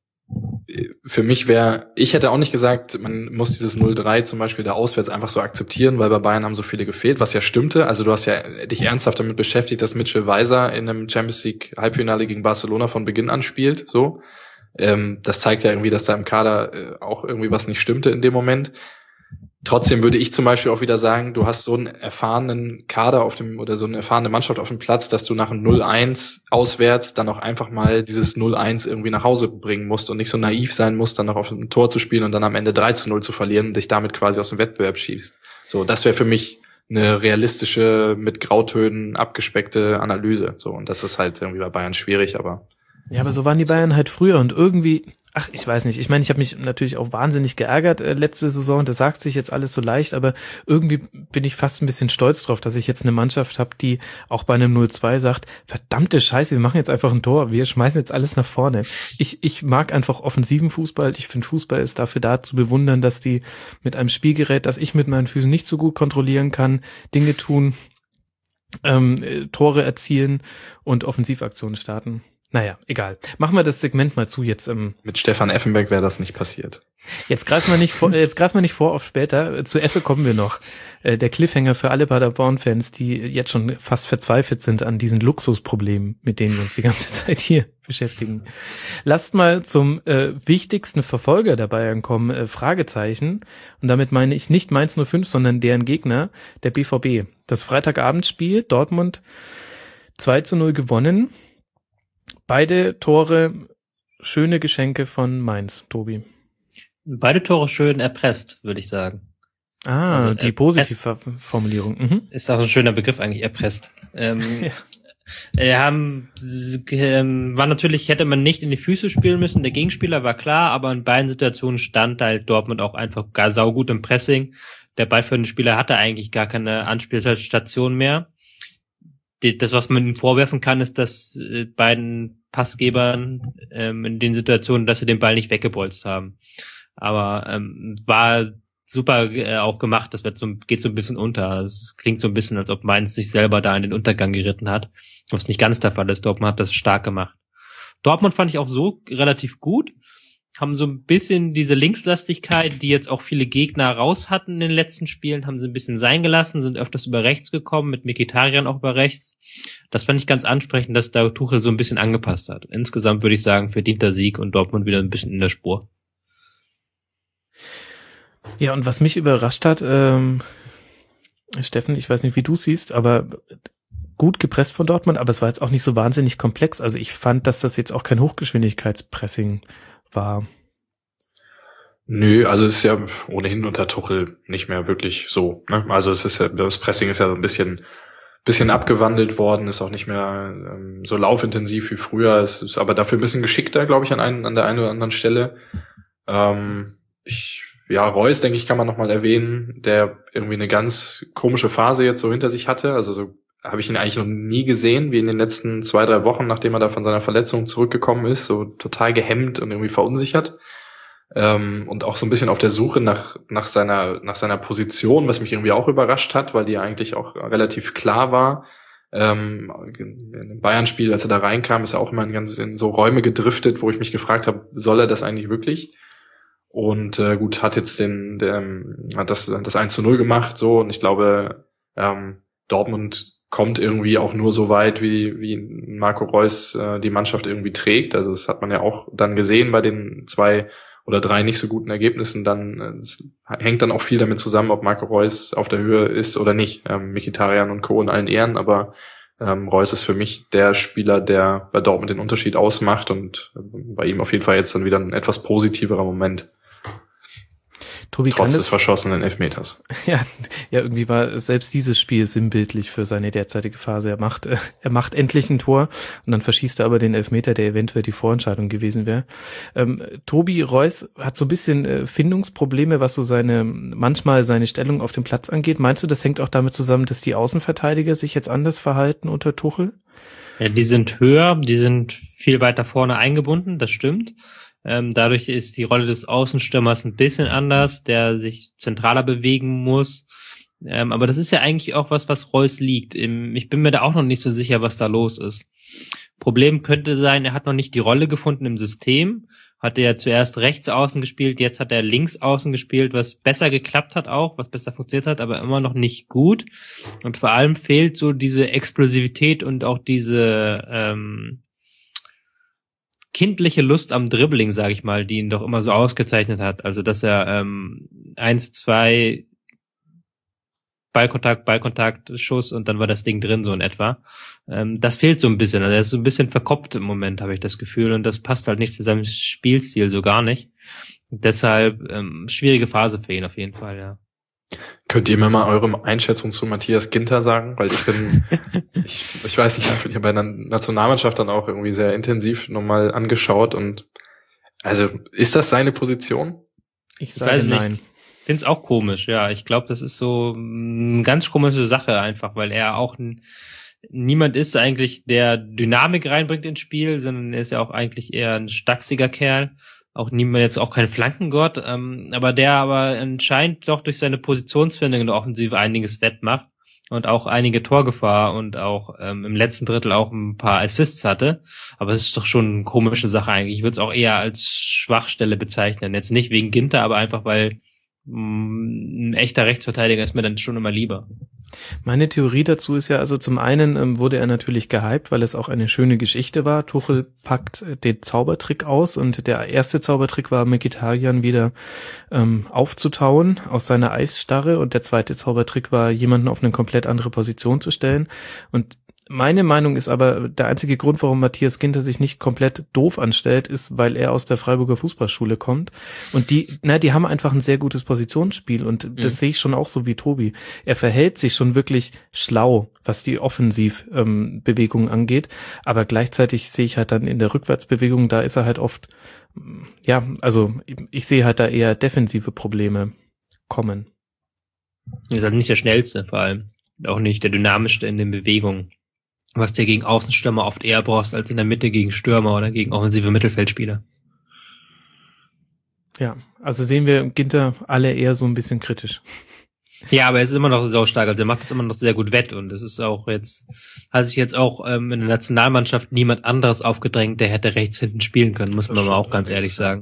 für mich wäre, ich hätte auch nicht gesagt, man muss dieses null drei zum Beispiel da auswärts einfach so akzeptieren, weil bei Bayern haben so viele gefehlt, was ja stimmte. Also du hast ja dich ernsthaft damit beschäftigt, dass Mitchell Weiser in einem Champions League Halbfinale gegen Barcelona von Beginn an spielt, so. Ähm, das zeigt ja irgendwie, dass da im Kader äh, auch irgendwie was nicht stimmte in dem Moment. Trotzdem würde ich zum Beispiel auch wieder sagen, du hast so einen erfahrenen Kader auf dem, oder so eine erfahrene Mannschaft auf dem Platz, dass du nach einem null eins auswärts dann auch einfach mal dieses null eins irgendwie nach Hause bringen musst und nicht so naiv sein musst, dann noch auf ein Tor zu spielen und dann am Ende drei zu null zu verlieren und dich damit quasi aus dem Wettbewerb schiebst. So, das wäre für mich eine realistische, mit Grautönen abgespeckte Analyse. So, und das ist halt irgendwie bei Bayern schwierig, aber. Ja, aber so waren die Bayern halt früher und irgendwie, ach, ich weiß nicht, ich meine, ich habe mich natürlich auch wahnsinnig geärgert äh, letzte Saison, das sagt sich jetzt alles so leicht, aber irgendwie bin ich fast ein bisschen stolz drauf, dass ich jetzt eine Mannschaft habe, die auch bei einem null zwei sagt, verdammte Scheiße, wir machen jetzt einfach ein Tor, wir schmeißen jetzt alles nach vorne. Ich ich mag einfach offensiven Fußball, ich finde Fußball ist dafür da zu bewundern, dass die mit einem Spielgerät, das ich mit meinen Füßen nicht so gut kontrollieren kann, Dinge tun, ähm, äh, Tore erzielen und Offensivaktionen starten. Naja, egal. Machen wir das Segment mal zu jetzt. Ähm, Mit Stefan Effenberg wäre das nicht passiert. jetzt greifen wir nicht vor, äh, jetzt greifen wir nicht vor auf später. Zu Effe kommen wir noch. Äh, der Cliffhanger für alle Paderborn-Fans, die jetzt schon fast verzweifelt sind an diesen Luxusproblemen, mit denen wir uns die ganze Zeit hier beschäftigen. Lasst mal zum äh, wichtigsten Verfolger der Bayern kommen, äh, Fragezeichen. Und damit meine ich nicht Mainz null fünf, sondern deren Gegner, der B V B. Das Freitagabendspiel, Dortmund zwei zu null gewonnen. Beide Tore, schöne Geschenke von Mainz, Tobi. Beide Tore schön erpresst, würde ich sagen. Ah, Also, die äh, Positivformulierung. Mhm. Ist auch ein schöner Begriff eigentlich, erpresst. Ähm, Ja. äh, haben, ähm, war natürlich, hätte man nicht in die Füße spielen müssen, der Gegenspieler war klar, aber in beiden Situationen stand halt Dortmund auch einfach gar saugut im Pressing. Der ballführende Spieler hatte eigentlich gar keine Anspielstation mehr. Das, was man ihnen vorwerfen kann, ist, dass äh, beiden Passgebern ähm, in den Situationen, dass sie den Ball nicht weggebolzt haben. Aber ähm, war super äh, auch gemacht. Das wird so, geht so ein bisschen unter. Es klingt so ein bisschen, als ob Mainz sich selber da in den Untergang geritten hat. Was nicht ganz der Fall ist. Dortmund hat das stark gemacht. Dortmund fand ich auch so relativ gut. haben so ein bisschen diese Linkslastigkeit, die jetzt auch viele Gegner raus hatten in den letzten Spielen, haben sie ein bisschen sein gelassen, sind öfters über rechts gekommen, mit Mkhitaryan auch über rechts. Das fand ich ganz ansprechend, dass da Tuchel so ein bisschen angepasst hat. Insgesamt würde ich sagen, verdienter Sieg und Dortmund wieder ein bisschen in der Spur. Ja, und was mich überrascht hat, ähm, Steffen, ich weiß nicht, wie du siehst, aber gut gepresst von Dortmund, aber es war jetzt auch nicht so wahnsinnig komplex. Also ich fand, dass das jetzt auch kein Hochgeschwindigkeitspressing war. Nö, also es ist ja ohnehin unter Tuchel nicht mehr wirklich so, ne? Also es ist ja, das Pressing ist ja so ein bisschen bisschen abgewandelt worden, ist auch nicht mehr ähm, so laufintensiv wie früher, es ist aber dafür ein bisschen geschickter, glaube ich, an einen, an der einen oder anderen Stelle. Ähm, ich, ja, Reus, denke ich, kann man nochmal erwähnen, der irgendwie eine ganz komische Phase jetzt so hinter sich hatte, also so habe ich ihn eigentlich noch nie gesehen, wie in den letzten zwei, drei Wochen, nachdem er da von seiner Verletzung zurückgekommen ist, so total gehemmt und irgendwie verunsichert. Ähm, und auch so ein bisschen auf der Suche nach nach seiner nach seiner Position, was mich irgendwie auch überrascht hat, weil die ja eigentlich auch relativ klar war. Ähm, im Bayern-Spiel, als er da reinkam, ist er auch immer in, ganz, in so Räume gedriftet, wo ich mich gefragt habe, soll er das eigentlich wirklich? Und äh, gut, hat jetzt den, den hat das das eins zu null gemacht, so, und ich glaube, ähm, Dortmund kommt irgendwie auch nur so weit, wie wie Marco Reus äh, die Mannschaft irgendwie trägt. Also das hat man ja auch dann gesehen bei den zwei oder drei nicht so guten Ergebnissen. Dann es hängt dann auch viel damit zusammen, ob Marco Reus auf der Höhe ist oder nicht. Ähm, Mkhitaryan und Co. in allen Ehren, aber ähm, Reus ist für mich der Spieler, der bei Dortmund den Unterschied ausmacht, und äh, bei ihm auf jeden Fall jetzt dann wieder ein etwas positiverer Moment. Tobi, Trotz kann des verschossenen Elfmeters. Ja, ja, irgendwie war selbst dieses Spiel sinnbildlich für seine derzeitige Phase. Er macht, äh, er macht endlich ein Tor und dann verschießt er aber den Elfmeter, der eventuell die Vorentscheidung gewesen wäre. Ähm, Tobi Reus hat so ein bisschen äh, Findungsprobleme, was so seine, manchmal seine Stellung auf dem Platz angeht. Meinst du, das hängt auch damit zusammen, dass die Außenverteidiger sich jetzt anders verhalten unter Tuchel? Ja, die sind höher, die sind viel weiter vorne eingebunden, das stimmt. Ähm, dadurch ist die Rolle des Außenstürmers ein bisschen anders, der sich zentraler bewegen muss. Ähm, aber das ist ja eigentlich auch was, was Reus liegt. Im, ich bin mir da auch noch nicht so sicher, was da los ist. Problem könnte sein, er hat noch nicht die Rolle gefunden im System. Hat er ja zuerst rechts außen gespielt, jetzt hat er links außen gespielt, was besser geklappt hat auch, was besser funktioniert hat, aber immer noch nicht gut. Und vor allem fehlt so diese Explosivität und auch diese ähm, kindliche Lust am Dribbling, sage ich mal, die ihn doch immer so ausgezeichnet hat. Also, dass er ähm, eins, zwei Ballkontakt, Ballkontakt, Schuss und dann war das Ding drin, so in etwa. Ähm, das fehlt so ein bisschen. Also er ist so ein bisschen verkopft im Moment, habe ich das Gefühl. Und das passt halt nicht zu seinem Spielstil so gar nicht. Und deshalb ähm, schwierige Phase für ihn auf jeden Fall, ja. Könnt ihr mir mal eure Einschätzung zu Matthias Ginter sagen? Weil ich bin, ich, ich weiß nicht, ich habe bei der Nationalmannschaft dann auch irgendwie sehr intensiv nochmal angeschaut, und also ist das seine Position? Ich sage ich weiß nein. Nicht. Ich finde es auch komisch, ja. Ich glaube, das ist so eine ganz komische Sache einfach, weil er auch ein, niemand ist eigentlich, der Dynamik reinbringt ins Spiel, sondern er ist ja auch eigentlich eher ein stachsiger Kerl. Auch niemand, jetzt auch kein Flankengott, ähm, aber der aber anscheinend doch durch seine Positionsfindung in der Offensive einiges wettmacht und auch einige Torgefahr und auch ähm, im letzten Drittel auch ein paar Assists hatte. Aber es ist doch schon eine komische Sache eigentlich. Ich würde es auch eher als Schwachstelle bezeichnen. Jetzt nicht wegen Ginter, aber einfach, weil mh, ein echter Rechtsverteidiger ist mir dann schon immer lieber. Meine Theorie dazu ist ja, also zum einen ähm, wurde er natürlich gehypt, weil es auch eine schöne Geschichte war. Tuchel packt äh, den Zaubertrick aus, und der erste Zaubertrick war, Mkhitaryan wieder ähm, aufzutauen aus seiner Eisstarre, und der zweite Zaubertrick war, jemanden auf eine komplett andere Position zu stellen. Und meine Meinung ist aber, der einzige Grund, warum Matthias Ginter sich nicht komplett doof anstellt, ist, weil er aus der Freiburger Fußballschule kommt. Und die, na, die haben einfach ein sehr gutes Positionsspiel, und das mhm. sehe ich schon auch so wie Tobi. Er verhält sich schon wirklich schlau, was die Offensivbewegung ähm, angeht. Aber gleichzeitig sehe ich halt dann in der Rückwärtsbewegung, da ist er halt oft, ja, also ich sehe halt da eher defensive Probleme kommen. Er ist halt nicht der Schnellste, vor allem. Auch nicht der Dynamischste in den Bewegungen. Was du gegen Außenstürmer oft eher brauchst als in der Mitte gegen Stürmer oder gegen offensive Mittelfeldspieler. Ja, also sehen wir Ginter alle eher so ein bisschen kritisch. Ja, aber er ist immer noch sau stark, also er macht das immer noch sehr gut wett, und es ist auch jetzt, hat sich jetzt auch ähm, in der Nationalmannschaft niemand anderes aufgedrängt, der hätte rechts hinten spielen können, muss man aber auch ganz ehrlich sagen.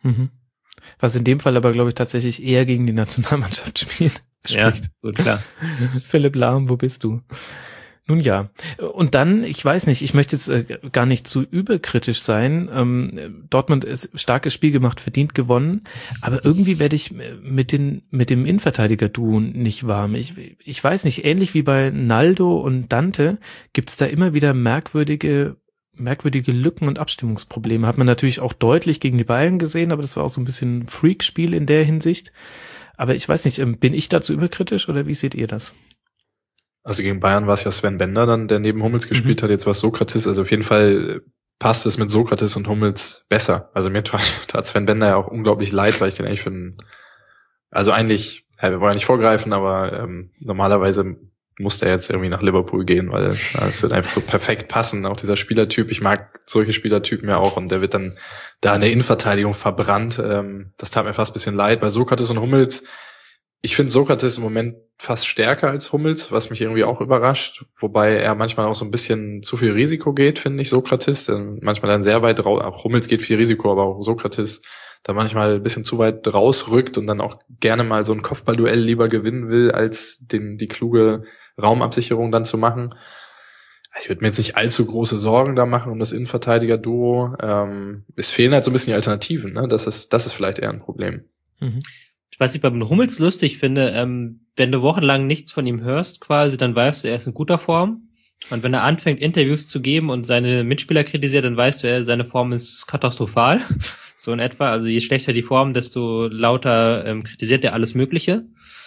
Mhm. Was in dem Fall aber, glaube ich, tatsächlich eher gegen die Nationalmannschaft spielt. Ja, gut, klar. Philipp Lahm, wo bist du? Nun ja. Und dann, ich weiß nicht, ich möchte jetzt äh, gar nicht zu überkritisch sein. Ähm, Dortmund ist starkes Spiel gemacht, verdient gewonnen. Aber irgendwie werde ich mit den mit dem Innenverteidiger-Duo nicht warm. Ich, ich weiß nicht, ähnlich wie bei Naldo und Dante gibt's da immer wieder merkwürdige merkwürdige Lücken und Abstimmungsprobleme. Hat man natürlich auch deutlich gegen die Bayern gesehen, aber das war auch so ein bisschen Freakspiel in der Hinsicht. Aber ich weiß nicht, bin ich dazu überkritisch oder wie seht ihr das? Also gegen Bayern war es ja Sven Bender dann, der neben Hummels gespielt mhm. hat, jetzt war es Sokrates. Also auf jeden Fall passt es mit Sokrates und Hummels besser. Also mir tat Sven Bender ja auch unglaublich leid, weil ich den eigentlich für einen, also eigentlich, ja, wir wollen ja nicht vorgreifen, aber ähm, normalerweise muss der jetzt irgendwie nach Liverpool gehen, weil es ja, wird einfach so perfekt passen, auch dieser Spielertyp. Ich mag solche Spielertypen ja auch und der wird dann da in der Innenverteidigung verbrannt. Ähm, das tat mir fast ein bisschen leid. Bei Sokrates und Hummels, ich finde Sokrates im Moment fast stärker als Hummels, was mich irgendwie auch überrascht, wobei er manchmal auch so ein bisschen zu viel Risiko geht, finde ich, Sokrates. Manchmal dann sehr weit raus, auch Hummels geht viel Risiko, aber auch Sokrates da manchmal ein bisschen zu weit rausrückt und dann auch gerne mal so ein Kopfballduell lieber gewinnen will, als den die kluge Raumabsicherung dann zu machen. Ich würde mir jetzt nicht allzu große Sorgen da machen um das Innenverteidiger-Duo. Ähm, es fehlen halt so ein bisschen die Alternativen, ne? Das ist, das ist vielleicht eher ein Problem. Mhm. Was ich beim Hummels lustig finde, ähm, wenn du wochenlang nichts von ihm hörst quasi, dann weißt du, er ist in guter Form. Und wenn er anfängt, Interviews zu geben und seine Mitspieler kritisiert, dann weißt du, er, seine Form ist katastrophal. So in etwa. Also je schlechter die Form, desto lauter ähm, kritisiert er alles Mögliche.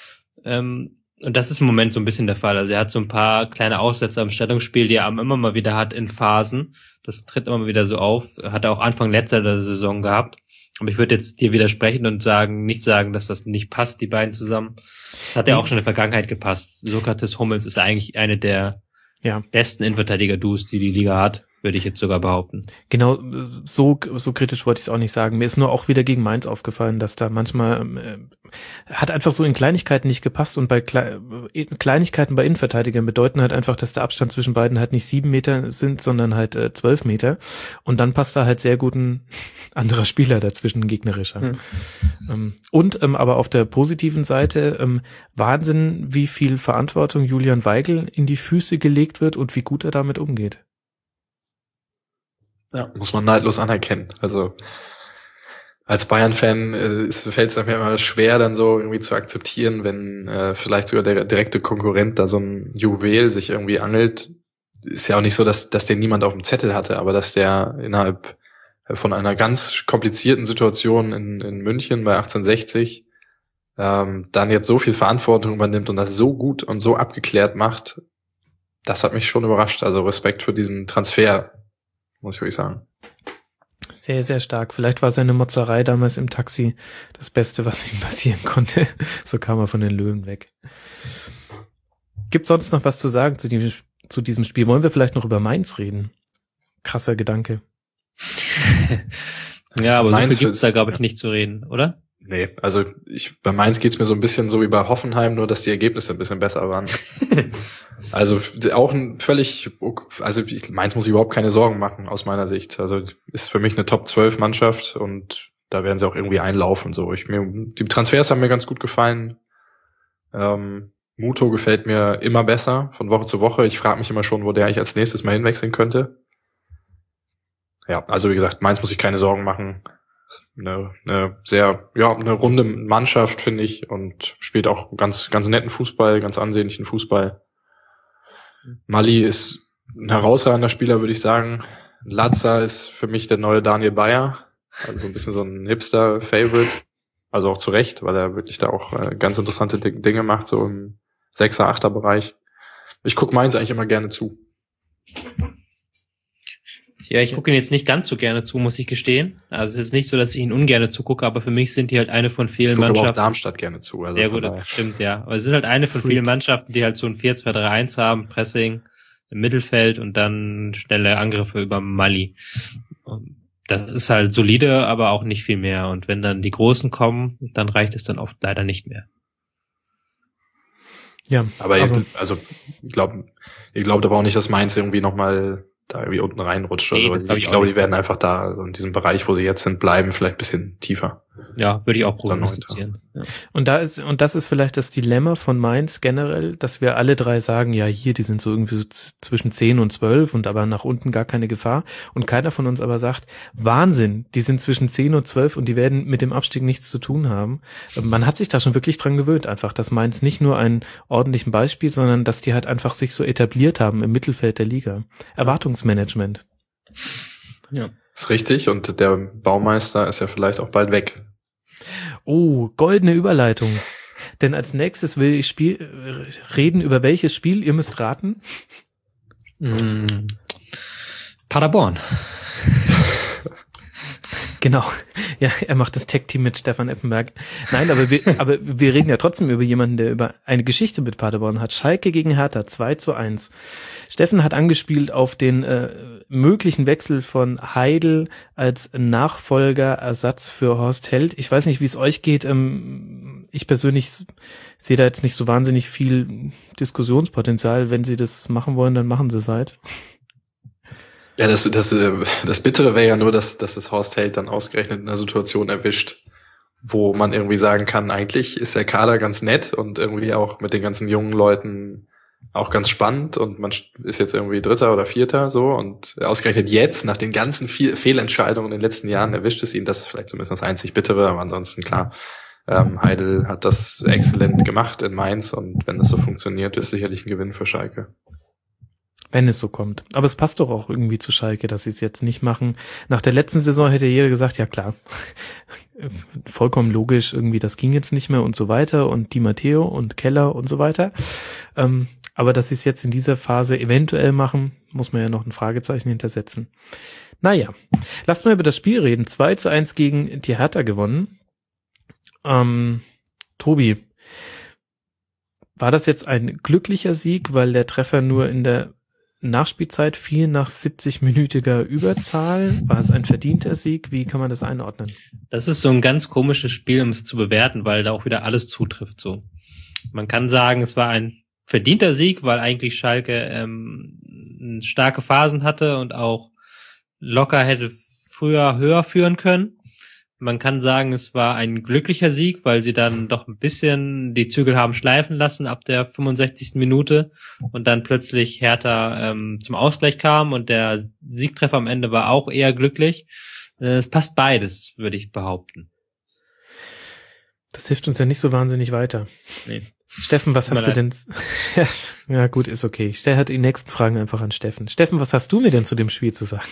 Ähm, und das ist im Moment so ein bisschen der Fall. Also er hat so ein paar kleine Aussätze am Stellungsspiel, die er immer mal wieder hat in Phasen. Das tritt immer mal wieder so auf. Hat er auch Anfang letzter Saison gehabt. Aber ich würde jetzt dir widersprechen und sagen, nicht sagen, dass das nicht passt, die beiden zusammen. Das hat ja auch schon in der Vergangenheit gepasst. Sokrates, Hummels ist eigentlich eine der ja. besten Innenverteidiger-Duos, die die Liga hat, würde ich jetzt sogar behaupten. Genau, so so kritisch wollte ich es auch nicht sagen. Mir ist nur auch wieder gegen Mainz aufgefallen, dass da manchmal äh, hat einfach so in Kleinigkeiten nicht gepasst und bei Kle- Kleinigkeiten bei Innenverteidigern bedeuten halt einfach, dass der Abstand zwischen beiden halt nicht sieben Meter sind, sondern halt äh, zwölf Meter und dann passt da halt sehr gut ein anderer Spieler dazwischen, ein gegnerischer. Hm. Ähm, und ähm, aber auf der positiven Seite ähm, Wahnsinn, wie viel Verantwortung Julian Weigl in die Füße gelegt wird und wie gut er damit umgeht. Ja, muss man neidlos anerkennen. Also als Bayern-Fan äh, fällt es mir immer schwer, dann so irgendwie zu akzeptieren, wenn äh, vielleicht sogar der direkte Konkurrent da so ein Juwel sich irgendwie angelt. Ist ja auch nicht so, dass dass der niemand auf dem Zettel hatte, aber dass der innerhalb von einer ganz komplizierten Situation in, in München bei achtzehnhundertsechzig ähm, dann jetzt so viel Verantwortung übernimmt und das so gut und so abgeklärt macht, das hat mich schon überrascht. Also Respekt für diesen Transfer, muss ich wirklich sagen. Sehr, sehr stark. Vielleicht war seine Motzerei damals im Taxi das Beste, was ihm passieren konnte. So kam er von den Löwen weg. Gibt sonst noch was zu sagen zu diesem, zu diesem Spiel? Wollen wir vielleicht noch über Mainz reden? Krasser Gedanke. Ja, aber Mainz so viel gibt's da, glaube ich, nicht zu reden, oder? Nee, also ich, bei Mainz geht's mir so ein bisschen so wie bei Hoffenheim, nur dass die Ergebnisse ein bisschen besser waren. Also auch ein völlig, also Mainz muss ich überhaupt keine Sorgen machen aus meiner Sicht. Also ist für mich eine Top zwölf Mannschaft und da werden sie auch irgendwie einlaufen. So, ich mir die Transfers haben mir ganz gut gefallen. Ähm, Muto gefällt mir immer besser von Woche zu Woche. Ich frage mich immer schon, wo der eigentlich als nächstes mal hinwechseln könnte. Ja, also wie gesagt, Mainz muss ich keine Sorgen machen. Eine, eine sehr, ja, eine runde Mannschaft, finde ich, und spielt auch ganz, ganz netten Fußball, ganz ansehnlichen Fußball. Mali ist ein herausragender Spieler, würde ich sagen. Latza ist für mich der neue Daniel Bayer, also so ein bisschen so ein Hipster-Favorite, also auch zu Recht, weil er wirklich da auch äh, ganz interessante Dinge macht, so im Sechser-, Achter-Bereich. Ich gucke Mainz eigentlich immer gerne zu. Ja, ich gucke ihn jetzt nicht ganz so gerne zu, muss ich gestehen. Also es ist nicht so, dass ich ihn ungerne zugucke, aber für mich sind die halt eine von vielen ich gucke Mannschaften. Aber auch Darmstadt gerne zu. Also ja gut, das stimmt, ja. Aber es sind halt eine von Freak. vielen Mannschaften, die halt so ein vier zwei drei eins haben, Pressing im Mittelfeld und dann schnelle Angriffe über Mali. Das ist halt solide, aber auch nicht viel mehr. Und wenn dann die Großen kommen, dann reicht es dann oft leider nicht mehr. Ja, aber, aber ich, also ich glaube, ihr glaubt aber auch nicht, dass Mainz irgendwie nochmal da irgendwie unten reinrutscht. Nee, oder das so. glaub Ich, ich ich auch glaube, nicht. die werden einfach da so in diesem Bereich, wo sie jetzt sind, bleiben, vielleicht ein bisschen tiefer. Ja, würde ich auch Dann prognostizieren. Ja. Und da ist, und das ist vielleicht das Dilemma von Mainz generell, dass wir alle drei sagen, ja, hier, die sind so irgendwie so z- zwischen zehn und zwölf und aber nach unten gar keine Gefahr. Und keiner von uns aber sagt, Wahnsinn, die sind zwischen zehn und zwölf und die werden mit dem Abstieg nichts zu tun haben. Man hat sich da schon wirklich dran gewöhnt einfach, dass Mainz nicht nur einen ordentlichen Beispiel, sondern dass die halt einfach sich so etabliert haben im Mittelfeld der Liga. Erwartungsmanagement. Ja. Ist richtig, und der Baumeister ist ja vielleicht auch bald weg. Oh, goldene Überleitung. Denn als nächstes will ich Spiel, äh, reden über welches Spiel, ihr müsst raten. Mm. Paderborn. Genau. Ja, er macht das Tag-Team mit Stefan Effenberg. Nein, aber wir, aber wir reden ja trotzdem über jemanden, der über eine Geschichte mit Paderborn hat. Schalke gegen Hertha, zwei zu eins. Steffen hat angespielt auf den äh, möglichen Wechsel von Heidel als Nachfolger, Ersatz für Horst Held. Ich weiß nicht, wie es euch geht. Ähm, ich persönlich s- sehe da jetzt nicht so wahnsinnig viel Diskussionspotenzial. Wenn sie das machen wollen, dann machen sie es halt. Ja, das, das, äh, das Bittere wäre ja nur, dass, dass es Horst Held dann ausgerechnet in einer Situation erwischt, wo man irgendwie sagen kann, eigentlich ist der Kader ganz nett und irgendwie auch mit den ganzen jungen Leuten auch ganz spannend und man ist jetzt irgendwie Dritter oder Vierter so, und ausgerechnet jetzt, nach den ganzen Fe- Fehlentscheidungen in den letzten Jahren, erwischt es ihn. Das ist vielleicht zumindest das einzig Bittere, aber ansonsten klar, ähm, Heidel hat das exzellent gemacht in Mainz, und wenn das so funktioniert, ist sicherlich ein Gewinn für Schalke. Wenn es so kommt. Aber es passt doch auch irgendwie zu Schalke, dass sie es jetzt nicht machen. Nach der letzten Saison hätte jeder gesagt, ja klar, vollkommen logisch, irgendwie das ging jetzt nicht mehr und so weiter und Di Matteo und Keller und so weiter. Ähm, aber dass sie es jetzt in dieser Phase eventuell machen, muss man ja noch ein Fragezeichen hintersetzen. Naja, lasst mal über das Spiel reden. zwei zu eins gegen die Hertha gewonnen. Ähm, Tobi, war das jetzt ein glücklicher Sieg, weil der Treffer nur in der Nachspielzeit fiel nach siebzig-minütiger Überzahl? War es ein verdienter Sieg? Wie kann man das einordnen? Das ist so ein ganz komisches Spiel, um es zu bewerten, weil da auch wieder alles zutrifft. So, man kann sagen, es war ein verdienter Sieg, weil eigentlich Schalke ähm, starke Phasen hatte und auch locker hätte früher höher führen können. Man kann sagen, es war ein glücklicher Sieg, weil sie dann doch ein bisschen die Zügel haben schleifen lassen ab der fünfundsechzigsten Minute und dann plötzlich Hertha ähm, zum Ausgleich kam und der Siegtreffer am Ende war auch eher glücklich. Äh, es passt beides, würde ich behaupten. Das hilft uns ja nicht so wahnsinnig weiter. Nee. Steffen, was Tut mir hast du denn? Ja, ja gut, ist okay. Ich stelle halt die nächsten Fragen einfach an Steffen. Steffen, was hast du mir denn zu dem Spiel zu sagen?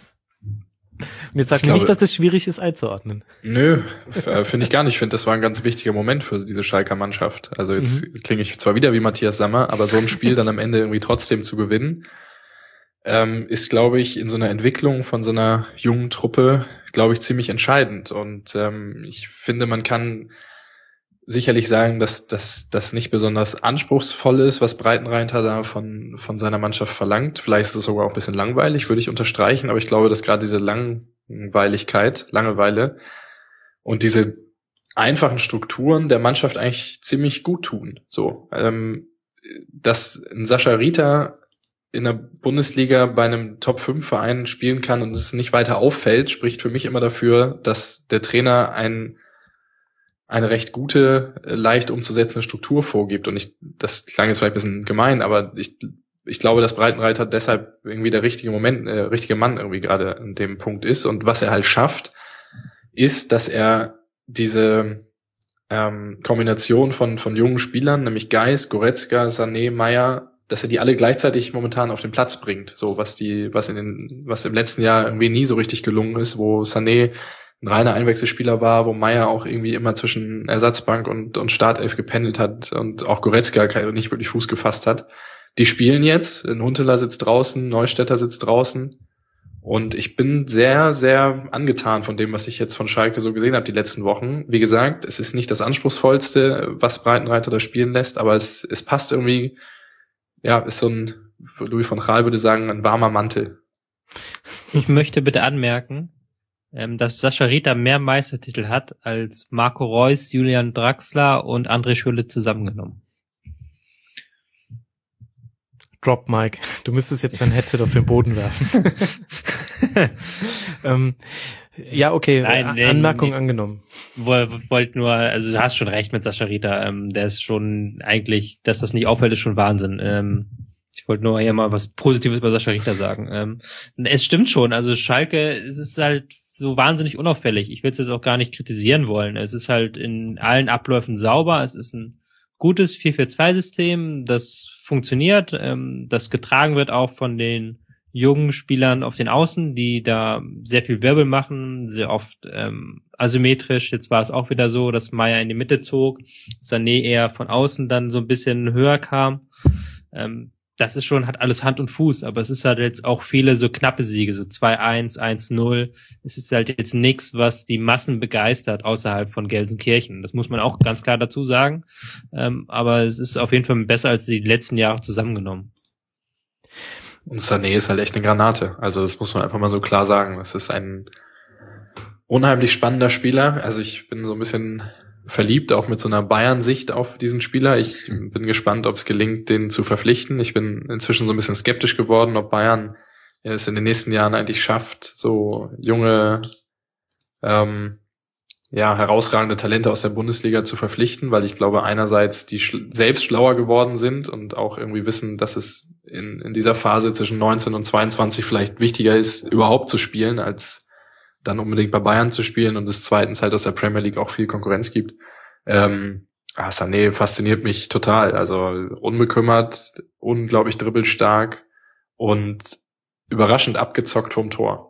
Und jetzt sag Ich mir nicht, glaube- dass es schwierig ist einzuordnen. Nö, f- äh, finde ich gar nicht. Ich finde, das war ein ganz wichtiger Moment für diese Schalker Mannschaft. Also jetzt klinge ich zwar wieder wie Matthias Sammer, aber so ein Spiel dann am Ende irgendwie trotzdem zu gewinnen, ähm, ist, glaube ich, in so einer Entwicklung von so einer jungen Truppe, glaube ich, ziemlich entscheidend. Und ähm, ich finde, man kann sicherlich sagen, dass dass das nicht besonders anspruchsvoll ist, was Breitenreiter da von von seiner Mannschaft verlangt. Vielleicht ist es sogar auch ein bisschen langweilig, würde ich unterstreichen, aber ich glaube, dass gerade diese Langweiligkeit, Langeweile und diese einfachen Strukturen der Mannschaft eigentlich ziemlich gut tun. So, ähm, dass ein Sascha Rita in der Bundesliga bei einem Top fünf Verein spielen kann und es nicht weiter auffällt, spricht für mich immer dafür, dass der Trainer ein eine recht gute, leicht umzusetzende Struktur vorgibt. Und ich, das klang jetzt vielleicht ein bisschen gemein, aber ich, ich glaube, dass Breitenreiter deshalb irgendwie der richtige Moment, äh, richtige Mann irgendwie gerade an dem Punkt ist. Und was er halt schafft, ist, dass er diese ähm, Kombination von von jungen Spielern, nämlich Geis, Goretzka, Sané, Meier, dass er die alle gleichzeitig momentan auf den Platz bringt. So was die, was in den, was im letzten Jahr irgendwie nie so richtig gelungen ist, wo Sané ein reiner Einwechselspieler war, wo Meier auch irgendwie immer zwischen Ersatzbank und, und Startelf gependelt hat und auch Goretzka nicht wirklich Fuß gefasst hat. Die spielen jetzt, Huntelaar sitzt draußen, Neustädter sitzt draußen und ich bin sehr, sehr angetan von dem, was ich jetzt von Schalke so gesehen habe die letzten Wochen. Wie gesagt, es ist nicht das Anspruchsvollste, was Breitenreiter da spielen lässt, aber es, es passt irgendwie, ja, ist so ein, Louis von Gaal würde sagen, ein warmer Mantel. Ich möchte bitte anmerken, dass Sascha Rita mehr Meistertitel hat als Marco Reus, Julian Draxler und André Schürrle zusammengenommen. Drop Mike. Du müsstest jetzt dein Headset auf den Boden werfen. ähm, ja, okay, Nein, nee, Anmerkung nee. angenommen. Wollte nur, also du hast schon recht mit Sascha Rita, ähm, der ist schon eigentlich, dass das nicht auffällt, ist schon Wahnsinn. Ähm, ich wollte nur hier mal was Positives über Sascha Rita sagen. Ähm, es stimmt schon, also Schalke, es ist halt so wahnsinnig unauffällig. Ich will es jetzt auch gar nicht kritisieren wollen. Es ist halt in allen Abläufen sauber, es ist ein gutes vier vier zwei System, das funktioniert, ähm, das getragen wird auch von den jungen Spielern auf den Außen, die da sehr viel Wirbel machen, sehr oft ähm, asymmetrisch. Jetzt war es auch wieder so, dass Meier in die Mitte zog, Sané eher von außen dann so ein bisschen höher kam. Ähm, das ist schon, hat alles Hand und Fuß, aber es ist halt jetzt auch viele so knappe Siege, so zwei eins, eins null. Es ist halt jetzt nichts, was die Massen begeistert außerhalb von Gelsenkirchen. Das muss man auch ganz klar dazu sagen. Ähm, aber es ist auf jeden Fall besser als die letzten Jahre zusammengenommen. Und Sané ist halt echt eine Granate. Also das muss man einfach mal so klar sagen. Das ist ein unheimlich spannender Spieler. Also ich bin so ein bisschen verliebt, auch mit so einer Bayern-Sicht auf diesen Spieler. Ich bin gespannt, ob es gelingt, den zu verpflichten. Ich bin inzwischen so ein bisschen skeptisch geworden, ob Bayern es in den nächsten Jahren eigentlich schafft, so junge, ähm, ja, herausragende Talente aus der Bundesliga zu verpflichten, weil ich glaube, einerseits die schl- selbst schlauer geworden sind und auch irgendwie wissen, dass es in, in dieser Phase zwischen neunzehn und zweiundzwanzig vielleicht wichtiger ist, überhaupt zu spielen, als dann unbedingt bei Bayern zu spielen, und es zweitens halt aus der Premier League auch viel Konkurrenz gibt. Ähm, ah, Sané fasziniert mich total, also unbekümmert, unglaublich dribbelstark und überraschend abgezockt vom Tor.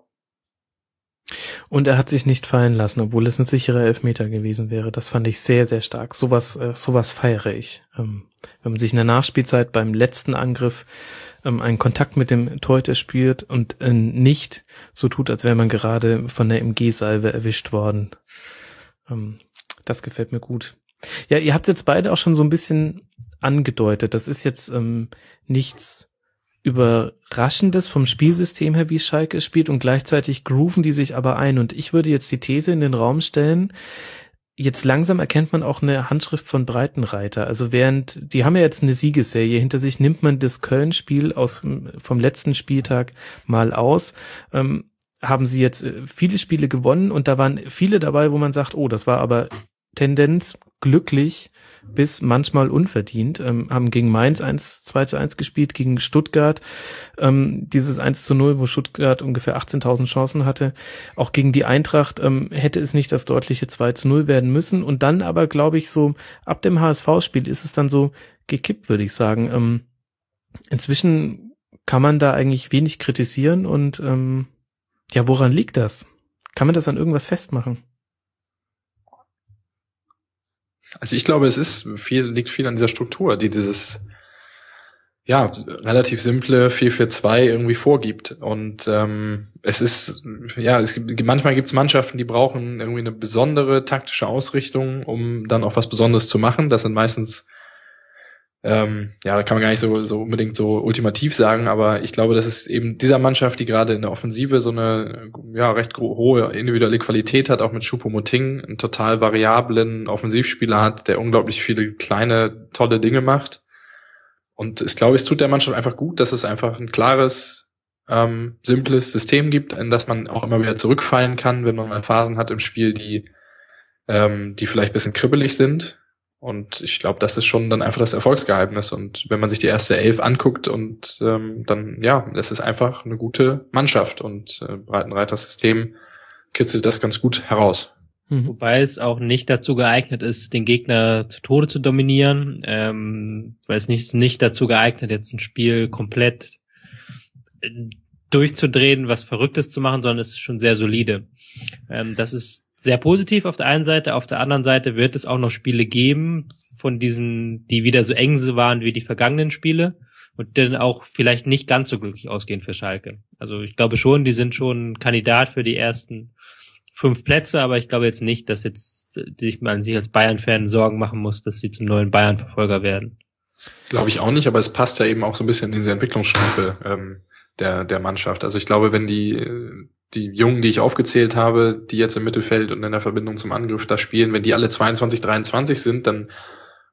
Und er hat sich nicht fallen lassen, obwohl es ein sicherer Elfmeter gewesen wäre. Das fand ich sehr, sehr stark. Sowas, äh, sowas feiere ich. Ähm, wenn man sich in der Nachspielzeit beim letzten Angriff ähm, einen Kontakt mit dem Torhüter spürt und äh, nicht so tut, als wäre man gerade von der M G-Salve erwischt worden. Ähm, das gefällt mir gut. Ja, ihr habt jetzt beide auch schon so ein bisschen angedeutet. Das ist jetzt ähm, nichts Überraschendes vom Spielsystem her, wie Schalke spielt, und gleichzeitig grooven die sich aber ein. Und ich würde jetzt die These in den Raum stellen, jetzt langsam erkennt man auch eine Handschrift von Breitenreiter. Also während, die haben ja jetzt eine Siegesserie hinter sich, nimmt man das Köln-Spiel aus vom letzten Spieltag mal aus, ähm, haben sie jetzt viele Spiele gewonnen, und da waren viele dabei, wo man sagt, oh, das war aber Tendenz glücklich bis manchmal unverdient, ähm, haben gegen Mainz eins zwei zu eins gespielt, gegen Stuttgart ähm, dieses eins zu null, wo Stuttgart ungefähr achtzehntausend Chancen hatte. Auch gegen die Eintracht ähm, hätte es nicht das deutliche zwei zu null werden müssen, und dann aber, glaube ich, so ab dem H S V-Spiel ist es dann so gekippt, würde ich sagen. Ähm, inzwischen kann man da eigentlich wenig kritisieren, und ähm, ja, woran liegt das? Kann man das an irgendwas festmachen? Also ich glaube, es ist viel, liegt viel an dieser Struktur, die dieses, ja, relativ simple vier vier zwei irgendwie vorgibt. Und ähm, es ist, ja, es gibt, manchmal gibt es Mannschaften, die brauchen irgendwie eine besondere taktische Ausrichtung, um dann auch was Besonderes zu machen. Das sind meistens, ähm, ja, da kann man gar nicht so, so unbedingt so ultimativ sagen, aber ich glaube, das ist eben dieser Mannschaft, die gerade in der Offensive so eine, ja, recht hohe individuelle Qualität hat, auch mit Choupo-Moting, einen total variablen Offensivspieler hat, der unglaublich viele kleine, tolle Dinge macht. Und ich glaube, es tut der Mannschaft einfach gut, dass es einfach ein klares, ähm, simples System gibt, in das man auch immer wieder zurückfallen kann, wenn man mal Phasen hat im Spiel, die, ähm, die vielleicht ein bisschen kribbelig sind. Und ich glaube, das ist schon dann einfach das Erfolgsgeheimnis. Und wenn man sich die erste Elf anguckt, und ähm, dann, ja, das ist einfach eine gute Mannschaft, und äh, Breitenreiters System kitzelt das ganz gut heraus. Mhm. Wobei es auch nicht dazu geeignet ist, den Gegner zu Tode zu dominieren, ähm, weil es nicht, nicht dazu geeignet, jetzt ein Spiel komplett durchzudrehen, was Verrücktes zu machen, sondern es ist schon sehr solide. Ähm, das ist sehr positiv auf der einen Seite, auf der anderen Seite wird es auch noch Spiele geben von diesen, die wieder so eng waren wie die vergangenen Spiele und dann auch vielleicht nicht ganz so glücklich ausgehen für Schalke. Also ich glaube schon, die sind schon Kandidat für die ersten fünf Plätze, aber ich glaube jetzt nicht, dass jetzt sich man sich als Bayern-Fan Sorgen machen muss, dass sie zum neuen Bayern-Verfolger werden. Glaube ich auch nicht, aber es passt ja eben auch so ein bisschen in diese Entwicklungsstufe ähm, der der Mannschaft. Also ich glaube, wenn die die Jungen, die ich aufgezählt habe, die jetzt im Mittelfeld und in der Verbindung zum Angriff da spielen, wenn die alle zweiundzwanzig, dreiundzwanzig sind, dann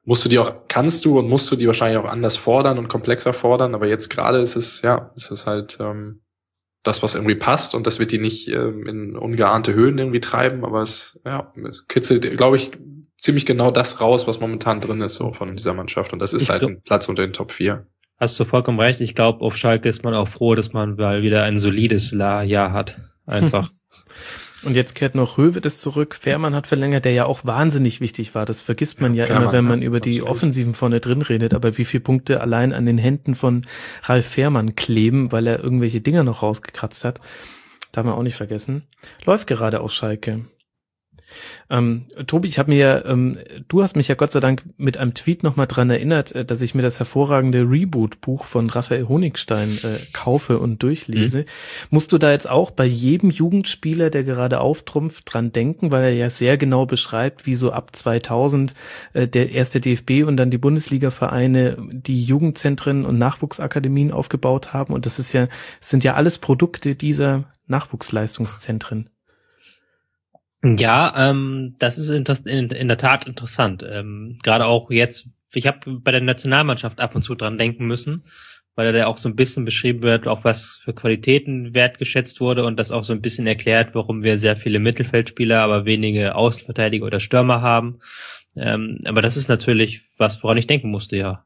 musst du die auch, kannst du und musst du die wahrscheinlich auch anders fordern und komplexer fordern, aber jetzt gerade ist es, ja, ist es halt ähm, das, was irgendwie passt, und das wird die nicht ähm, in ungeahnte Höhen irgendwie treiben, aber es, ja, es kitzelt, glaube ich, ziemlich genau das raus, was momentan drin ist, so von dieser Mannschaft, und das ist ich halt glaub, ein Platz unter den Top vier. Hast du vollkommen recht, ich glaube, auf Schalke ist man auch froh, dass man mal wieder ein solides Jahr hat, einfach. Und jetzt kehrt noch Höwedes zurück. Fährmann hat verlängert, der ja auch wahnsinnig wichtig war. Das vergisst man ja, ja immer, wenn man ja, über die absolut. Offensiven vorne drin redet. Aber wie viele Punkte allein an den Händen von Ralf Fährmann kleben, weil er irgendwelche Dinger noch rausgekratzt hat. Darf man auch nicht vergessen. Läuft gerade auf Schalke. Ähm, Tobi, ich habe mir ja, ähm, du hast mich ja Gott sei Dank mit einem Tweet nochmal dran erinnert, dass ich mir das hervorragende Reboot-Buch von Raphael Honigstein äh, kaufe und durchlese. Mhm. Musst du da jetzt auch bei jedem Jugendspieler, der gerade auftrumpft, dran denken, weil er ja sehr genau beschreibt, wie so ab zweitausend äh, der erste D F B und dann die Bundesliga-Vereine die Jugendzentren und Nachwuchsakademien aufgebaut haben, und das ist ja, das sind ja alles Produkte dieser Nachwuchsleistungszentren. Ja, ähm, das ist in, in, in der Tat interessant. Ähm, gerade auch jetzt, ich habe bei der Nationalmannschaft ab und zu dran denken müssen, weil da auch so ein bisschen beschrieben wird, auf was für Qualitäten wertgeschätzt wurde, und das auch so ein bisschen erklärt, warum wir sehr viele Mittelfeldspieler, aber wenige Außenverteidiger oder Stürmer haben. Ähm, aber das ist natürlich was, woran ich denken musste, ja.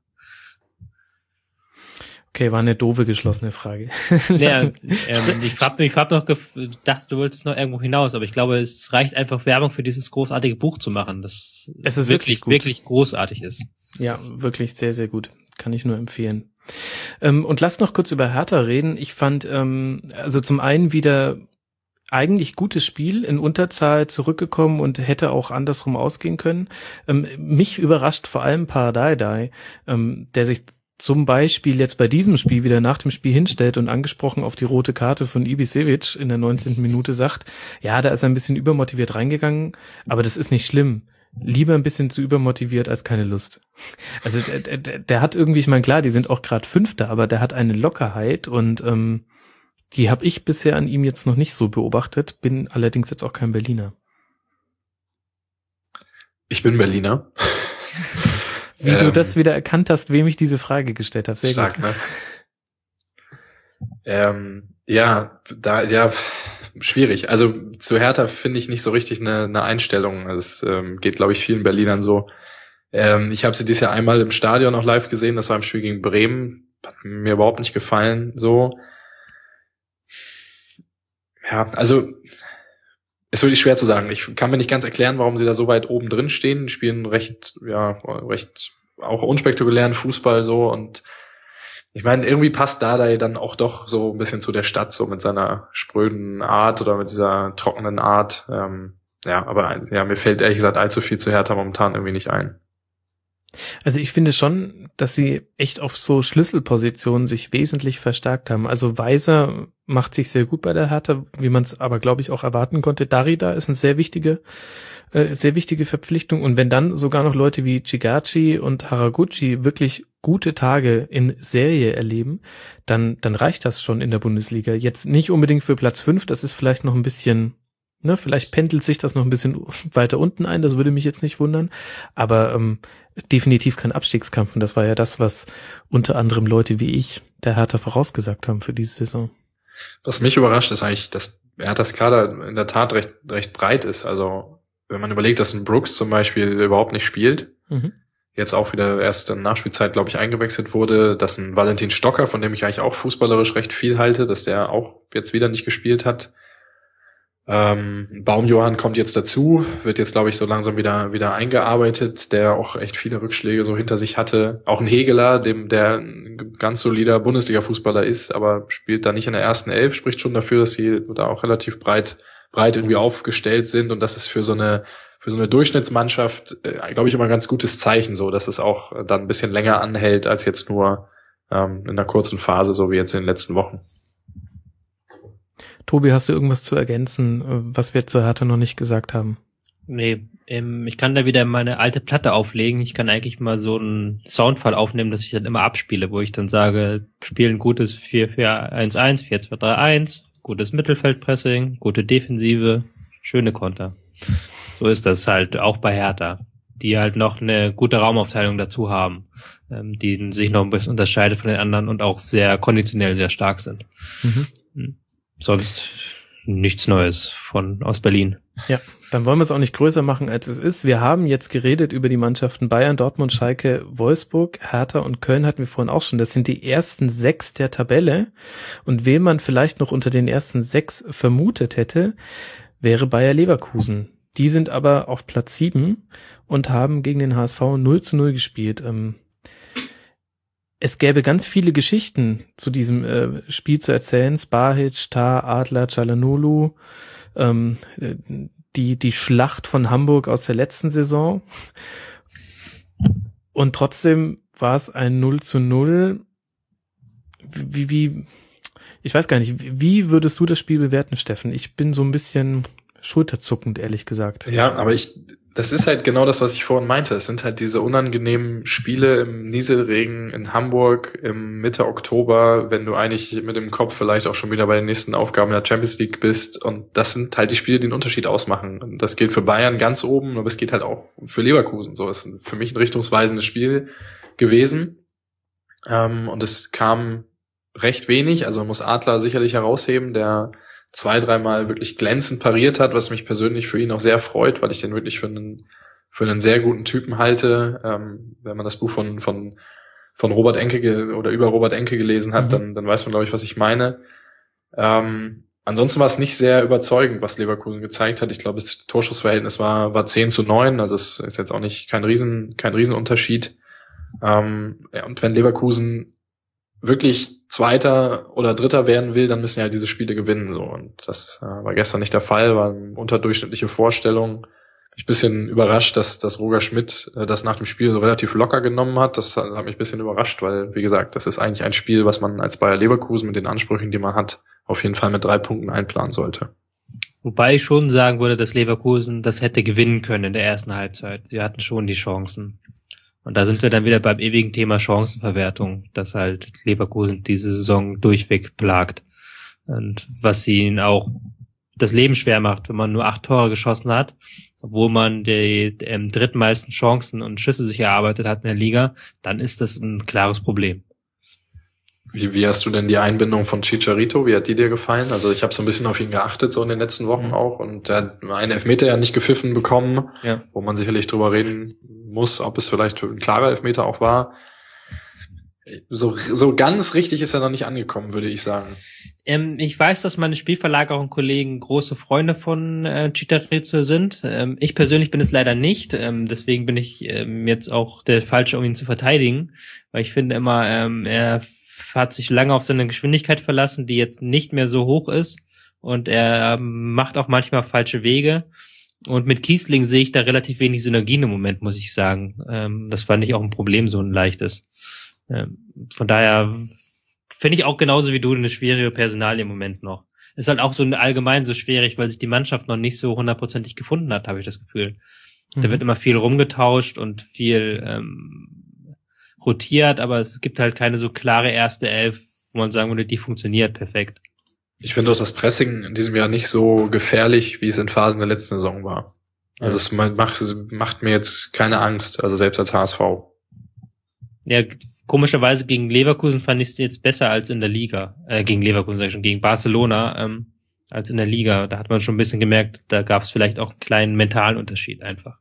Okay, war eine doofe geschlossene Frage. Ja, ähm, ich hab, ich hab noch gedacht, du wolltest noch irgendwo hinaus, aber ich glaube, es reicht einfach, Werbung für dieses großartige Buch zu machen, das es ist wirklich, wirklich, wirklich großartig ist. Ja, wirklich sehr, sehr gut. Kann ich nur empfehlen. Ähm, und lasst noch kurz über Hertha reden. Ich fand, ähm, also zum einen wieder eigentlich gutes Spiel, in Unterzahl zurückgekommen und hätte auch andersrum ausgehen können. Ähm, mich überrascht vor allem Pardadei, ähm, der sich zum Beispiel jetzt bei diesem Spiel wieder nach dem Spiel hinstellt und angesprochen auf die rote Karte von Ibisevic in der neunzehnten Minute sagt, ja, da ist er ein bisschen übermotiviert reingegangen, aber das ist nicht schlimm. Lieber ein bisschen zu übermotiviert als keine Lust. Also der, der, der hat irgendwie, ich meine, klar, die sind auch gerade Fünfter, aber der hat eine Lockerheit, und ähm, die habe ich bisher an ihm jetzt noch nicht so beobachtet, bin allerdings jetzt auch kein Berliner. Ich bin Berliner. Wie ähm, du das wieder erkannt hast, wem ich diese Frage gestellt habe. Sehr stark, gut. Ne? ähm, ja, da, ja, schwierig. Also zu Hertha finde ich nicht so richtig eine, eine Einstellung. Es ähm, geht, glaube ich, vielen Berlinern so. Ähm, ich habe sie dieses Jahr einmal im Stadion noch live gesehen. Das war im Spiel gegen Bremen. Hat mir überhaupt nicht gefallen. So. Ja, also ist wirklich schwer zu sagen. Ich kann mir nicht ganz erklären, warum sie da so weit oben drin stehen. Die spielen recht, ja, recht auch unspektakulären Fußball so, und ich meine, irgendwie passt Dardai dann auch doch so ein bisschen zu der Stadt, so mit seiner spröden Art oder mit dieser trockenen Art. Ähm, ja, aber ja, mir fällt ehrlich gesagt allzu viel zu Hertha momentan irgendwie nicht ein. Also ich finde schon, dass sie echt auf so Schlüsselpositionen sich wesentlich verstärkt haben. Also Weiser macht sich sehr gut bei der Hertha, wie man es aber, glaube ich, auch erwarten konnte. Darida ist eine sehr wichtige, äh, sehr wichtige Verpflichtung. Und wenn dann sogar noch Leute wie Chigachi und Haraguchi wirklich gute Tage in Serie erleben, dann, dann reicht das schon in der Bundesliga. Jetzt nicht unbedingt für Platz fünf, das ist vielleicht noch ein bisschen, ne, vielleicht pendelt sich das noch ein bisschen weiter unten ein, das würde mich jetzt nicht wundern. Aber ähm, definitiv kein Abstiegskampf, und das war ja das, was unter anderem Leute wie ich der Hertha vorausgesagt haben für diese Saison. Was mich überrascht, ist eigentlich, dass Herthas Kader in der Tat recht recht breit ist. Also wenn man überlegt, dass ein Brooks zum Beispiel überhaupt nicht spielt, mhm. jetzt auch wieder erst in Nachspielzeit, glaube ich, eingewechselt wurde, dass ein Valentin Stocker, von dem ich eigentlich auch fußballerisch recht viel halte, dass der auch jetzt wieder nicht gespielt hat. Ähm, Baumjohann kommt jetzt dazu, wird jetzt, glaube ich, so langsam wieder wieder eingearbeitet, der auch echt viele Rückschläge so hinter sich hatte. Auch ein Hegeler, dem der ein ganz solider Bundesliga-Fußballer ist, aber spielt da nicht in der ersten Elf, spricht schon dafür, dass sie da auch relativ breit breit irgendwie aufgestellt sind, und das ist für so eine für so eine Durchschnittsmannschaft, äh, glaube ich, immer ein ganz gutes Zeichen, so dass es auch dann ein bisschen länger anhält als jetzt nur ähm, in einer kurzen Phase, so wie jetzt in den letzten Wochen. Tobi, hast du irgendwas zu ergänzen, was wir zur Hertha noch nicht gesagt haben? Nee, ähm, ich kann da wieder meine alte Platte auflegen. Ich kann eigentlich mal so einen Soundfall aufnehmen, dass ich dann immer abspiele, wo ich dann sage, spielen gutes vier vier eins eins, vier zwei drei eins, gutes Mittelfeldpressing, gute Defensive, schöne Konter. So ist das halt auch bei Hertha. die halt noch eine gute Raumaufteilung dazu haben, ähm, die sich noch ein bisschen unterscheidet von den anderen und auch sehr konditionell sehr stark sind. Mhm. Sonst nichts Neues von aus Berlin. Ja, dann wollen wir es auch nicht größer machen, als es ist. Wir haben jetzt geredet über die Mannschaften Bayern, Dortmund, Schalke, Wolfsburg, Hertha und Köln hatten wir vorhin auch schon. Das sind die ersten sechs der Tabelle. Und wen man vielleicht noch unter den ersten sechs vermutet hätte, wäre Bayer Leverkusen. Die sind aber auf Platz sieben und haben gegen den H S V null zu null gespielt. Es gäbe ganz viele Geschichten zu diesem äh, Spiel zu erzählen. Spahic, Tah, Adler, Çalhanoğlu, ähm, die die Schlacht von Hamburg aus der letzten Saison. Und trotzdem war es ein null zu null. Wie, wie, ich weiß gar nicht, wie würdest du das Spiel bewerten, Steffen? Ich bin so ein bisschen schulterzuckend, ehrlich gesagt. Ja, aber ich, das ist halt genau das, was ich vorhin meinte. Es sind halt diese unangenehmen Spiele im Nieselregen in Hamburg im Mitte Oktober, wenn du eigentlich mit dem Kopf vielleicht auch schon wieder bei den nächsten Aufgaben in der Champions League bist. Und das sind halt die Spiele, die den Unterschied ausmachen. Und das gilt für Bayern ganz oben, aber es geht halt auch für Leverkusen. So ist für mich ein richtungsweisendes Spiel gewesen. Ähm, und es kam recht wenig. Also man muss Adler sicherlich herausheben, der zwei, dreimal wirklich glänzend pariert hat, was mich persönlich für ihn auch sehr freut, weil ich den wirklich für einen für einen sehr guten Typen halte. Ähm, wenn man das Buch von von von Robert Enke ge- oder über Robert Enke gelesen hat, mhm. dann dann weiß man, glaube ich, was ich meine. Ähm, ansonsten war es nicht sehr überzeugend, was Leverkusen gezeigt hat. Ich glaube, das Torschussverhältnis war war zehn zu neun, also es ist jetzt auch nicht kein Riesen kein Riesenunterschied. Ähm, ja, und wenn Leverkusen wirklich Zweiter oder Dritter werden will, dann müssen ja halt diese Spiele gewinnen, so. Und das äh, war gestern nicht der Fall, war eine unterdurchschnittliche Vorstellung. Bin ich ein bisschen überrascht, dass, dass Roger Schmidt äh, das nach dem Spiel so relativ locker genommen hat. Das hat, hat mich ein bisschen überrascht, weil, wie gesagt, das ist eigentlich ein Spiel, was man als Bayer Leverkusen mit den Ansprüchen, die man hat, auf jeden Fall mit drei Punkten einplanen sollte. Wobei ich schon sagen würde, dass Leverkusen das hätte gewinnen können in der ersten Halbzeit. Sie hatten schon die Chancen. Und da sind wir dann wieder beim ewigen Thema Chancenverwertung, das halt Leverkusen diese Saison durchweg plagt. Und was ihnen auch das Leben schwer macht, wenn man nur acht Tore geschossen hat, obwohl man die ähm, drittmeisten Chancen und Schüsse sich erarbeitet hat in der Liga, dann ist das ein klares Problem. Wie, wie hast du denn die Einbindung von Chicharito? Wie hat die dir gefallen? Also ich habe so ein bisschen auf ihn geachtet, so in den letzten Wochen auch. Und er hat einen Elfmeter ja nicht gepfiffen bekommen, ja. Wo man sicherlich drüber reden muss, ob es vielleicht ein klarer Elfmeter auch war. So, so ganz richtig ist er noch nicht angekommen, würde ich sagen. Ähm, ich weiß, dass meine Spielverlagerung-Kollegen große Freunde von äh, Chicharito sind. Ähm, ich persönlich bin es leider nicht. Ähm, deswegen bin ich ähm, jetzt auch der Falsche, um ihn zu verteidigen. Weil ich finde immer, ähm, er hat sich lange auf seine Geschwindigkeit verlassen, die jetzt nicht mehr so hoch ist. Und er ähm, macht auch manchmal falsche Wege. Und mit Kiesling sehe ich da relativ wenig Synergien im Moment, muss ich sagen. Ähm, das fand ich auch ein Problem, so ein leichtes. Ähm, von daher finde ich auch genauso wie du eine schwierige Personalie im Moment noch. Ist halt auch so allgemein so schwierig, weil sich die Mannschaft noch nicht so hundertprozentig gefunden hat, habe ich das Gefühl. Mhm. Da wird immer viel rumgetauscht und viel ähm, rotiert, aber es gibt halt keine so klare erste Elf, wo man sagen würde, die funktioniert perfekt. Ich finde auch das Pressing in diesem Jahr nicht so gefährlich, wie es in Phasen der letzten Saison war. Also ja. Es macht, es macht mir jetzt keine Angst, also selbst als H S V. Ja, komischerweise gegen Leverkusen fand ich es jetzt besser als in der Liga. Äh, gegen Leverkusen sag ich schon, gegen Barcelona ähm, als in der Liga. Da hat man schon ein bisschen gemerkt, da gab es vielleicht auch einen kleinen mentalen Unterschied einfach.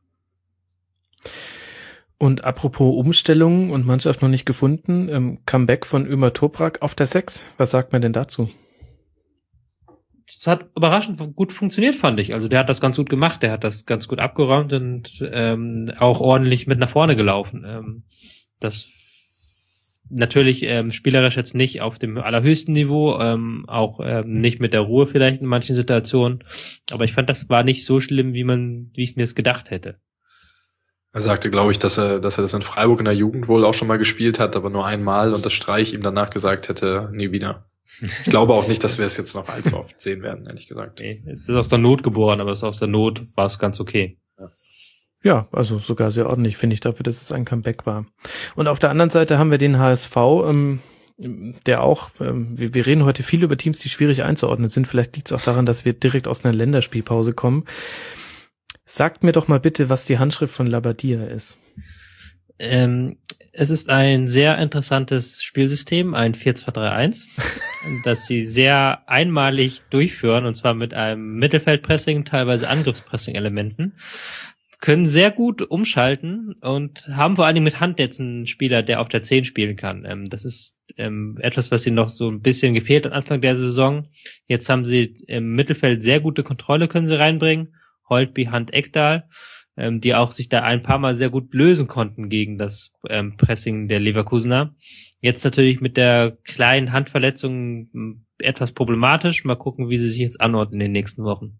Und apropos Umstellungen und Mannschaft noch nicht gefunden, ähm, Comeback von Ömer Toprak auf der sechs. Was sagt man denn dazu? Das hat überraschend gut funktioniert, fand ich. Also der hat das ganz gut gemacht, der hat das ganz gut abgeräumt und ähm, auch ordentlich mit nach vorne gelaufen. Ähm, das natürlich ähm, spielerisch jetzt nicht auf dem allerhöchsten Niveau, ähm, auch ähm, nicht mit der Ruhe vielleicht in manchen Situationen, aber ich fand, das war nicht so schlimm, wie man, wie ich mir es gedacht hätte. Er sagte, glaube ich, dass er, dass er das in Freiburg in der Jugend wohl auch schon mal gespielt hat, aber nur einmal und das Streich ihm danach gesagt hätte, nie wieder. Ich glaube auch nicht, dass wir es jetzt noch allzu oft sehen werden, ehrlich gesagt. Nee, es ist aus der Not geboren, aber es ist aus der Not war es ganz okay. Ja. Ja, also sogar sehr ordentlich, finde ich, dafür, dass es ein Comeback war. Und auf der anderen Seite haben wir den H S V, ähm, der auch, ähm, wir, wir reden heute viel über Teams, die schwierig einzuordnen sind. Vielleicht liegt es auch daran, dass wir direkt aus einer Länderspielpause kommen. Sagt mir doch mal bitte, was die Handschrift von Labadia ist. Ähm, es ist ein sehr interessantes Spielsystem, ein vier zwei drei eins, das sie sehr einmalig durchführen, und zwar mit einem Mittelfeldpressing, teilweise Angriffspressing-Elementen, können sehr gut umschalten und haben vor allen Dingen mit Hand jetzt einen Spieler, der auf der zehn spielen kann. Ähm, das ist ähm, etwas, was ihnen noch so ein bisschen gefehlt hat Anfang der Saison. Jetzt haben sie im Mittelfeld sehr gute Kontrolle, können sie reinbringen. Holtby, Hand, Ekdal, ähm, die auch sich da ein paar Mal sehr gut lösen konnten gegen das ähm, Pressing der Leverkusener. Jetzt natürlich mit der kleinen Handverletzung m, etwas problematisch. Mal gucken, wie sie sich jetzt anordnen in den nächsten Wochen.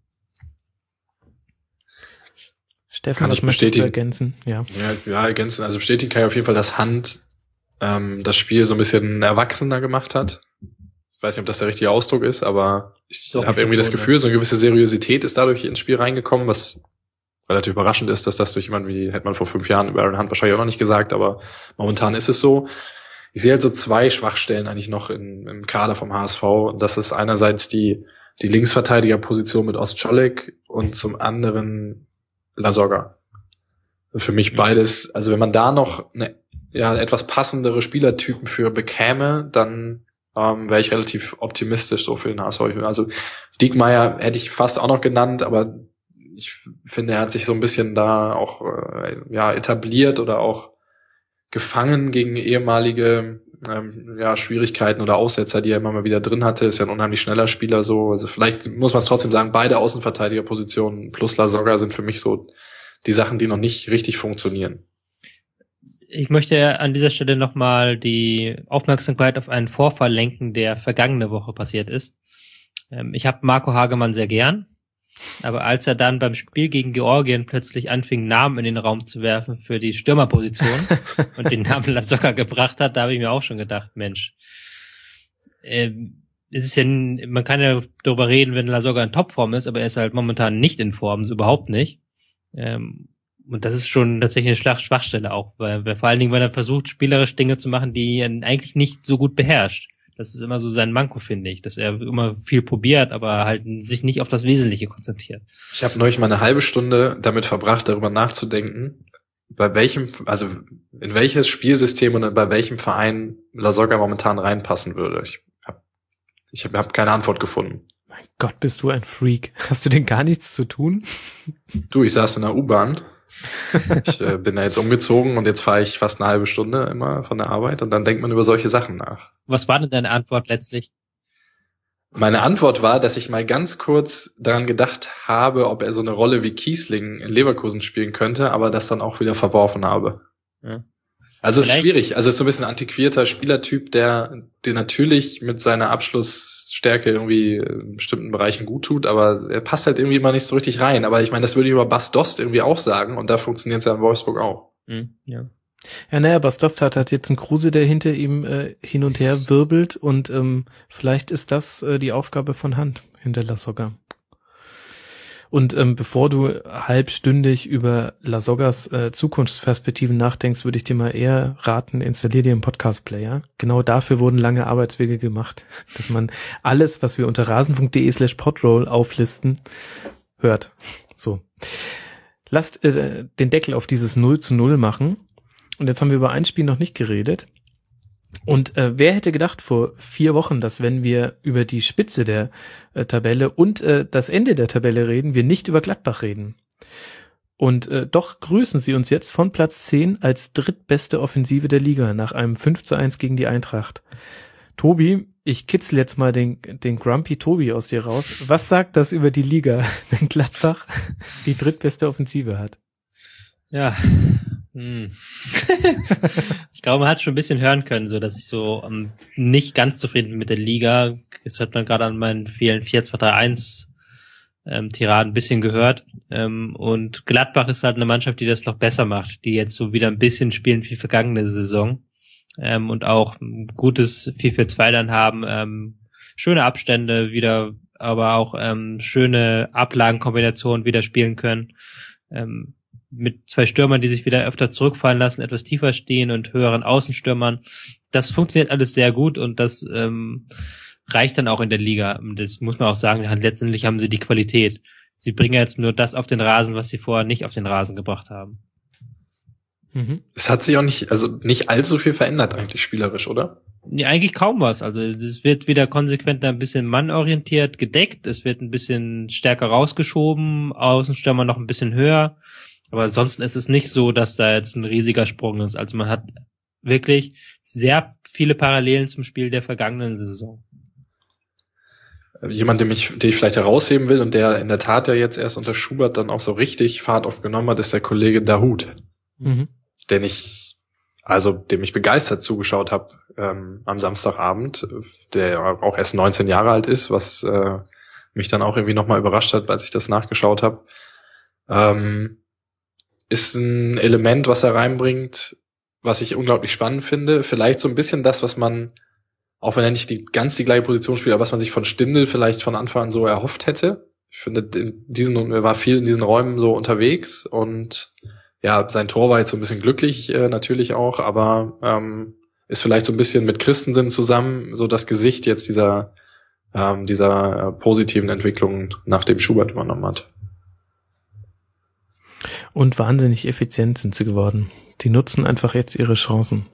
Steffen, was möchtest du ergänzen? Ja. ja, ja, ergänzen. Also bestätigen kann ich auf jeden Fall, dass Hand ähm, das Spiel so ein bisschen erwachsener gemacht hat. Ich weiß nicht, ob das der richtige Ausdruck ist, aber ich habe irgendwie das Gefühl, so eine gewisse Seriosität ist dadurch ins Spiel reingekommen, was relativ überraschend ist, dass das durch jemanden wie, hätte man vor fünf Jahren über Aaron Hunt wahrscheinlich auch noch nicht gesagt, aber momentan ist es so. Ich sehe halt so zwei Schwachstellen eigentlich noch in, im Kader vom H S V. Und das ist einerseits die, die Linksverteidigerposition mit Ostscholek und zum anderen Lasogga. Für mich beides, also wenn man da noch eine, ja, etwas passendere Spielertypen für bekäme, dann ähm, wäre ich relativ optimistisch so für den H S V. Also Diekmeyer hätte ich fast auch noch genannt, aber ich finde, er hat sich so ein bisschen da auch äh, ja etabliert oder auch gefangen gegen ehemalige ähm, ja Schwierigkeiten oder Aussetzer, die er immer mal wieder drin hatte. Ist ja ein unheimlich schneller Spieler so. Also vielleicht muss man es trotzdem sagen, beide Außenverteidigerpositionen plus Lasogga sind für mich so die Sachen, die noch nicht richtig funktionieren. Ich möchte an dieser Stelle nochmal die Aufmerksamkeit auf einen Vorfall lenken, der vergangene Woche passiert ist. Ähm, ich habe Marco Hagemann sehr gern. Aber als er dann beim Spiel gegen Georgien plötzlich anfing, Namen in den Raum zu werfen für die Stürmerposition und den Namen Lasogga gebracht hat, da habe ich mir auch schon gedacht, Mensch, ähm, es ist ja, man kann ja darüber reden, wenn Lasogga in Topform ist, aber er ist halt momentan nicht in Form, so überhaupt nicht. Ähm, und das ist schon tatsächlich eine Schwachstelle auch, weil, weil vor allen Dingen, weil er versucht, spielerisch Dinge zu machen, die er eigentlich nicht so gut beherrscht. Das ist immer so sein Manko, finde ich, dass er immer viel probiert, aber halt sich nicht auf das Wesentliche konzentriert. Ich habe neulich mal eine halbe Stunde damit verbracht, darüber nachzudenken, bei welchem, also in welches Spielsystem und bei welchem Verein Lasogga momentan reinpassen würde. Ich habe ich hab, hab keine Antwort gefunden. Mein Gott, bist du ein Freak. Hast du denn gar nichts zu tun? Du, ich saß in der U-Bahn. Ich äh, bin da jetzt umgezogen und jetzt fahre ich fast eine halbe Stunde immer von der Arbeit und dann denkt man über solche Sachen nach. Was war denn deine Antwort letztlich? Meine Antwort war, dass ich mal ganz kurz daran gedacht habe, ob er so eine Rolle wie Kiesling in Leverkusen spielen könnte, aber das dann auch wieder verworfen habe. Ja. Also es ist schwierig. Also es ist so ein bisschen ein antiquierter Spielertyp, der, der natürlich mit seiner Abschlussstärke irgendwie in bestimmten Bereichen gut tut, aber er passt halt irgendwie mal nicht so richtig rein. Aber ich meine, das würde ich über Bas Dost irgendwie auch sagen und da funktioniert es ja in Wolfsburg auch. Mhm, ja. Ja, naja, Bas Dost hat, hat jetzt einen Kruse, der hinter ihm äh, hin und her wirbelt und ähm, vielleicht ist das äh, die Aufgabe von Hand hinter Lasogga. Und ähm, bevor du halbstündig über Lasoggas äh, Zukunftsperspektiven nachdenkst, würde ich dir mal eher raten, installier dir einen Podcast-Player. Genau dafür wurden lange Arbeitswege gemacht, dass man alles, was wir unter rasenfunk.de slash podroll auflisten, hört. So. Lasst äh, den Deckel auf dieses null zu null machen. Und jetzt haben wir über ein Spiel noch nicht geredet. Und äh, wer hätte gedacht vor vier Wochen, dass wenn wir über die Spitze der äh, Tabelle und äh, das Ende der Tabelle reden, wir nicht über Gladbach reden. Und äh, doch grüßen sie uns jetzt von Platz zehn als drittbeste Offensive der Liga nach einem fünf zu eins gegen die Eintracht. Tobi, ich kitzel jetzt mal den, den Grumpy Tobi aus dir raus. Was sagt das über die Liga, wenn Gladbach die drittbeste Offensive hat? Ja, hm. Ich glaube, man hat schon ein bisschen hören können, so dass ich so um, nicht ganz zufrieden bin mit der Liga. Das hat man gerade an meinen vielen vier zwei drei eins ähm, Tiraden ein bisschen gehört. Ähm, und Gladbach ist halt eine Mannschaft, die das noch besser macht, die jetzt so wieder ein bisschen spielen wie vergangene Saison ähm, und auch ein gutes vier vier zwei dann haben. Ähm, schöne Abstände wieder, aber auch ähm, schöne Ablagenkombinationen wieder spielen können. Ähm, mit zwei Stürmern, die sich wieder öfter zurückfallen lassen, etwas tiefer stehen und höheren Außenstürmern. Das funktioniert alles sehr gut und das ähm, reicht dann auch in der Liga. Das muss man auch sagen, letztendlich haben sie die Qualität. sie bringen jetzt nur das auf den Rasen, was sie vorher nicht auf den Rasen gebracht haben. Mhm. Es hat sich auch nicht, also nicht allzu viel verändert eigentlich spielerisch, oder? Ja, eigentlich kaum was. Also es wird wieder konsequenter ein bisschen mannorientiert gedeckt, es wird ein bisschen stärker rausgeschoben, Außenstürmer noch ein bisschen höher. Aber ansonsten ist es nicht so, dass da jetzt ein riesiger Sprung ist. Also man hat wirklich sehr viele Parallelen zum Spiel der vergangenen Saison. Jemand, den ich, den ich vielleicht herausheben will und der in der Tat ja jetzt erst unter Schubert dann auch so richtig Fahrt aufgenommen hat, ist der Kollege Dahoud. Mhm. Den ich, also dem ich begeistert zugeschaut habe ähm, am Samstagabend, der auch erst neunzehn Jahre alt ist, was äh, mich dann auch irgendwie nochmal überrascht hat, als ich das nachgeschaut habe. Ähm, ist ein Element, was er reinbringt, was ich unglaublich spannend finde. Vielleicht so ein bisschen das, was man, auch wenn er nicht die ganz die gleiche Position spielt, aber was man sich von Stindl vielleicht von Anfang an so erhofft hätte. Ich finde, in diesen, er war viel in diesen Räumen so unterwegs und ja, sein Tor war jetzt so ein bisschen glücklich, äh, natürlich auch, aber ähm, ist vielleicht so ein bisschen mit Christensen zusammen so das Gesicht jetzt dieser ähm, dieser äh, positiven Entwicklung, nachdem Schubert übernommen hat. Und wahnsinnig effizient sind sie geworden. Die nutzen einfach jetzt ihre Chancen.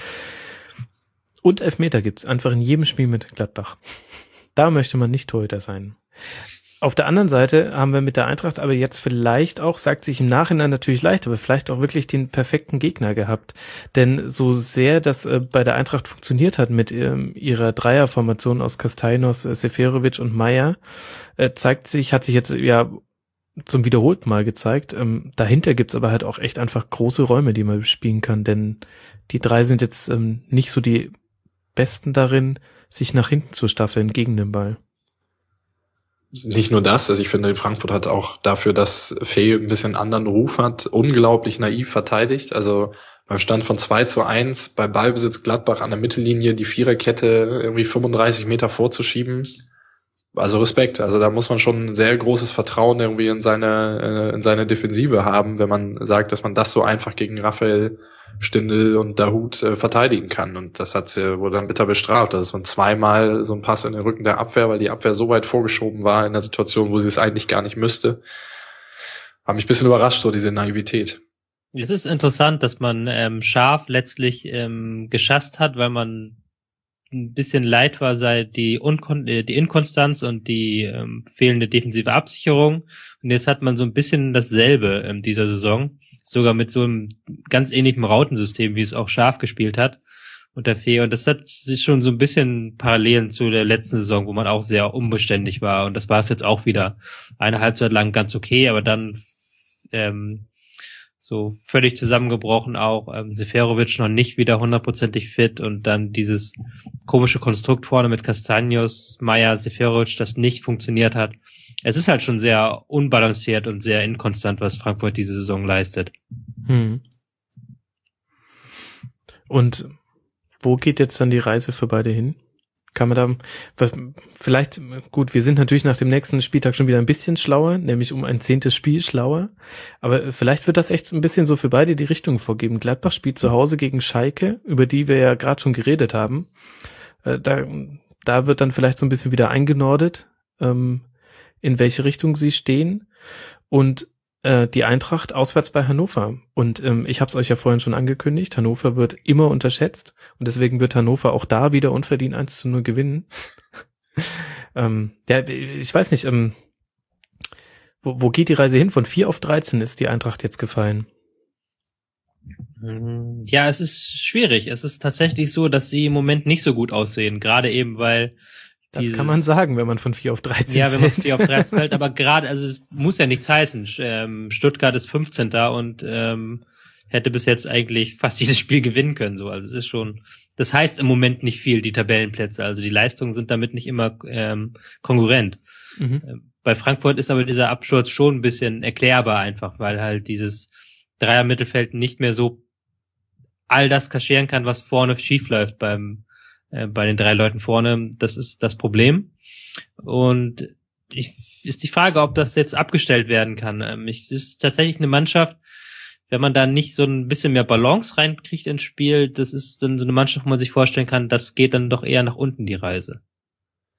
Und Elfmeter gibt's einfach in jedem Spiel mit Gladbach. Da möchte man nicht Torhüter sein. Auf der anderen Seite haben wir mit der Eintracht aber jetzt vielleicht auch, sagt sich im Nachhinein natürlich leicht, aber vielleicht auch wirklich den perfekten Gegner gehabt. Denn so sehr das äh, bei der Eintracht funktioniert hat mit ähm, ihrer Dreierformation aus Castellanos, äh, Seferovic und Meier, äh, zeigt sich, hat sich jetzt ja zum wiederholten Mal gezeigt. Ähm, dahinter gibt's aber halt auch echt einfach große Räume, die man spielen kann, denn die drei sind jetzt ähm, nicht so die Besten darin, sich nach hinten zu staffeln gegen den Ball. Nicht nur das, also ich finde, Frankfurt hat auch dafür, dass Fee ein bisschen anderen Ruf hat, unglaublich naiv verteidigt. Also beim Stand von zwei zu eins, bei Ballbesitz Gladbach an der Mittellinie die Viererkette irgendwie fünfunddreißig Meter vorzuschieben. Also Respekt, also da muss man schon ein sehr großes Vertrauen irgendwie in seine in seine Defensive haben, wenn man sagt, dass man das so einfach gegen Raphael, Stindl und Dahoud äh, verteidigen kann. Und das hat äh, wurde dann bitter bestraft. Das ist man zweimal so ein Pass in den Rücken der Abwehr, weil die Abwehr so weit vorgeschoben war in der Situation, wo sie es eigentlich gar nicht müsste. Hat mich ein bisschen überrascht, so diese Naivität. Es ist interessant, dass man ähm, Scharf letztlich ähm, geschasst hat, weil man ein bisschen leid war, sei die, Unkon- die Inkonstanz und die ähm, fehlende defensive Absicherung. Und jetzt hat man so ein bisschen dasselbe in dieser Saison. Sogar mit so einem ganz ähnlichen Rautensystem, wie es auch Scharf gespielt hat unter Fee. Und das hat sich schon so ein bisschen Parallelen zu der letzten Saison, wo man auch sehr unbeständig war. Und das war es jetzt auch wieder eine Halbzeit lang ganz okay, aber dann ähm, so völlig zusammengebrochen auch. Ähm, Seferovic noch nicht wieder hundertprozentig fit und dann dieses komische Konstrukt vorne mit Castaños, Meier, Seferovic, das nicht funktioniert hat. Es ist halt schon sehr unbalanciert und sehr inkonstant, was Frankfurt diese Saison leistet. Hm. Und wo geht jetzt dann die Reise für beide hin? Kann man da, vielleicht, gut, wir sind natürlich nach dem nächsten Spieltag schon wieder ein bisschen schlauer, nämlich um ein zehntes Spiel schlauer, aber vielleicht wird das echt ein bisschen so für beide die Richtung vorgeben. Gladbach spielt zu Hause gegen Schalke, über die wir ja gerade schon geredet haben. Da, da wird dann vielleicht so ein bisschen wieder eingenordet, ähm, in welche Richtung sie stehen, und äh, die Eintracht auswärts bei Hannover. Und ähm, ich habe es euch ja vorhin schon angekündigt, Hannover wird immer unterschätzt und deswegen wird Hannover auch da wieder unverdient eins zu null gewinnen. ähm, ja, ich weiß nicht, ähm, wo, wo geht die Reise hin? Von vier auf dreizehn ist die Eintracht jetzt gefallen. Ja, es ist schwierig. Es ist tatsächlich so, dass sie im Moment nicht so gut aussehen, gerade eben, weil Das Dieses, kann man sagen, wenn man von vier auf dreizehn ja, fällt. wenn man von vier auf dreizehn fällt, aber gerade, also es muss ja nichts heißen. Ähm, Stuttgart ist fünfzehnter und ähm, hätte bis jetzt eigentlich fast jedes Spiel gewinnen können. So, also es ist schon, das heißt im Moment nicht viel, die Tabellenplätze. Also die Leistungen sind damit nicht immer ähm, konkurrent. Mhm. Bei Frankfurt ist aber dieser Absturz schon ein bisschen erklärbar einfach, weil halt dieses Dreier-Mittelfeld nicht mehr so all das kaschieren kann, was vorne schief läuft beim bei den drei Leuten vorne. Das ist das Problem. Und ich, ist die Frage, ob das jetzt abgestellt werden kann. Es ist tatsächlich eine Mannschaft, wenn man da nicht so ein bisschen mehr Balance reinkriegt ins Spiel, das ist dann so eine Mannschaft, wo man sich vorstellen kann, das geht dann doch eher nach unten, die Reise.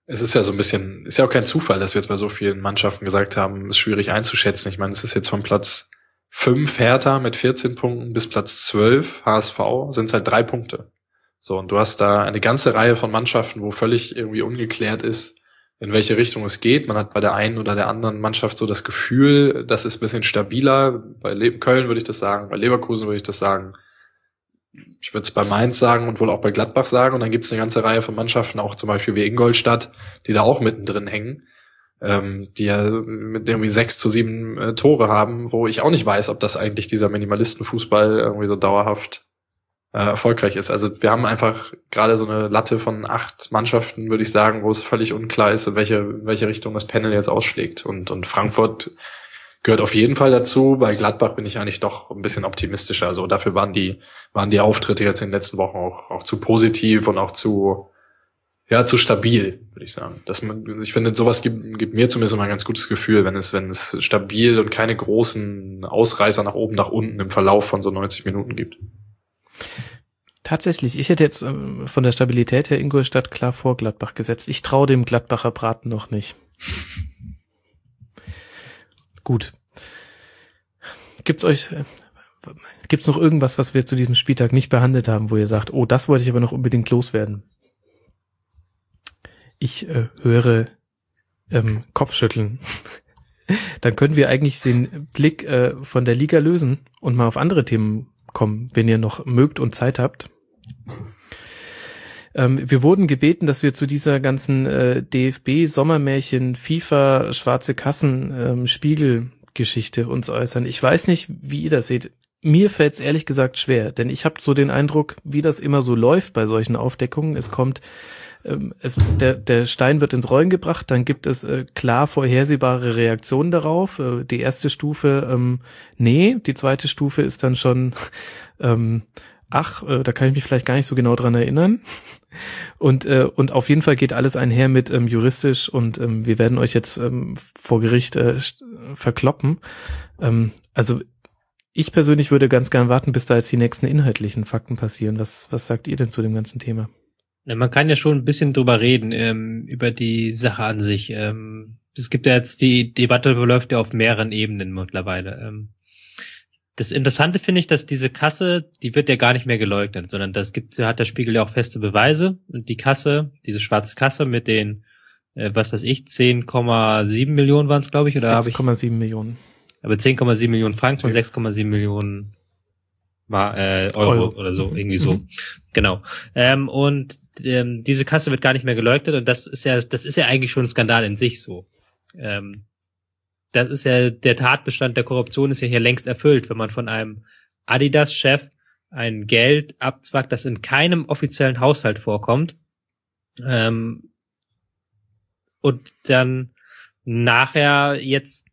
Es ist ja so ein bisschen, ist ja auch kein Zufall, dass wir jetzt bei so vielen Mannschaften gesagt haben, ist schwierig einzuschätzen. Ich meine, es ist jetzt von Platz fünf Hertha mit vierzehn Punkten bis Platz zwölf H S V sind es halt drei Punkte. So, und du hast da eine ganze Reihe von Mannschaften, wo völlig irgendwie ungeklärt ist, in welche Richtung es geht. Man hat bei der einen oder der anderen Mannschaft so das Gefühl, das ist ein bisschen stabiler. Bei Le- Köln würde ich das sagen, bei Leverkusen würde ich das sagen. Ich würde es bei Mainz sagen und wohl auch bei Gladbach sagen. Und dann gibt es eine ganze Reihe von Mannschaften, auch zum Beispiel wie Ingolstadt, die da auch mittendrin hängen, ähm, die ja mit irgendwie sechs zu sieben äh, Tore haben, wo ich auch nicht weiß, ob das eigentlich dieser Minimalistenfußball irgendwie so dauerhaft äh, erfolgreich ist. Also wir haben einfach gerade so eine Latte von acht Mannschaften, würde ich sagen, wo es völlig unklar ist, in welche, in welche Richtung das Panel jetzt ausschlägt. Und, und Frankfurt gehört auf jeden Fall dazu. Bei Gladbach bin ich eigentlich doch ein bisschen optimistischer. Also dafür waren die, waren die Auftritte jetzt in den letzten Wochen auch, auch zu positiv und auch zu, ja, zu stabil, würde ich sagen. Dass man, ich finde, sowas gibt, gibt mir zumindest immer ein ganz gutes Gefühl, wenn es, wenn es stabil und keine großen Ausreißer nach oben, nach unten im Verlauf von so neunzig Minuten gibt. Tatsächlich, ich hätte jetzt ähm, von der Stabilität her Ingolstadt klar vor Gladbach gesetzt. Ich traue dem Gladbacher Braten noch nicht. Gut. Gibt's euch, äh, gibt's noch irgendwas, was wir zu diesem Spieltag nicht behandelt haben, wo ihr sagt, oh, das wollte ich aber noch unbedingt loswerden? Ich äh, höre ähm, Kopfschütteln. Dann können wir eigentlich den Blick äh, von der Liga lösen und mal auf andere Themen kommen, wenn ihr noch mögt und Zeit habt. Ähm, wir wurden gebeten, dass wir zu dieser ganzen äh, D F B-Sommermärchen, FIFA, schwarze Kassen, ähm, Spiegel-Geschichte uns äußern. Ich weiß nicht, wie ihr das seht. Mir fällt es ehrlich gesagt schwer, denn ich habe so den Eindruck, wie das immer so läuft bei solchen Aufdeckungen. Es kommt, ähm, es, der, der Stein wird ins Rollen gebracht, dann gibt es äh, klar vorhersehbare Reaktionen darauf. Äh, die erste Stufe, ähm, nee, die zweite Stufe ist dann schon, ähm, ach, äh, da kann ich mich vielleicht gar nicht so genau dran erinnern. Und äh, und auf jeden Fall geht alles einher mit ähm, juristisch und ähm, wir werden euch jetzt ähm, vor Gericht äh, verkloppen. Ähm, also ich persönlich würde ganz gern warten, bis da jetzt die nächsten inhaltlichen Fakten passieren. Was was sagt ihr denn zu dem ganzen Thema? Ja, man kann ja schon ein bisschen drüber reden, ähm, über die Sache an sich. Ähm, es gibt ja jetzt, die Debatte läuft ja auf mehreren Ebenen mittlerweile. Ähm, Das Interessante finde ich, dass diese Kasse, die wird ja gar nicht mehr geleugnet, sondern das gibt, hat der Spiegel ja auch feste Beweise. Und die Kasse, diese schwarze Kasse mit den, äh, was weiß ich, zehn Komma sieben Millionen waren es, glaube ich, oder habe ich? sechs Komma sieben Millionen. Aber zehn Komma sieben Millionen Franken und sechs Komma sieben Millionen war, äh, Euro, Euro oder so, irgendwie so. Mhm. Genau. Ähm, und ähm, diese Kasse wird gar nicht mehr geleugnet und das ist ja, das ist ja eigentlich schon ein Skandal in sich so. Ähm, Das ist ja, der Tatbestand der Korruption ist ja hier längst erfüllt, wenn man von einem Adidas-Chef ein Geld abzwackt, das in keinem offiziellen Haushalt vorkommt, ähm, und dann nachher jetzt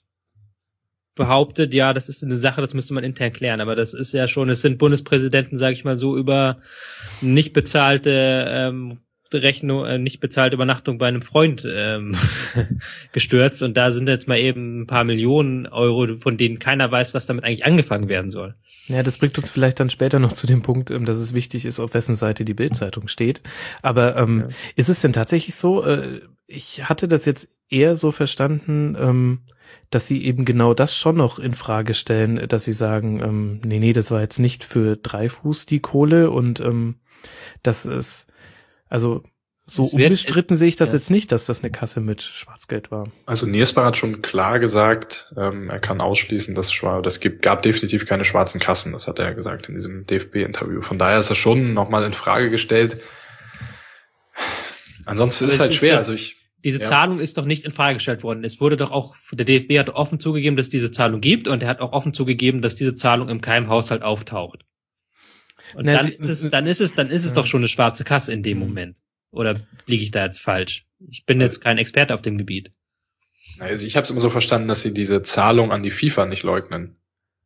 behauptet, ja, das ist eine Sache, das müsste man intern klären, aber das ist ja schon, es sind Bundespräsidenten, sage ich mal so, über nicht bezahlte ähm, Rechnung, äh, nicht bezahlte Übernachtung bei einem Freund ähm, gestürzt und da sind jetzt mal eben ein paar Millionen Euro, von denen keiner weiß, was damit eigentlich angefangen werden soll. Ja, das bringt uns vielleicht dann später noch zu dem Punkt, ähm, dass es wichtig ist, auf wessen Seite die Bild-Zeitung steht. Aber ähm, ja. Ist es denn tatsächlich so, äh, ich hatte das jetzt eher so verstanden, ähm, dass sie eben genau das schon noch in Frage stellen, dass sie sagen, ähm, nee, nee, das war jetzt nicht für Dreifuß die Kohle und ähm, das ist, also so wird, unbestritten sehe ich das ja. jetzt nicht, dass das eine Kasse mit Schwarzgeld war. Also Niersbach hat schon klar gesagt, ähm, er kann ausschließen, dass das gibt, gab definitiv keine schwarzen Kassen. Das hat er ja gesagt in diesem D F B-Interview. Von daher ist er schon nochmal in Frage gestellt. Ansonsten ist es halt schwer. Doch, also ich diese ja. Zahlung ist doch nicht in Frage gestellt worden. Es wurde doch auch, der D F B hat offen zugegeben, dass es diese Zahlung gibt und er hat auch offen zugegeben, dass diese Zahlung in keinem Haushalt auftaucht. Und Na, dann, sie, ist es, dann ist es, dann ist es ja. doch schon eine schwarze Kasse in dem Moment. Oder liege ich da jetzt falsch? Ich bin jetzt kein Experte auf dem Gebiet. Also ich habe es immer so verstanden, dass sie diese Zahlung an die FIFA nicht leugnen.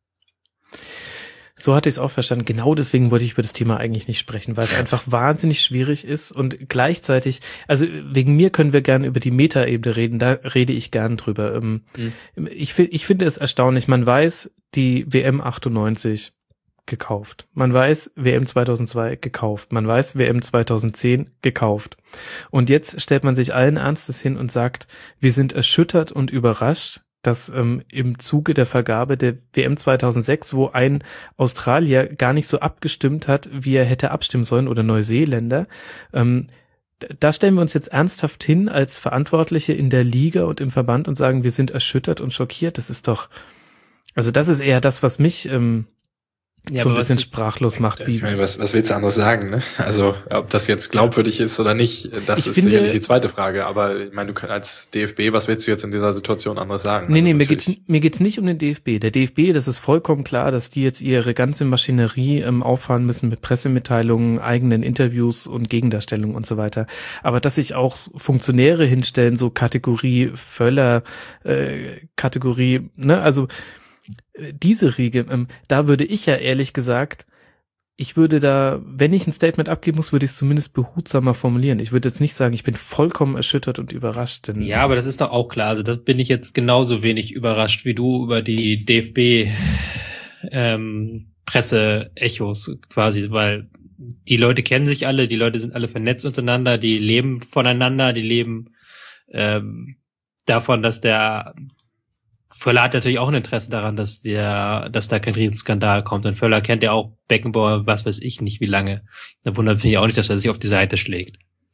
So hatte ich es auch verstanden. Genau deswegen wollte ich über das Thema eigentlich nicht sprechen, weil es einfach wahnsinnig schwierig ist und gleichzeitig, also wegen mir können wir gerne über die Metaebene reden, da rede ich gern drüber. Mhm. Ich, ich finde es erstaunlich, man weiß, die W M achtundneunzig gekauft. Man weiß, W M zweitausendzwei gekauft. Man weiß, W M zweitausendzehn gekauft. Und jetzt stellt man sich allen Ernstes hin und sagt, wir sind erschüttert und überrascht, dass ähm, im Zuge der Vergabe der W M zweitausendsechs, wo ein Australier gar nicht so abgestimmt hat, wie er hätte abstimmen sollen, oder Neuseeländer, ähm, da stellen wir uns jetzt ernsthaft hin als Verantwortliche in der Liga und im Verband und sagen, wir sind erschüttert und schockiert. Das ist doch, also das ist eher das, was mich ähm, ja, so ein bisschen sprachlos macht. Ich meine, was, was willst du anderes sagen, ne? Also, ob das jetzt glaubwürdig ist oder nicht, das ich ist finde, sicherlich die zweite Frage. Aber ich meine, du als D F B, was willst du jetzt in dieser Situation anderes sagen? Nee, nee, also mir geht's, mir geht's nicht um den D F B. Der D F B, das ist vollkommen klar, dass die jetzt ihre ganze Maschinerie ähm, auffahren müssen mit Pressemitteilungen, eigenen Interviews und Gegendarstellungen und so weiter. Aber dass sich auch Funktionäre hinstellen, so Kategorie Völler, äh, Kategorie, ne, also diese Riege, ähm, da würde ich ja ehrlich gesagt, ich würde da, wenn ich ein Statement abgeben muss, würde ich es zumindest behutsamer formulieren. Ich würde jetzt nicht sagen, ich bin vollkommen erschüttert und überrascht. Denn ja, aber das ist doch auch klar. Also da bin ich jetzt genauso wenig überrascht wie du über die D F B ähm, Presse-Echos quasi, weil die Leute kennen sich alle, die Leute sind alle vernetzt untereinander, die leben voneinander, die leben ähm, davon, dass der Völler hat natürlich auch ein Interesse daran, dass der, dass da kein Riesenskandal kommt. Und Völler kennt ja auch Beckenbauer, was weiß ich nicht, wie lange. Da wundert mich auch nicht, dass er sich auf die Seite schlägt.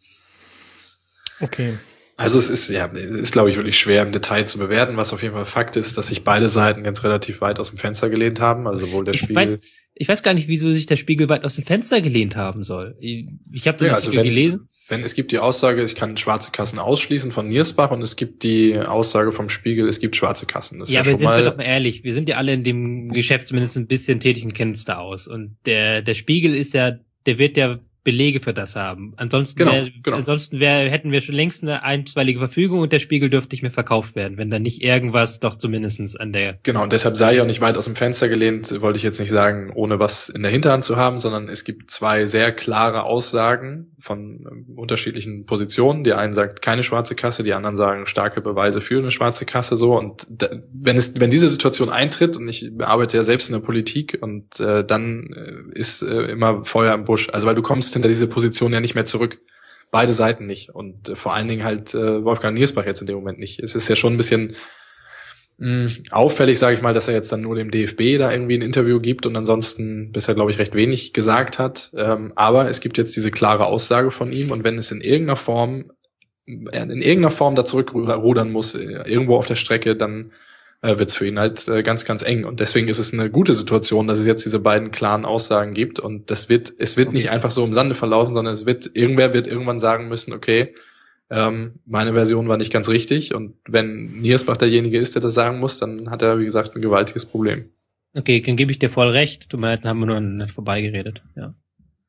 Okay. Also es ist, ja, ist glaube ich wirklich schwer im Detail zu bewerten. Was auf jeden Fall Fakt ist, dass sich beide Seiten jetzt relativ weit aus dem Fenster gelehnt haben. Also sowohl der ich Spiegel. Weiß, ich weiß gar nicht, wieso sich der Spiegel weit aus dem Fenster gelehnt haben soll. Ich, ich habe den ja, Artikel also wenn, gelesen. Wenn es gibt die Aussage, ich kann schwarze Kassen ausschließen von Niersbach, und es gibt die Aussage vom Spiegel, es gibt schwarze Kassen. Das ist ja, ja aber schon sind mal wir doch mal ehrlich, wir sind ja alle in dem Geschäft zumindest ein bisschen tätig und kennen es da aus. Und der der Spiegel ist ja, der wird ja Belege für das haben. Ansonsten genau, wär, genau. ansonsten wär, hätten wir schon längst eine einstweilige Verfügung und der Spiegel dürfte nicht mehr verkauft werden, wenn da nicht irgendwas doch zumindestens an der... Genau, und deshalb sei ich auch nicht weit aus dem Fenster gelehnt, wollte ich jetzt nicht sagen, ohne was in der Hinterhand zu haben, sondern es gibt zwei sehr klare Aussagen von ähm, unterschiedlichen Positionen. Die einen sagt keine schwarze Kasse, die anderen sagen starke Beweise für eine schwarze Kasse, so. Und da, wenn es, wenn diese Situation eintritt, und ich arbeite ja selbst in der Politik, und äh, dann äh, ist äh, immer Feuer im Busch. Also weil du kommst hinter diese Position ja nicht mehr zurück. Beide Seiten nicht. Und äh, vor allen Dingen halt äh, Wolfgang Niersbach jetzt in dem Moment nicht. Es ist ja schon ein bisschen mh, auffällig, sage ich mal, dass er jetzt dann nur dem D F B da irgendwie ein Interview gibt und ansonsten bisher, glaube ich, recht wenig gesagt hat. Ähm, aber es gibt jetzt diese klare Aussage von ihm, und wenn es in irgendeiner Form in irgendeiner Form da zurückrudern muss, irgendwo auf der Strecke, dann äh, wird's für ihn halt äh, ganz, ganz eng. Und deswegen ist es eine gute Situation, dass es jetzt diese beiden klaren Aussagen gibt. Und das wird, es wird okay. nicht einfach so im Sande verlaufen, sondern es wird, irgendwer wird irgendwann sagen müssen, okay, ähm, meine Version war nicht ganz richtig. Und wenn Niersbach derjenige ist, der das sagen muss, dann hat er, wie gesagt, ein gewaltiges Problem. Okay, dann gebe ich dir voll recht. Du meinst, haben wir nur nicht vorbeigeredet, ja.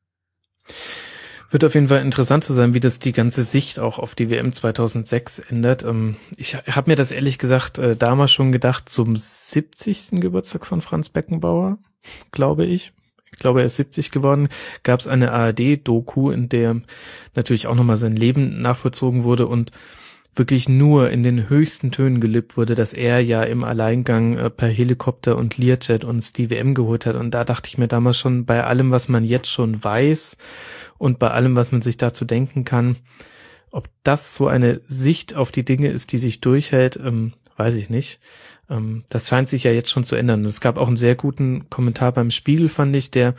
Wird auf jeden Fall interessant zu sein, wie das die ganze Sicht auch auf die W M zweitausendsechs ändert. Ich habe mir das ehrlich gesagt damals schon gedacht, zum siebzigsten Geburtstag von Franz Beckenbauer, glaube ich. Ich glaube, er ist siebzig geworden, gab es eine A R D-Doku, in der natürlich auch nochmal sein Leben nachvollzogen wurde und wirklich nur in den höchsten Tönen gelobt wurde, dass er ja im Alleingang äh, per Helikopter und Learjet uns die W M geholt hat. Und da dachte ich mir damals schon, bei allem, was man jetzt schon weiß und bei allem, was man sich dazu denken kann, ob das so eine Sicht auf die Dinge ist, die sich durchhält, ähm, weiß ich nicht. Ähm, das scheint sich ja jetzt schon zu ändern. Es gab auch einen sehr guten Kommentar beim Spiegel, fand ich, der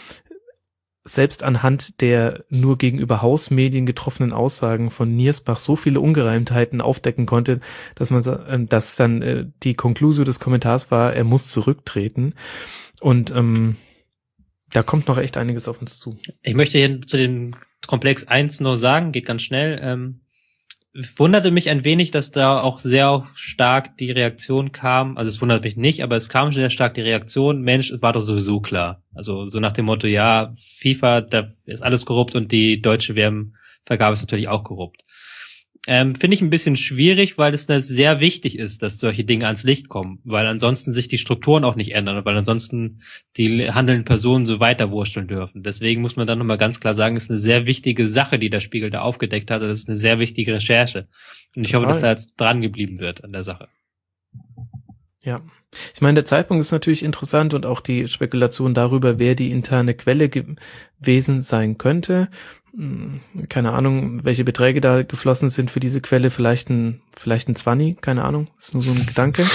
selbst anhand der nur gegenüber Hausmedien getroffenen Aussagen von Niersbach so viele Ungereimtheiten aufdecken konnte, dass man, dass dann äh, die Konklusio des Kommentars war, er muss zurücktreten. Und ähm, da kommt noch echt einiges auf uns zu. Ich möchte hier zu dem Komplex eins nur sagen, geht ganz schnell. Ähm, wunderte mich ein wenig, dass da auch sehr stark die Reaktion kam, also es wundert mich nicht, aber es kam sehr stark die Reaktion, Mensch, es war doch sowieso klar. Also so nach dem Motto, ja, FIFA, da ist alles korrupt und die deutsche W M-Vergabe ist natürlich auch korrupt. Ähm, finde ich ein bisschen schwierig, weil es sehr wichtig ist, dass solche Dinge ans Licht kommen, weil ansonsten sich die Strukturen auch nicht ändern und weil ansonsten die handelnden Personen so weiterwursteln dürfen. Deswegen muss man dann nochmal ganz klar sagen, es ist eine sehr wichtige Sache, die der Spiegel da aufgedeckt hat, und es ist eine sehr wichtige Recherche. Und ich Total. hoffe, dass da jetzt dran geblieben wird an der Sache. Ja. Ich meine, der Zeitpunkt ist natürlich interessant und auch die Spekulation darüber, wer die interne Quelle gewesen sein könnte. Keine Ahnung, welche Beträge da geflossen sind für diese Quelle. Vielleicht ein, vielleicht ein Zwanni, keine Ahnung. Das ist nur so ein Gedanke.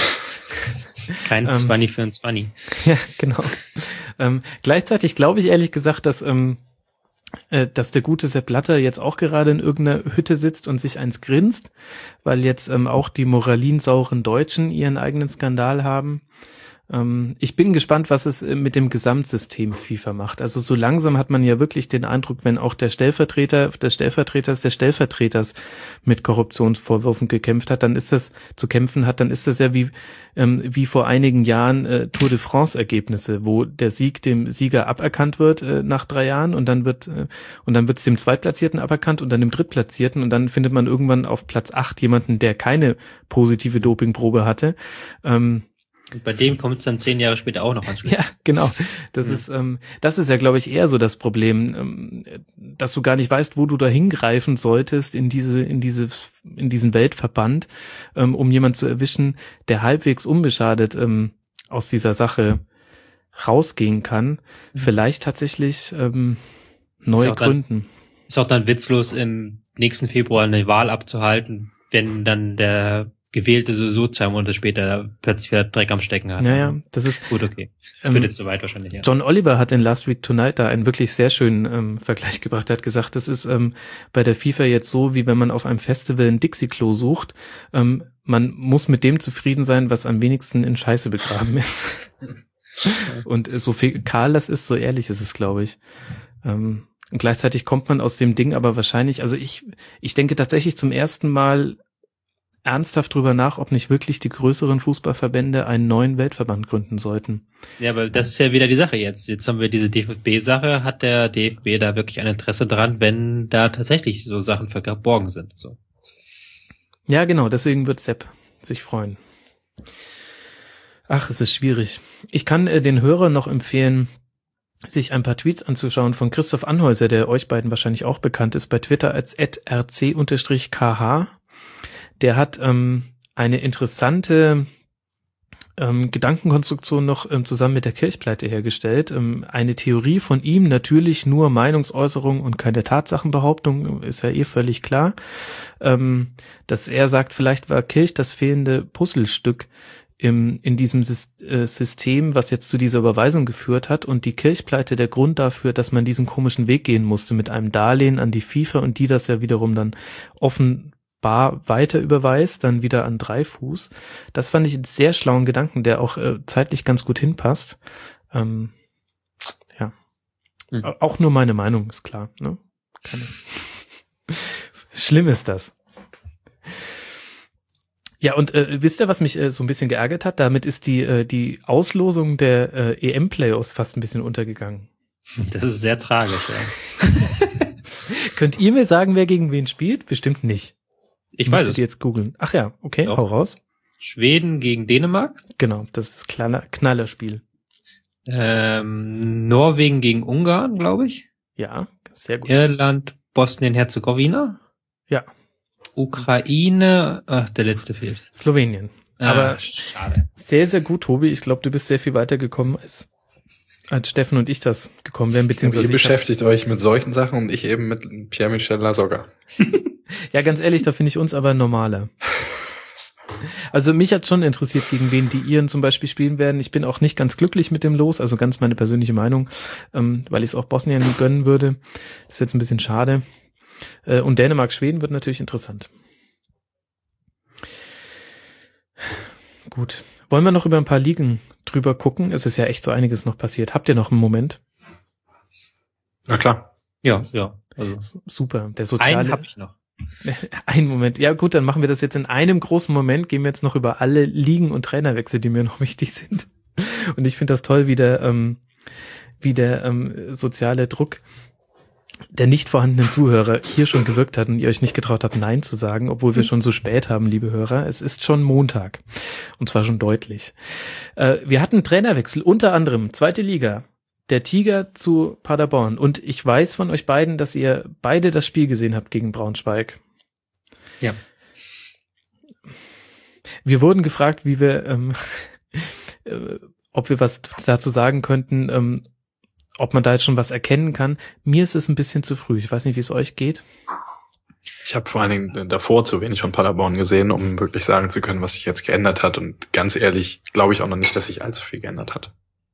Kein ähm, Zwanni für ein Zwanni. Ja, genau. Ähm, gleichzeitig glaube ich ehrlich gesagt, dass, ähm, äh, dass der gute Sepp Blatter jetzt auch gerade in irgendeiner Hütte sitzt und sich eins grinst, weil jetzt ähm, auch die moralinsauren Deutschen ihren eigenen Skandal haben. Ähm, ich bin gespannt, was es mit dem Gesamtsystem FIFA macht. Also so langsam hat man ja wirklich den Eindruck, wenn auch der Stellvertreter des Stellvertreters des Stellvertreters mit Korruptionsvorwürfen gekämpft hat, dann ist das zu kämpfen hat, dann ist das ja wie ähm, wie vor einigen Jahren äh, Tour de France Ergebnisse, wo der Sieg dem Sieger aberkannt wird äh, nach drei Jahren und dann wird äh, und dann wird es dem Zweitplatzierten aberkannt und dann dem Drittplatzierten und dann findet man irgendwann auf Platz acht jemanden, der keine positive Dopingprobe hatte. Ähm, Und bei dem kommt es dann zehn Jahre später auch noch ans Licht. Ja, genau. Das Mhm. ist, ähm, das ist ja, glaube ich, eher so das Problem, ähm, dass du gar nicht weißt, wo du da hingreifen solltest in diese, in diese, in diesen Weltverband, ähm, um jemanden zu erwischen, der halbwegs unbeschadet ähm, aus dieser Sache rausgehen kann. Vielleicht tatsächlich ähm, neue Ist auch dann- gründen. Ist auch dann witzlos, im nächsten Februar eine Wahl abzuhalten, wenn dann der Gewählte sowieso zwei Monate später plötzlich wieder Dreck am Stecken hat. Naja, das ist, Gut, okay. Das Ähm, führt jetzt so weit wahrscheinlich, ja. John Oliver hat in Last Week Tonight da einen wirklich sehr schönen ähm, Vergleich gebracht. Er hat gesagt, das ist ähm, bei der FIFA jetzt so, wie wenn man auf einem Festival ein Dixie-Klo sucht. Ähm, man muss mit dem zufrieden sein, was am wenigsten in Scheiße begraben ist. Und äh, so fäkal das ist, so ehrlich ist es, glaube ich. Ähm, und gleichzeitig kommt man aus dem Ding aber wahrscheinlich, also ich ich denke tatsächlich zum ersten Mal ernsthaft drüber nach, ob nicht wirklich die größeren Fußballverbände einen neuen Weltverband gründen sollten. Ja, aber das ist ja wieder die Sache jetzt. Jetzt haben wir diese D F B-Sache. Hat der D F B da wirklich ein Interesse dran, wenn da tatsächlich so Sachen verborgen sind? So. Ja, genau, deswegen wird Sepp sich freuen. Ach, es ist schwierig. Ich kann äh, den Hörern noch empfehlen, sich ein paar Tweets anzuschauen von Christoph Anhäuser, der euch beiden wahrscheinlich auch bekannt ist, bei Twitter als at r c K h. Der hat ähm, eine interessante ähm, Gedankenkonstruktion noch ähm, zusammen mit der Kirchpleite hergestellt. Ähm, eine Theorie von ihm, natürlich nur Meinungsäußerung und keine Tatsachenbehauptung, ist ja eh völlig klar. Ähm, dass er sagt, vielleicht war Kirch das fehlende Puzzlestück im, in diesem System, was jetzt zu dieser Überweisung geführt hat, und die Kirchpleite der Grund dafür, dass man diesen komischen Weg gehen musste mit einem Darlehen an die FIFA und die das ja wiederum dann offen bar weiter überweist, dann wieder an Dreifuß. Das fand ich einen sehr schlauen Gedanken, der auch äh, zeitlich ganz gut hinpasst. Ähm, ja. Mhm. Auch nur meine Meinung, ist klar. Ne? Keine. Schlimm ist das. Ja, und äh, wisst ihr, was mich äh, so ein bisschen geärgert hat? Damit ist die äh, die Auslosung der äh, E M-Playoffs fast ein bisschen untergegangen. Das ist sehr tragisch, ja. Könnt ihr mir sagen, wer gegen wen spielt? Bestimmt nicht. Ich Müsstet weiß es. ihr jetzt googeln. Ach ja, okay, Doch. hau raus. Schweden gegen Dänemark, Genau, das ist das Knaller, Knallerspiel. ähm, Norwegen gegen Ungarn, glaube ich. Ja, sehr gut. Irland, Bosnien-Herzegowina, Ja, Ukraine, ach, der letzte fehlt. Slowenien. Ah, Aber schade. sehr, sehr gut, Tobi. Ich glaube, du bist sehr viel weiter gekommen, als, als Steffen und ich das gekommen wären, Und beziehungsweise ihr ich hab's- beschäftigt euch mit solchen Sachen und ich eben mit Pierre-Michel Lasogga. Ja, ganz ehrlich, da finde ich uns aber normaler. Also mich hat schon interessiert, gegen wen die Iren zum Beispiel spielen werden. Ich bin auch nicht ganz glücklich mit dem Los, also ganz meine persönliche Meinung, ähm, weil ich es auch Bosnien gönnen würde. Das ist jetzt ein bisschen schade. Äh, und Dänemark-Schweden wird natürlich interessant. Gut. Wollen wir noch über ein paar Ligen drüber gucken? Es ist ja echt so einiges noch passiert. Habt ihr noch einen Moment? Na klar. Ja, ja. Also S- Super. Der soziale. einen habe ich noch. Ein Moment. Ja gut, dann machen wir das jetzt in einem großen Moment. Gehen wir jetzt noch über alle Ligen und Trainerwechsel, die mir noch wichtig sind. Und ich finde das toll, wie der, ähm, wie der ähm, soziale Druck der nicht vorhandenen Zuhörer hier schon gewirkt hat und ihr euch nicht getraut habt, Nein zu sagen, obwohl wir schon so spät haben, liebe Hörer. Es ist schon Montag. Und zwar schon deutlich. Äh, wir hatten Trainerwechsel, unter anderem zweite Liga. Der Tiger zu Paderborn. Und ich weiß von euch beiden, dass ihr beide das Spiel gesehen habt gegen Braunschweig. Ja. Wir wurden gefragt, wie wir, ähm, äh, ob wir was dazu sagen könnten, ähm, ob man da jetzt schon was erkennen kann. Mir ist es ein bisschen zu früh. Ich weiß nicht, wie es euch geht. Ich habe vor allen Dingen davor zu wenig von Paderborn gesehen, um wirklich sagen zu können, was sich jetzt geändert hat. Und ganz ehrlich, glaube ich auch noch nicht, dass sich allzu viel geändert hat.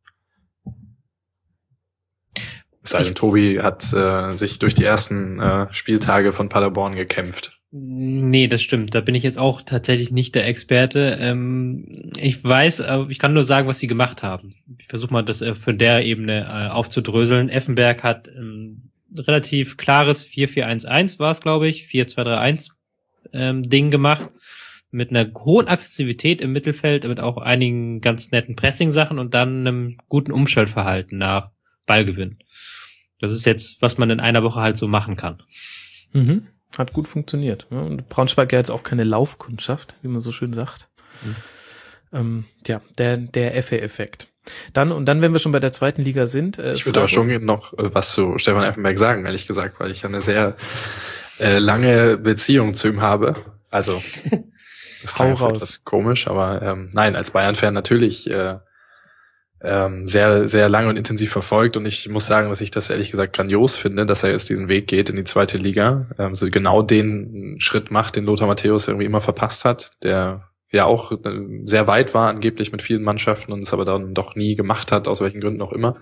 Es sei denn, Tobi hat äh, sich durch die ersten äh, Spieltage von Paderborn gekämpft. Nee, das stimmt. Da bin ich jetzt auch tatsächlich nicht der Experte. Ähm, ich weiß, äh, ich kann nur sagen, was sie gemacht haben. Ich versuche mal, das äh, von der Ebene äh, aufzudröseln. Effenberg hat ähm, relativ klares vier vier eins eins war es, glaube ich, vier zwei drei eins ähm, Ding gemacht. Mit einer hohen Aggressivität im Mittelfeld, mit auch einigen ganz netten Pressing-Sachen und dann einem guten Umschaltverhalten nach Ballgewinn. Das ist jetzt, was man in einer Woche halt so machen kann. Mhm. Hat gut funktioniert. Ja, und Braunschweig ja jetzt auch keine Laufkundschaft, wie man so schön sagt. Mhm. Ähm, ja, der, der Effe-Effekt. Dann, und dann, wenn wir schon bei der zweiten Liga sind. Äh, ich würde aber schon noch äh, was zu Stefan Effenberg sagen, ehrlich gesagt, weil ich eine sehr äh, lange Beziehung zu ihm habe. Also, das klingt etwas komisch, aber ähm, nein, als Bayern-Fan natürlich äh, ähm, sehr, sehr lange und intensiv verfolgt, und ich muss sagen, dass ich das ehrlich gesagt grandios finde, dass er jetzt diesen Weg geht in die zweite Liga, ähm, so genau den Schritt macht, den Lothar Matthäus irgendwie immer verpasst hat, der ja auch äh, sehr weit war angeblich mit vielen Mannschaften und es aber dann doch nie gemacht hat, aus welchen Gründen auch immer.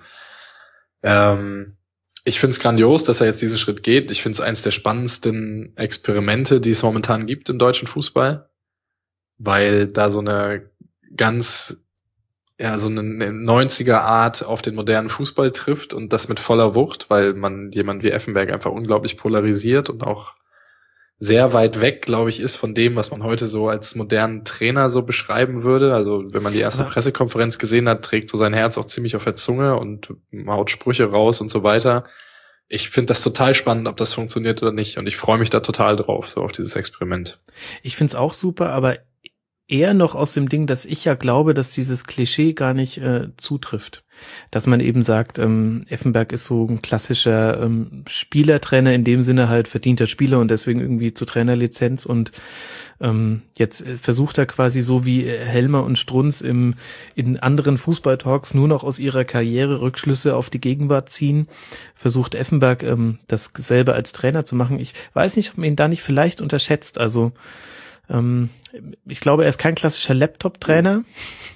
Ähm, ich finde es grandios, dass er jetzt diesen Schritt geht. Ich finde es eines der spannendsten Experimente, die es momentan gibt im deutschen Fußball, weil da so eine ganz ja, so eine neunziger Art auf den modernen Fußball trifft und das mit voller Wucht, weil man jemand wie Effenberg einfach unglaublich polarisiert und auch sehr weit weg, glaube ich, ist von dem, was man heute so als modernen Trainer so beschreiben würde. Also wenn man die erste Pressekonferenz gesehen hat, trägt so sein Herz auch ziemlich auf der Zunge und haut Sprüche raus und so weiter. Ich finde das total spannend, ob das funktioniert oder nicht, und ich freue mich da total drauf, so auf dieses Experiment. Ich finde es auch super, aber eher noch aus dem Ding, dass ich ja glaube, dass dieses Klischee gar nicht äh, zutrifft. Dass man eben sagt, ähm, Effenberg ist so ein klassischer ähm, Spielertrainer, in dem Sinne halt verdienter Spieler und deswegen irgendwie zur Trainerlizenz, und ähm, jetzt versucht er quasi so wie Helmer und Strunz im in anderen Fußballtalks nur noch aus ihrer Karriere Rückschlüsse auf die Gegenwart ziehen, versucht Effenberg ähm, dasselbe als Trainer zu machen. Ich weiß nicht, ob man ihn da nicht vielleicht unterschätzt, also Ähm, ich glaube, er ist kein klassischer Laptop-Trainer,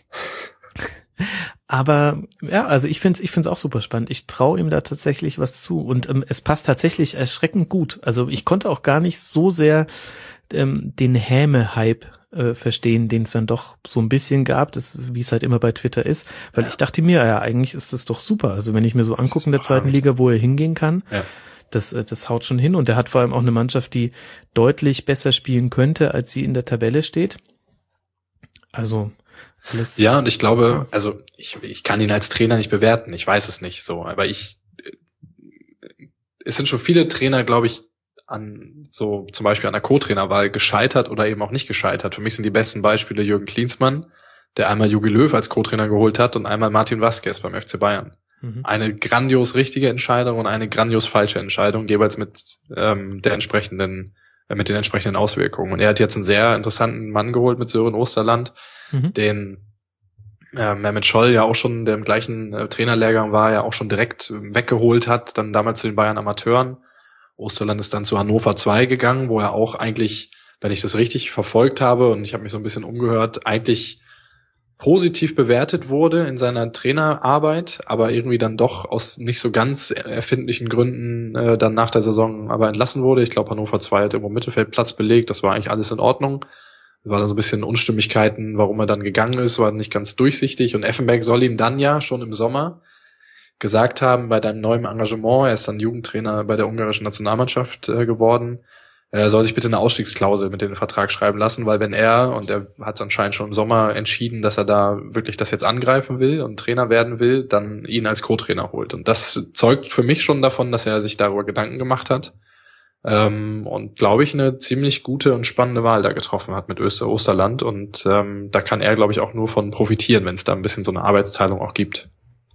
aber ja, also ich finde es ich find's auch super spannend. Ich traue ihm da tatsächlich was zu, und ähm, es passt tatsächlich erschreckend gut. Also ich konnte auch gar nicht so sehr ähm, den Häme-Hype äh, verstehen, den es dann doch so ein bisschen gab, das, wie es halt immer bei Twitter ist, weil ich dachte mir, ja, eigentlich ist das doch super. Also wenn ich mir so angucke in der zweiten Liga, wo er hingehen kann, ja. Das, das haut schon hin, und er hat vor allem auch eine Mannschaft, die deutlich besser spielen könnte, als sie in der Tabelle steht. Also alles. Ja, und ich glaube, also ich, ich kann ihn als Trainer nicht bewerten, ich weiß es nicht so, aber ich, es sind schon viele Trainer, glaube ich, an so zum Beispiel an der Co-Trainerwahl gescheitert oder eben auch nicht gescheitert. Für mich sind die besten Beispiele Jürgen Klinsmann, der einmal Jogi Löw als Co-Trainer geholt hat, und einmal Martin Vazquez beim F C Bayern. Eine grandios richtige Entscheidung und eine grandios falsche Entscheidung, jeweils mit ähm, der entsprechenden, äh, mit den entsprechenden Auswirkungen. Und er hat jetzt einen sehr interessanten Mann geholt mit Sören Osterland, mhm. den äh, Mehmet Scholl ja auch schon, der im gleichen äh, Trainerlehrgang war, ja auch schon direkt äh, weggeholt hat, dann damals zu den Bayern Amateuren. Osterland ist dann zu Hannover zwei gegangen, wo er auch eigentlich, wenn ich das richtig verfolgt habe, und ich habe mich so ein bisschen umgehört, eigentlich positiv bewertet wurde in seiner Trainerarbeit, aber irgendwie dann doch aus nicht so ganz erfindlichen Gründen äh, dann nach der Saison aber entlassen wurde. Ich glaube, Hannover zwei hat irgendwo Mittelfeldplatz belegt, das war eigentlich alles in Ordnung. Es war dann so ein bisschen Unstimmigkeiten, warum er dann gegangen ist, war nicht ganz durchsichtig, und Effenberg soll ihm dann ja schon im Sommer gesagt haben, bei deinem neuen Engagement, er ist dann Jugendtrainer bei der ungarischen Nationalmannschaft äh, geworden, er soll sich bitte eine Ausstiegsklausel mit in den Vertrag schreiben lassen, weil wenn er, und er hat es anscheinend schon im Sommer entschieden, dass er da wirklich das jetzt angreifen will und Trainer werden will, dann ihn als Co-Trainer holt. Und das zeugt für mich schon davon, dass er sich darüber Gedanken gemacht hat ähm, und, glaube ich, eine ziemlich gute und spannende Wahl da getroffen hat mit Öster Osterland. Und ähm, da kann er, glaube ich, auch nur von profitieren, wenn es da ein bisschen so eine Arbeitsteilung auch gibt.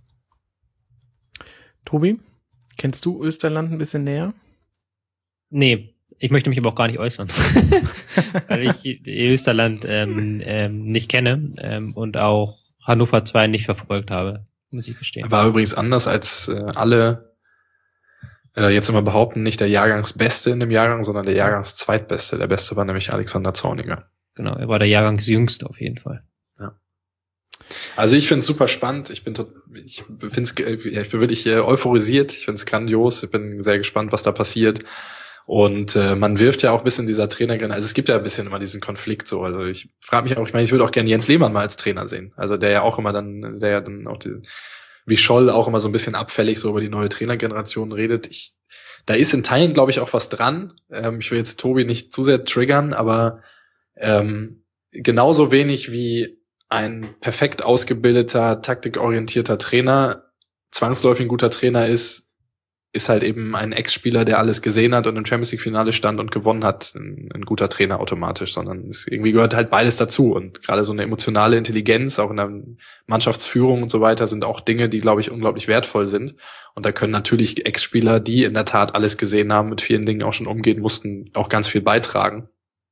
Tobi, kennst du Österland ein bisschen näher? Nee. Ich möchte mich aber auch gar nicht äußern, weil ich Österland ähm, ähm, nicht kenne ähm, und auch Hannover zwei nicht verfolgt habe, muss ich gestehen. War übrigens anders als äh, alle äh, jetzt immer behaupten, nicht der Jahrgangsbeste in dem Jahrgang, sondern der Jahrgangszweitbeste. Der Beste war nämlich Alexander Zorniger. Genau, er war der Jahrgangsjüngste auf jeden Fall. Ja. Also ich finde es super spannend. Ich bin tot, ich find's, ich bin wirklich äh, euphorisiert. Ich finde es grandios. Ich bin sehr gespannt, was da passiert. Und äh, man wirft ja auch ein bisschen dieser Trainergrenze, also es gibt ja ein bisschen immer diesen Konflikt so, also ich frage mich auch, ich meine, ich würde auch gerne Jens Lehmann mal als Trainer sehen, also der ja auch immer dann, der ja dann auch die, wie Scholl auch immer so ein bisschen abfällig so über die neue Trainergeneration redet. Ich, da ist in Teilen, glaube ich, auch was dran. Ähm, ich will jetzt Tobi nicht zu sehr triggern, aber ähm, genauso wenig wie ein perfekt ausgebildeter, taktikorientierter Trainer zwangsläufig ein guter Trainer ist, ist halt eben ein Ex-Spieler, der alles gesehen hat und im Champions-League-Finale stand und gewonnen hat, ein, ein guter Trainer automatisch, sondern es irgendwie gehört halt beides dazu. Und gerade so eine emotionale Intelligenz, auch in der Mannschaftsführung und so weiter, sind auch Dinge, die, glaube ich, unglaublich wertvoll sind. Und da können natürlich Ex-Spieler, die in der Tat alles gesehen haben, mit vielen Dingen auch schon umgehen mussten, auch ganz viel beitragen.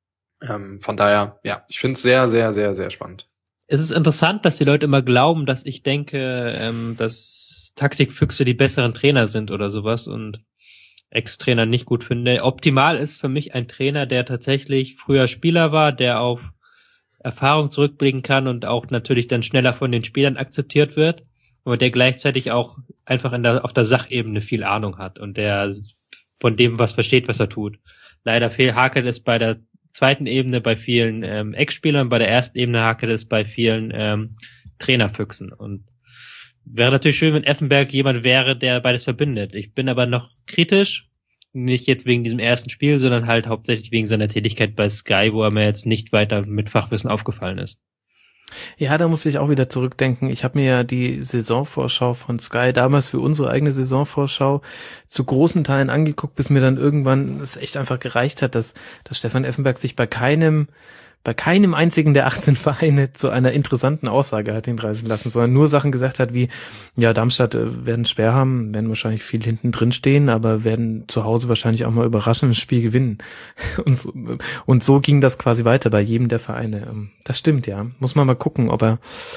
Ähm, von daher, ja, ich finde es sehr, sehr, sehr, sehr spannend. Es ist interessant, dass die Leute immer glauben, dass ich denke, ähm, dass Taktikfüchse die besseren Trainer sind oder sowas und Ex-Trainer nicht gut finde. Optimal ist für mich ein Trainer, der tatsächlich früher Spieler war, der auf Erfahrung zurückblicken kann und auch natürlich dann schneller von den Spielern akzeptiert wird, aber der gleichzeitig auch einfach in der, auf der Sachebene viel Ahnung hat und der von dem was versteht, was er tut. Leider fehl hakelt es bei der zweiten Ebene bei vielen ähm, Ex-Spielern, bei der ersten Ebene hakelt es bei vielen ähm, Trainerfüchsen und wäre natürlich schön, wenn Effenberg jemand wäre, der beides verbindet. Ich bin aber noch kritisch, nicht jetzt wegen diesem ersten Spiel, sondern halt hauptsächlich wegen seiner Tätigkeit bei Sky, wo er mir jetzt nicht weiter mit Fachwissen aufgefallen ist. Ja, da musste ich auch wieder zurückdenken. Ich habe mir ja die Saisonvorschau von Sky damals für unsere eigene Saisonvorschau zu großen Teilen angeguckt, bis mir dann irgendwann es echt einfach gereicht hat, dass, dass Stefan Effenberg sich bei keinem bei keinem einzigen der achtzehn Vereine zu einer interessanten Aussage hat hinreißen lassen, sondern nur Sachen gesagt hat wie, ja, Darmstadt äh, werden schwer haben, werden wahrscheinlich viel hinten drin stehen, aber werden zu Hause wahrscheinlich auch mal überraschend ein Spiel gewinnen. Und so, und so ging das quasi weiter bei jedem der Vereine. Das stimmt, ja. Muss man mal gucken, ob er,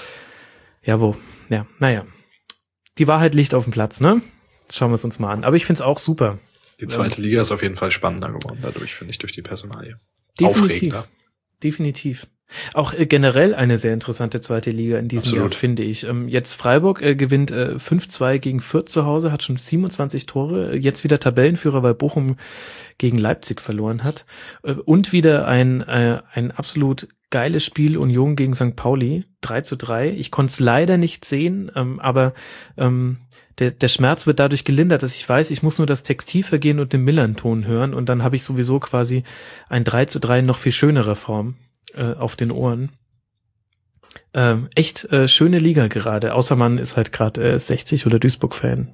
ja, wo, ja, naja. Die Wahrheit liegt auf dem Platz, ne? Schauen wir es uns mal an. Aber ich find's auch super. Die zweite Liga ist auf jeden Fall spannender geworden dadurch, finde ich, durch die Personalie. Definitiv. Aufregender. Definitiv. Auch äh, generell eine sehr interessante zweite Liga in diesem Absolut. Jahr, finde ich. Ähm, jetzt Freiburg äh, gewinnt äh, fünf zwei gegen Fürth zu Hause, hat schon siebenundzwanzig Tore, jetzt wieder Tabellenführer, weil Bochum gegen Leipzig verloren hat. Äh, und wieder ein äh, ein absolut geiles Spiel Union gegen Sankt Pauli, drei zu drei. Ich konnte es leider nicht sehen, ähm, aber ähm, der, der Schmerz wird dadurch gelindert, dass ich weiß, ich muss nur das Textilvergehen und den Millern-Ton hören und dann habe ich sowieso quasi ein drei zu drei in noch viel schönerer Form äh, auf den Ohren. Ähm, echt äh, schöne Liga gerade, außer man ist halt gerade äh, sechzig oder Duisburg-Fan.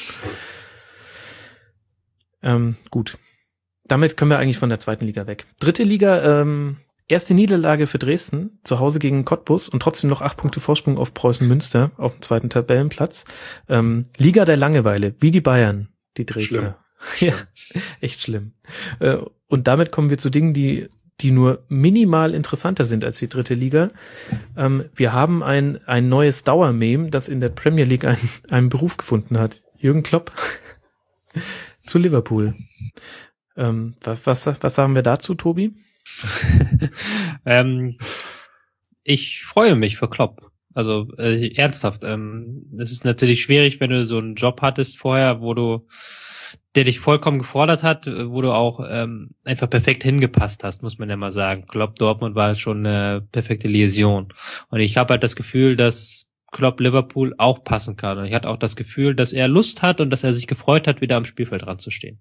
Ähm, gut. Damit können wir eigentlich von der zweiten Liga weg. Dritte Liga, ähm, erste Niederlage für Dresden, zu Hause gegen Cottbus und trotzdem noch acht Punkte Vorsprung auf Preußen Münster auf dem zweiten Tabellenplatz. Ähm, Liga der Langeweile, wie die Bayern, die Dresdner. Ja, echt schlimm. Äh, und damit kommen wir zu Dingen, die die nur minimal interessanter sind als die dritte Liga. Ähm, wir haben ein ein neues Dauermeme, das in der Premier League einen, einen Beruf gefunden hat. Jürgen Klopp zu Liverpool. Ähm, was, was, was sagen wir dazu, Tobi? ähm, ich freue mich für Klopp. Also äh, ernsthaft. Ähm, es ist natürlich schwierig, wenn du so einen Job hattest vorher, wo du, der dich vollkommen gefordert hat, wo du auch ähm, einfach perfekt hingepasst hast, muss man ja mal sagen. Klopp Dortmund war schon eine perfekte Liaison. Und ich habe halt das Gefühl, dass Klopp Liverpool auch passen kann. Und ich hatte auch das Gefühl, dass er Lust hat und dass er sich gefreut hat, wieder am Spielfeld dran zu stehen.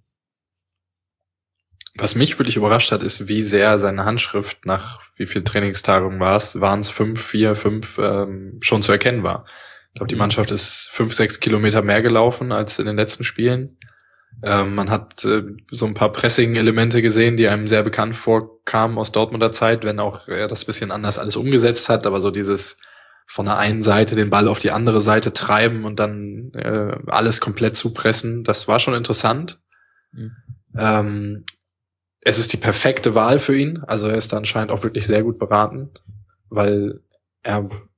Was mich wirklich überrascht hat, ist, wie sehr seine Handschrift nach wie viel Trainingstagung war es, waren es fünf, vier, fünf, ähm, schon zu erkennen war. Ich glaube, die Mannschaft ist fünf, sechs Kilometer mehr gelaufen als in den letzten Spielen. Ähm, man hat äh, so ein paar Pressing-Elemente gesehen, die einem sehr bekannt vorkamen aus Dortmunder Zeit, wenn auch er das bisschen anders alles umgesetzt hat, aber so dieses von der einen Seite den Ball auf die andere Seite treiben und dann äh, alles komplett zupressen, das war schon interessant. Mhm. Ähm, Es ist die perfekte Wahl für ihn. Also er ist da anscheinend auch wirklich sehr gut beraten, weil er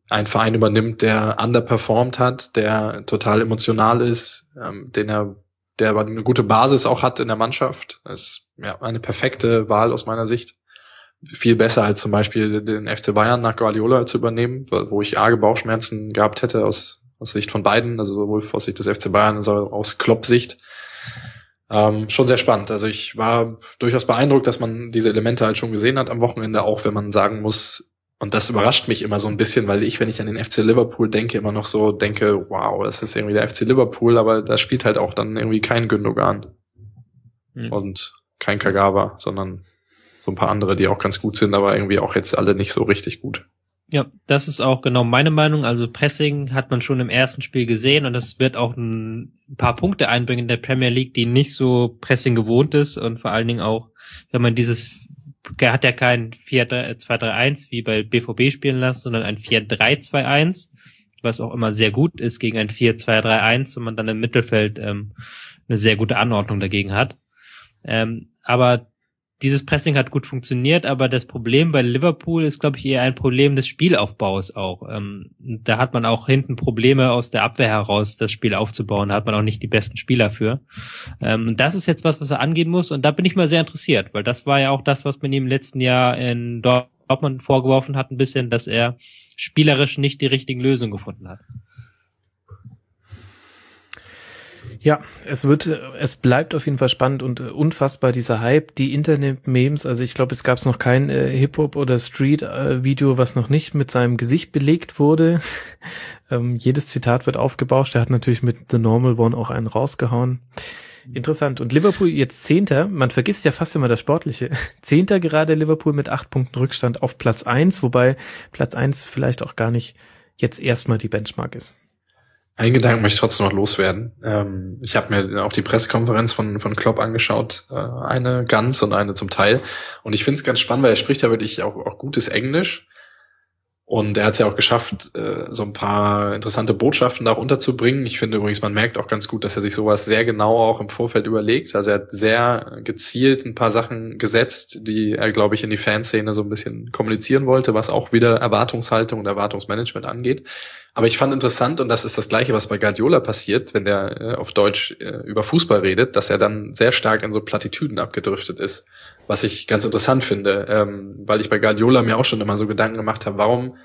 einen Verein übernimmt, der underperformed hat, der total emotional ist, ähm, den er, der aber eine gute Basis auch hat in der Mannschaft. Das ist ja eine perfekte Wahl aus meiner Sicht. Viel besser als zum Beispiel den F C Bayern nach Guardiola zu übernehmen, wo ich arge Bauchschmerzen gehabt hätte aus, aus Sicht von beiden, also sowohl aus Sicht des F C Bayern als auch aus Klopp-Sicht. Ähm, schon sehr spannend. Also ich war durchaus beeindruckt, dass man diese Elemente halt schon gesehen hat am Wochenende, auch wenn man sagen muss, und das überrascht mich immer so ein bisschen, weil ich, wenn ich an den F C Liverpool denke, immer noch so denke, wow, das ist irgendwie der F C Liverpool, aber da spielt halt auch dann irgendwie kein Gündogan mhm. und kein Kagawa, sondern so ein paar andere, die auch ganz gut sind, aber irgendwie auch jetzt alle nicht so richtig gut. Ja, das ist auch genau meine Meinung. Also Pressing hat man schon im ersten Spiel gesehen und das wird auch ein paar Punkte einbringen in der Premier League, die nicht so Pressing gewohnt ist und vor allen Dingen auch, wenn man dieses, er hat ja kein vier zwei drei eins wie bei B V B spielen lassen, sondern ein vier drei zwei eins, was auch immer sehr gut ist gegen ein vier zwei drei eins und man dann im Mittelfeld ähm, eine sehr gute Anordnung dagegen hat. Ähm, aber dieses Pressing hat gut funktioniert, aber das Problem bei Liverpool ist, glaube ich, eher ein Problem des Spielaufbaus auch. Ähm, da hat man auch hinten Probleme aus der Abwehr heraus, das Spiel aufzubauen. Da hat man auch nicht die besten Spieler für. Ähm, und das ist jetzt was, was er angehen muss. Und da bin ich mal sehr interessiert, weil das war ja auch das, was man ihm im letzten Jahr in Dortmund vorgeworfen hat, ein bisschen, dass er spielerisch nicht die richtigen Lösungen gefunden hat. Ja, es wird, es bleibt auf jeden Fall spannend und äh, unfassbar, dieser Hype, die Internet-Memes, also ich glaube, es gab noch kein äh, Hip-Hop- oder Street-Video, äh, was noch nicht mit seinem Gesicht belegt wurde. ähm, jedes Zitat wird aufgebauscht, er hat natürlich mit The Normal One auch einen rausgehauen. Interessant. Und Liverpool jetzt Zehnter, man vergisst ja fast immer das Sportliche. Zehnter gerade Liverpool mit acht Punkten Rückstand auf Platz eins, wobei Platz eins vielleicht auch gar nicht jetzt erstmal die Benchmark ist. Einen Gedanken möchte ich trotzdem noch loswerden. Ähm, ich habe mir auch die Pressekonferenz von von Klopp angeschaut, äh, eine ganz und eine zum Teil. Und ich finde es ganz spannend, weil er spricht ja wirklich auch, auch gutes Englisch. Und er hat es ja auch geschafft, äh, so ein paar interessante Botschaften da auch unterzubringen. Ich finde übrigens, man merkt auch ganz gut, dass er sich sowas sehr genau auch im Vorfeld überlegt. Also er hat sehr gezielt ein paar Sachen gesetzt, die er, glaube ich, in die Fanszene so ein bisschen kommunizieren wollte, was auch wieder Erwartungshaltung und Erwartungsmanagement angeht. Aber ich fand interessant, und das ist das Gleiche, was bei Guardiola passiert, wenn der äh, auf Deutsch äh, über Fußball redet, dass er dann sehr stark in so Plattitüden abgedriftet ist. Was ich ganz interessant finde, ähm, weil ich bei Guardiola mir auch schon immer so Gedanken gemacht habe, warum,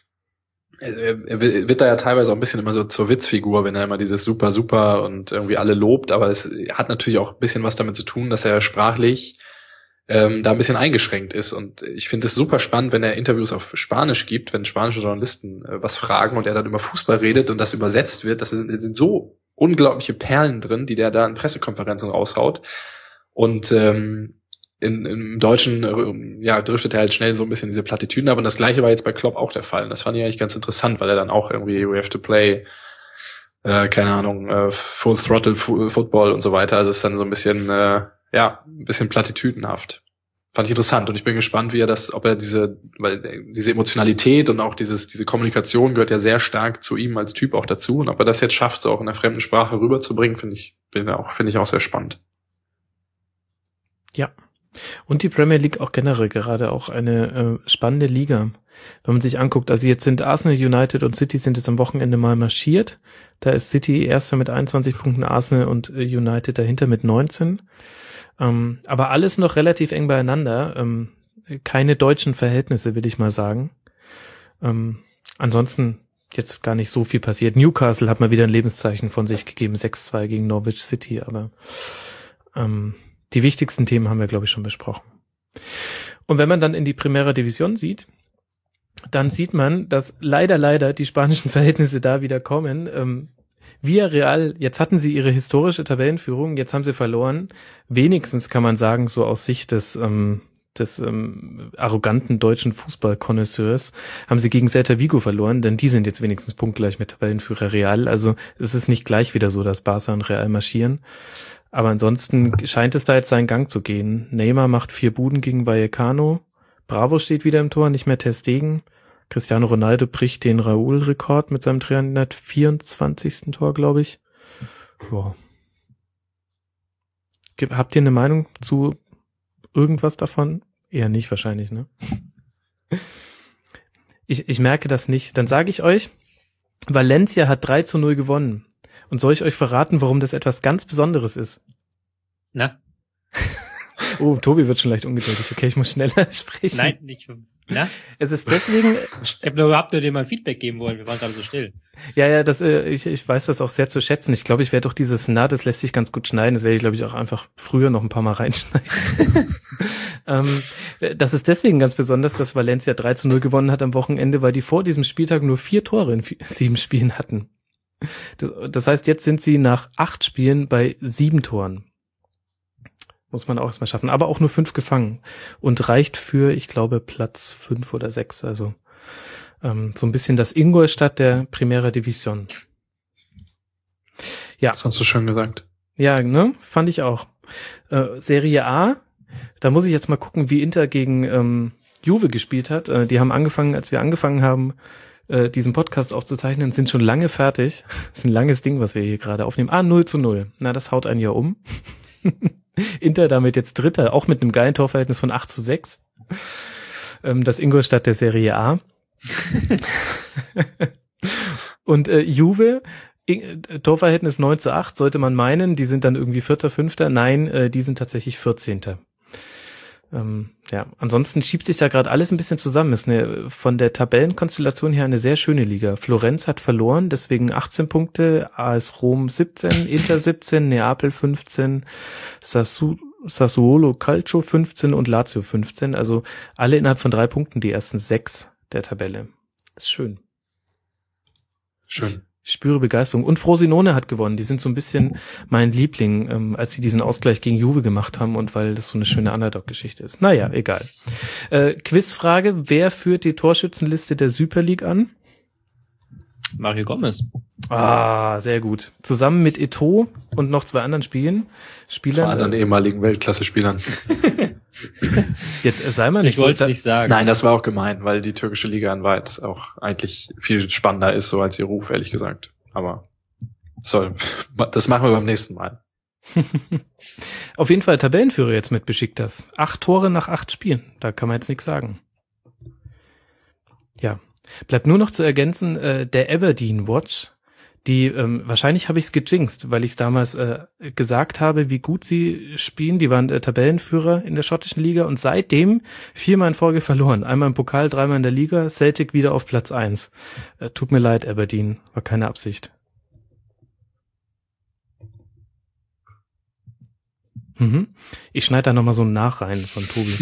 er, er wird da ja teilweise auch ein bisschen immer so zur Witzfigur, wenn er immer dieses super, super und irgendwie alle lobt, aber es hat natürlich auch ein bisschen was damit zu tun, dass er sprachlich ähm, da ein bisschen eingeschränkt ist, und ich finde es super spannend, wenn er Interviews auf Spanisch gibt, wenn spanische Journalisten äh, was fragen und er dann über Fußball redet und das übersetzt wird. Das sind, das sind so unglaubliche Perlen drin, die der da in Pressekonferenzen raushaut, und ähm, In, im Deutschen, ja, driftet er halt schnell so ein bisschen diese Plattitüden ab, und das Gleiche war jetzt bei Klopp auch der Fall. Und das fand ich eigentlich ganz interessant, weil er dann auch irgendwie we have to play, äh, keine Ahnung, äh, Full Throttle F- Football und so weiter. Also es ist dann so ein bisschen, äh, ja, ein bisschen plattitüdenhaft. Fand ich interessant, und ich bin gespannt, wie er das, ob er diese, weil diese Emotionalität und auch dieses, diese Kommunikation gehört ja sehr stark zu ihm als Typ auch dazu, und ob er das jetzt schafft, so auch in einer fremden Sprache rüberzubringen, finde ich, bin auch, finde ich auch sehr spannend. Ja. Und die Premier League auch generell gerade auch eine äh, spannende Liga. Wenn man sich anguckt, also jetzt sind Arsenal, United und City sind jetzt am Wochenende mal marschiert. Da ist City erster mit einundzwanzig Punkten, Arsenal und äh, United dahinter mit neunzehn. Ähm, aber alles noch relativ eng beieinander. Ähm, keine deutschen Verhältnisse, will ich mal sagen. Ähm, ansonsten jetzt gar nicht so viel passiert. Newcastle hat mal wieder ein Lebenszeichen von sich gegeben, sechs zwei gegen Norwich City, aber ähm, die wichtigsten Themen haben wir, glaube ich, schon besprochen. Und wenn man dann in die Primera División sieht, dann sieht man, dass leider, leider die spanischen Verhältnisse da wieder kommen. Ähm, Villarreal, jetzt hatten sie ihre historische Tabellenführung, jetzt haben sie verloren. Wenigstens kann man sagen, so aus Sicht des, ähm, des ähm, arroganten deutschen Fußballkonnoisseurs, haben sie gegen Celta Vigo verloren, denn die sind jetzt wenigstens punktgleich mit Tabellenführer Real. Also es ist nicht gleich wieder so, dass Barca und Real marschieren. Aber ansonsten scheint es da jetzt seinen Gang zu gehen. Neymar macht vier Buden gegen Vallecano. Bravo steht wieder im Tor, nicht mehr Ter Stegen. Cristiano Ronaldo bricht den Raúl-Rekord mit seinem dreihundertvierundzwanzigsten Tor, glaube ich. Wow. Habt ihr eine Meinung zu irgendwas davon? Eher nicht wahrscheinlich, ne? Ich, ich merke das nicht. Dann sage ich euch, Valencia hat drei zu null gewonnen. Und soll ich euch verraten, warum das etwas ganz Besonderes ist? Na? Oh, Tobi wird schon leicht ungeduldig. Okay, ich muss schneller sprechen. Nein, nicht. Na? Es ist deswegen... Ich habe nur überhaupt nur dir mal Feedback geben wollen. Wir waren gerade so still. Ja, ja, das, äh, ich, ich weiß das auch sehr zu schätzen. Ich glaube, ich werde doch dieses Na, das lässt sich ganz gut schneiden. Das werde ich, glaube ich, auch einfach früher noch ein paar Mal reinschneiden. ähm, das ist deswegen ganz besonders, dass Valencia drei zu null gewonnen hat am Wochenende, weil die vor diesem Spieltag nur vier Tore in vier, sieben Spielen hatten. Das, das heißt, jetzt sind sie nach acht Spielen bei sieben Toren. Muss man auch erstmal schaffen. Aber auch nur fünf gefangen. Und reicht für, ich glaube, Platz fünf oder sechs. Also ähm, so ein bisschen das Ingolstadt der Primera División. Ja. Das hast du schön gesagt. Ja, ne? Fand ich auch. Äh, Serie A, da muss ich jetzt mal gucken, wie Inter gegen ähm, Juve gespielt hat. Äh, die haben angefangen, als wir angefangen haben, äh, diesen Podcast aufzuzeichnen, sind schon lange fertig. Das ist ein langes Ding, was wir hier gerade aufnehmen. Ah, null zu null. Na, das haut einen ja um. Inter damit jetzt Dritter, auch mit einem geilen Torverhältnis von acht zu sechs. Ähm, das Ingolstadt der Serie A. Und äh, Juve, I- Torverhältnis neun zu acht, sollte man meinen, die sind dann irgendwie Vierter, Fünfter. Nein, äh, die sind tatsächlich vierzehnter. Ähm, ja, ansonsten schiebt sich da gerade alles ein bisschen zusammen. Ist eine, von der Tabellenkonstellation her eine sehr schöne Liga. Florenz hat verloren, deswegen achtzehn Punkte, A S Rom siebzehn, Inter siebzehn, Neapel fünfzehn, Sassu, Sassuolo Calcio fünfzehn und Lazio fünfzehn. Also alle innerhalb von drei Punkten die ersten sechs der Tabelle. Ist schön. Schön. Ich spüre Begeisterung. Und Frosinone hat gewonnen. Die sind so ein bisschen mein Liebling, ähm, als sie diesen Ausgleich gegen Juve gemacht haben und weil das so eine schöne Underdog-Geschichte ist. Naja, egal. Äh, Quizfrage. Wer führt die Torschützenliste der Super League an? Mario Gomez. Ah, sehr gut. Zusammen mit Eto'o und noch zwei anderen Spielen. Spielern. Zwei anderen äh, ehemaligen Weltklasse-Spielern. Jetzt äh, sei mal nicht ich wollte es so, nicht sagen. Nein, das war auch gemein, weil die türkische Liga in weit auch eigentlich viel spannender ist, so als ihr Ruf, ehrlich gesagt. Aber soll, das machen wir beim nächsten Mal. Auf jeden Fall Tabellenführer jetzt mit Besiktas. Acht Tore nach acht Spielen. Da kann man jetzt nichts sagen. Ja. Bleibt nur noch zu ergänzen, äh, der Aberdeen Watch, die, ähm, wahrscheinlich habe ich es gejinxt, weil ich es damals äh, gesagt habe, wie gut sie spielen. Die waren äh, Tabellenführer in der schottischen Liga und seitdem viermal in Folge verloren. Einmal im Pokal, dreimal in der Liga, Celtic wieder auf Platz eins. Äh, tut mir leid, Aberdeen, war keine Absicht. Mhm. Ich schneide da nochmal so einen Nach rein von Tobi.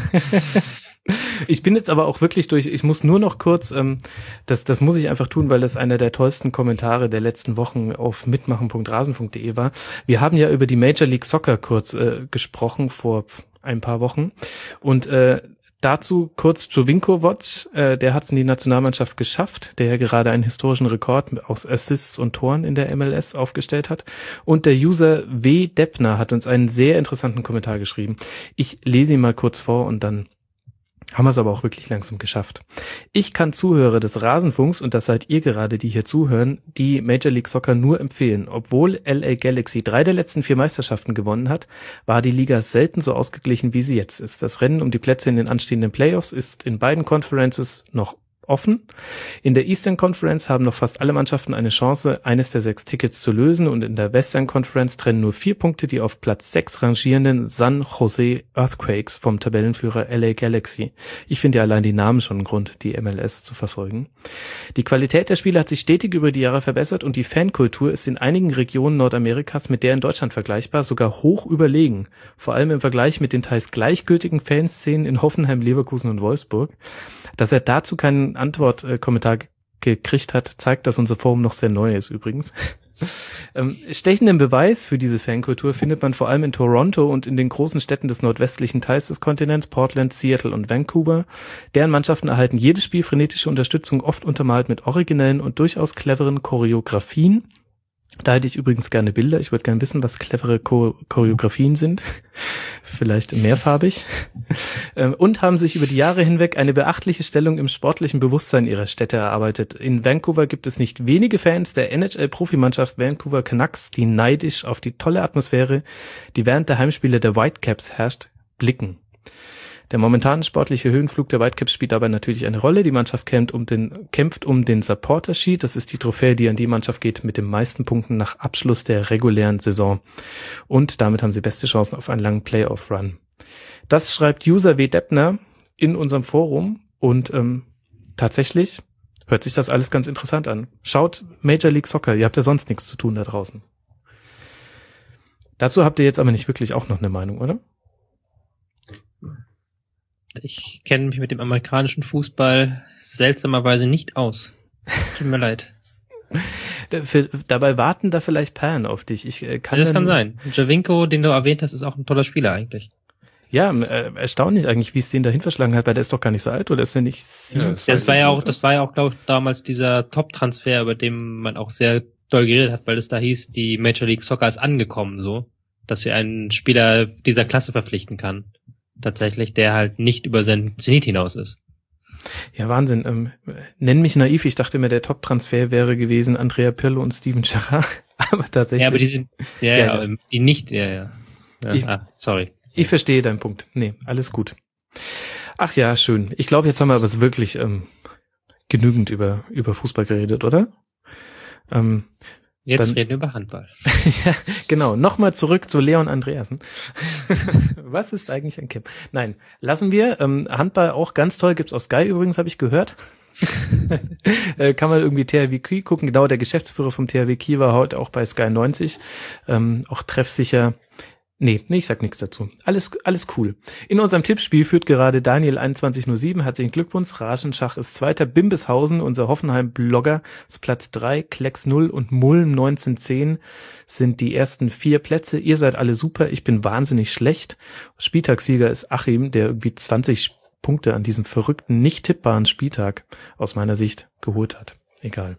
Ich bin jetzt aber auch wirklich durch, ich muss nur noch kurz, ähm, das das muss ich einfach tun, weil das einer der tollsten Kommentare der letzten Wochen auf mitmachen punkt rasen punkt de war. Wir haben ja über die Major League Soccer kurz äh, gesprochen vor ein paar Wochen und äh, dazu kurz Jovinkovic, äh, der hat es in die Nationalmannschaft geschafft, der ja gerade einen historischen Rekord aus Assists und Toren in der M L S aufgestellt hat. Und der User W. Deppner hat uns einen sehr interessanten Kommentar geschrieben. Ich lese ihn mal kurz vor und dann haben wir es aber auch wirklich langsam geschafft. Ich kann Zuhörer des Rasenfunks, und das seid ihr gerade, die hier zuhören, die Major League Soccer nur empfehlen. Obwohl L A Galaxy drei der letzten vier Meisterschaften gewonnen hat, war die Liga selten so ausgeglichen, wie sie jetzt ist. Das Rennen um die Plätze in den anstehenden Playoffs ist in beiden Conferences noch offen. In der Eastern Conference haben noch fast alle Mannschaften eine Chance, eines der sechs Tickets zu lösen, und in der Western Conference trennen nur vier Punkte die auf Platz sechs rangierenden San Jose Earthquakes vom Tabellenführer L A Galaxy. Ich finde ja allein die Namen schon einen Grund, die M L S zu verfolgen. Die Qualität der Spiele hat sich stetig über die Jahre verbessert und die Fankultur ist in einigen Regionen Nordamerikas mit der in Deutschland vergleichbar, sogar hoch überlegen. Vor allem im Vergleich mit den teils gleichgültigen Fanszenen in Hoffenheim, Leverkusen und Wolfsburg. Dass er dazu keinen Antwortkommentar äh, gekriegt hat, zeigt, dass unser Forum noch sehr neu ist übrigens. ähm, stechenden Beweis für diese Fankultur findet man vor allem in Toronto und in den großen Städten des nordwestlichen Teils des Kontinents, Portland, Seattle und Vancouver. Deren Mannschaften erhalten jedes Spiel frenetische Unterstützung, oft untermalt mit originellen und durchaus cleveren Choreografien. Da hätte ich übrigens gerne Bilder. Ich würde gerne wissen, was clevere Cho- Choreografien sind. Vielleicht mehrfarbig. Und haben sich über die Jahre hinweg eine beachtliche Stellung im sportlichen Bewusstsein ihrer Städte erarbeitet. In Vancouver gibt es nicht wenige Fans der N H L-Profimannschaft Vancouver Canucks, die neidisch auf die tolle Atmosphäre, die während der Heimspiele der Whitecaps herrscht, blicken. Der momentane sportliche Höhenflug der Whitecaps spielt dabei natürlich eine Rolle. Die Mannschaft kämpft um den, kämpft um den Supporter Sheet. Das ist die Trophäe, die an die Mannschaft geht mit den meisten Punkten nach Abschluss der regulären Saison. Und damit haben sie beste Chancen auf einen langen Playoff-Run. Das schreibt User W. Deppner in unserem Forum und ähm, tatsächlich hört sich das alles ganz interessant an. Schaut Major League Soccer, ihr habt ja sonst nichts zu tun da draußen. Dazu habt ihr jetzt aber nicht wirklich auch noch eine Meinung, oder? Ich kenne mich mit dem amerikanischen Fußball seltsamerweise nicht aus. Tut mir leid. Dabei warten da vielleicht Perlen auf dich. Ich äh, kann ja, das kann nur... sein. Javinko, den du erwähnt hast, ist auch ein toller Spieler eigentlich. Ja, äh, erstaunlich eigentlich, wie es den dahin verschlagen hat, weil der ist doch gar nicht so alt, oder ist der nicht siebenundzwanzig? Ja, das war ja auch, das war ja auch, glaube ich, damals dieser Top-Transfer, über den man auch sehr doll geredet hat, weil es da hieß, die Major League Soccer ist angekommen, so, dass sie einen Spieler dieser Klasse verpflichten kann. Tatsächlich, der halt nicht über seinen Zenit hinaus ist. Ja, Wahnsinn. Ähm, nenn mich naiv, ich dachte mir, der Top-Transfer wäre gewesen Andrea Pirlo und Steven Gerrard, aber tatsächlich. Ja, aber die sind, ja, ja, ja, ja. die nicht, ja, ja. ja ich, ah, sorry. Ich verstehe deinen Punkt. Nee, alles gut. Ach ja, schön. Ich glaube, jetzt haben wir aber wirklich ähm, genügend über über Fußball geredet, oder? Ähm, Jetzt dann, reden wir über Handball. Ja, genau. Nochmal zurück zu Leon Andreasen. Was ist eigentlich ein Camp? Nein, lassen wir. Ähm, Handball auch ganz toll. Gibt's auf Sky übrigens, habe ich gehört. äh, kann man irgendwie T H W Kiel gucken. Genau, der Geschäftsführer vom T H W Kiel war heute auch bei Sky neunzig. Ähm, auch treffsicher. Nee, nee, ich sag nichts dazu. Alles alles cool. In unserem Tippspiel führt gerade Daniel einundzwanzig null sieben. Herzlichen Glückwunsch. Raschenschach ist Zweiter. Bimbishausen, unser Hoffenheim-Blogger, ist Platz drei. Klecks null und Mulm neunzehn zehn sind die ersten vier Plätze. Ihr seid alle super. Ich bin wahnsinnig schlecht. Spieltagssieger ist Achim, der irgendwie zwanzig Punkte an diesem verrückten, nicht tippbaren Spieltag aus meiner Sicht geholt hat. Egal.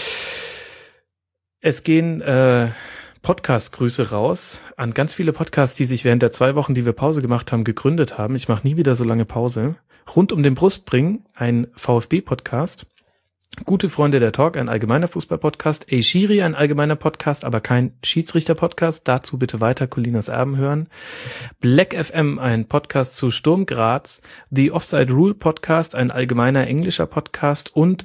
Es gehen äh, Podcast-Grüße raus an ganz viele Podcasts, die sich während der zwei Wochen, die wir Pause gemacht haben, gegründet haben. Ich mache nie wieder so lange Pause. Rund um den Brustbring, ein VfB-Podcast. Gute Freunde der Talk, ein allgemeiner Fußball-Podcast. Ey Schiri, ein allgemeiner Podcast, aber kein Schiedsrichter-Podcast. Dazu bitte weiter Colinas Erben hören. Black F M, ein Podcast zu Sturm Graz. The Offside Rule Podcast, ein allgemeiner englischer Podcast. Und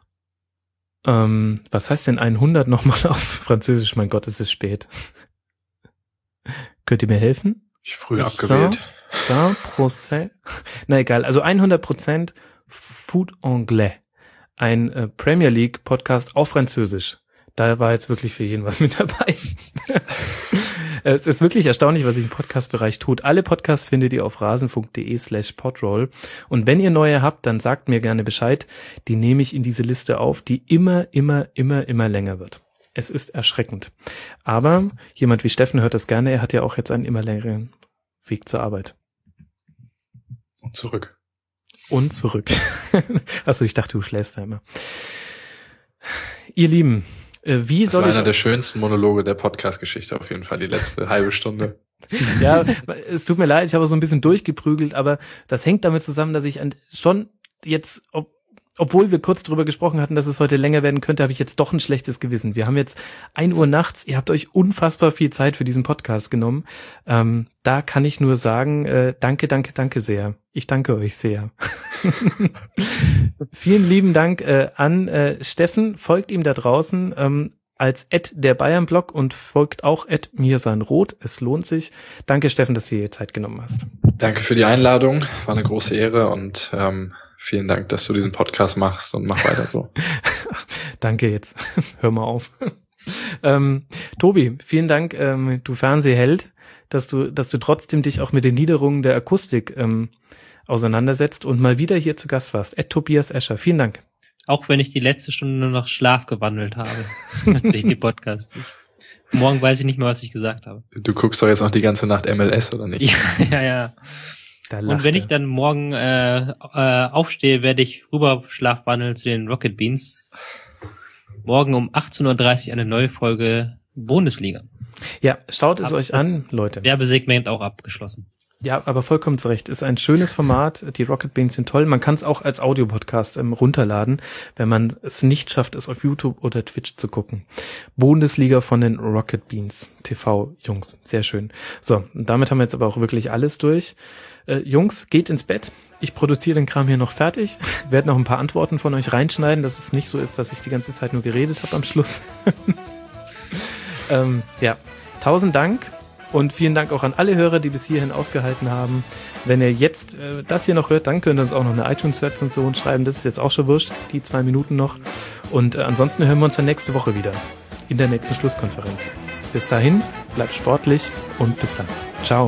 Ähm, was heißt denn hundert nochmal auf Französisch? Mein Gott, es ist spät. Könnt ihr mir helfen? Ich früh abgewählt. Saint Procès. Na egal, also hundert Prozent Food Anglais. Ein äh, Premier League Podcast auf Französisch. Da war jetzt wirklich für jeden was mit dabei. Es ist wirklich erstaunlich, was sich im Podcast-Bereich tut. Alle Podcasts findet ihr auf rasenfunk.de slash podroll. Und wenn ihr neue habt, dann sagt mir gerne Bescheid. Die nehme ich in diese Liste auf, die immer, immer, immer, immer länger wird. Es ist erschreckend. Aber jemand wie Steffen hört das gerne. Er hat ja auch jetzt einen immer längeren Weg zur Arbeit. Und zurück. Und zurück. Achso, ich dachte, du schläfst da immer. Ihr Lieben, Wie das soll war ich... einer der schönsten Monologe der Podcast-Geschichte auf jeden Fall, die letzte halbe Stunde. Ja, es tut mir leid, ich habe so ein bisschen durchgeprügelt, aber das hängt damit zusammen, dass ich schon jetzt, ob, obwohl wir kurz drüber gesprochen hatten, dass es heute länger werden könnte, habe ich jetzt doch ein schlechtes Gewissen. Wir haben jetzt ein Uhr nachts, ihr habt euch unfassbar viel Zeit für diesen Podcast genommen. Ähm, da kann ich nur sagen, äh, danke, danke, danke sehr. Ich danke euch sehr. Vielen lieben Dank äh, an äh, Steffen. Folgt ihm da draußen ähm, als Ad der Bayern-Blog und folgt auch Ad mirsanroth. Es lohnt sich. Danke, Steffen, dass du dir Zeit genommen hast. Danke für die Einladung. War eine große Ehre und ähm, vielen Dank, dass du diesen Podcast machst und mach weiter so. Danke jetzt. Hör mal auf. ähm, Tobi, vielen Dank, ähm, du Fernsehheld, dass du, dass du trotzdem dich auch mit den Niederungen der Akustik ähm, auseinandersetzt und mal wieder hier zu Gast warst. Ed Tobias Escher, vielen Dank. Auch wenn ich die letzte Stunde nur noch Schlaf gewandelt habe. Durch die Podcast. Ich, morgen weiß ich nicht mehr, was ich gesagt habe. Du guckst doch jetzt noch die ganze Nacht M L S, oder nicht? Ja, ja, ja. Und wenn ich dann morgen äh, äh, aufstehe, werde ich rüber schlafwandeln zu den Rocket Beans. Morgen um achtzehn Uhr dreißig eine neue Folge Bundesliga. Ja, schaut es Aber euch an, Leute. Werbesegment auch abgeschlossen. Ja, aber vollkommen zu Recht. Ist ein schönes Format. Die Rocket Beans sind toll. Man kann es auch als Audiopodcast ähm, runterladen, wenn man es nicht schafft, es auf YouTube oder Twitch zu gucken. Bundesliga von den Rocket Beans. T V-Jungs. Sehr schön. So, und damit haben wir jetzt aber auch wirklich alles durch. Äh, Jungs, geht ins Bett. Ich produziere den Kram hier noch fertig. Werde noch ein paar Antworten von euch reinschneiden, dass es nicht so ist, dass ich die ganze Zeit nur geredet habe am Schluss. ähm, ja, tausend Dank. Und vielen Dank auch an alle Hörer, die bis hierhin ausgehalten haben. Wenn ihr jetzt äh, das hier noch hört, dann könnt ihr uns auch noch eine iTunes-Rezension schreiben. Das ist jetzt auch schon wurscht, die zwei Minuten noch. Und äh, ansonsten hören wir uns dann nächste Woche wieder in der nächsten Schlusskonferenz. Bis dahin, bleibt sportlich und bis dann. Ciao.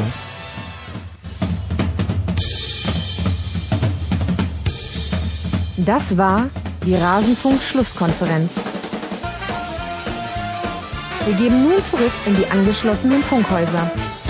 Das war die Rasenfunk-Schlusskonferenz. Wir geben nun zurück in die angeschlossenen Funkhäuser.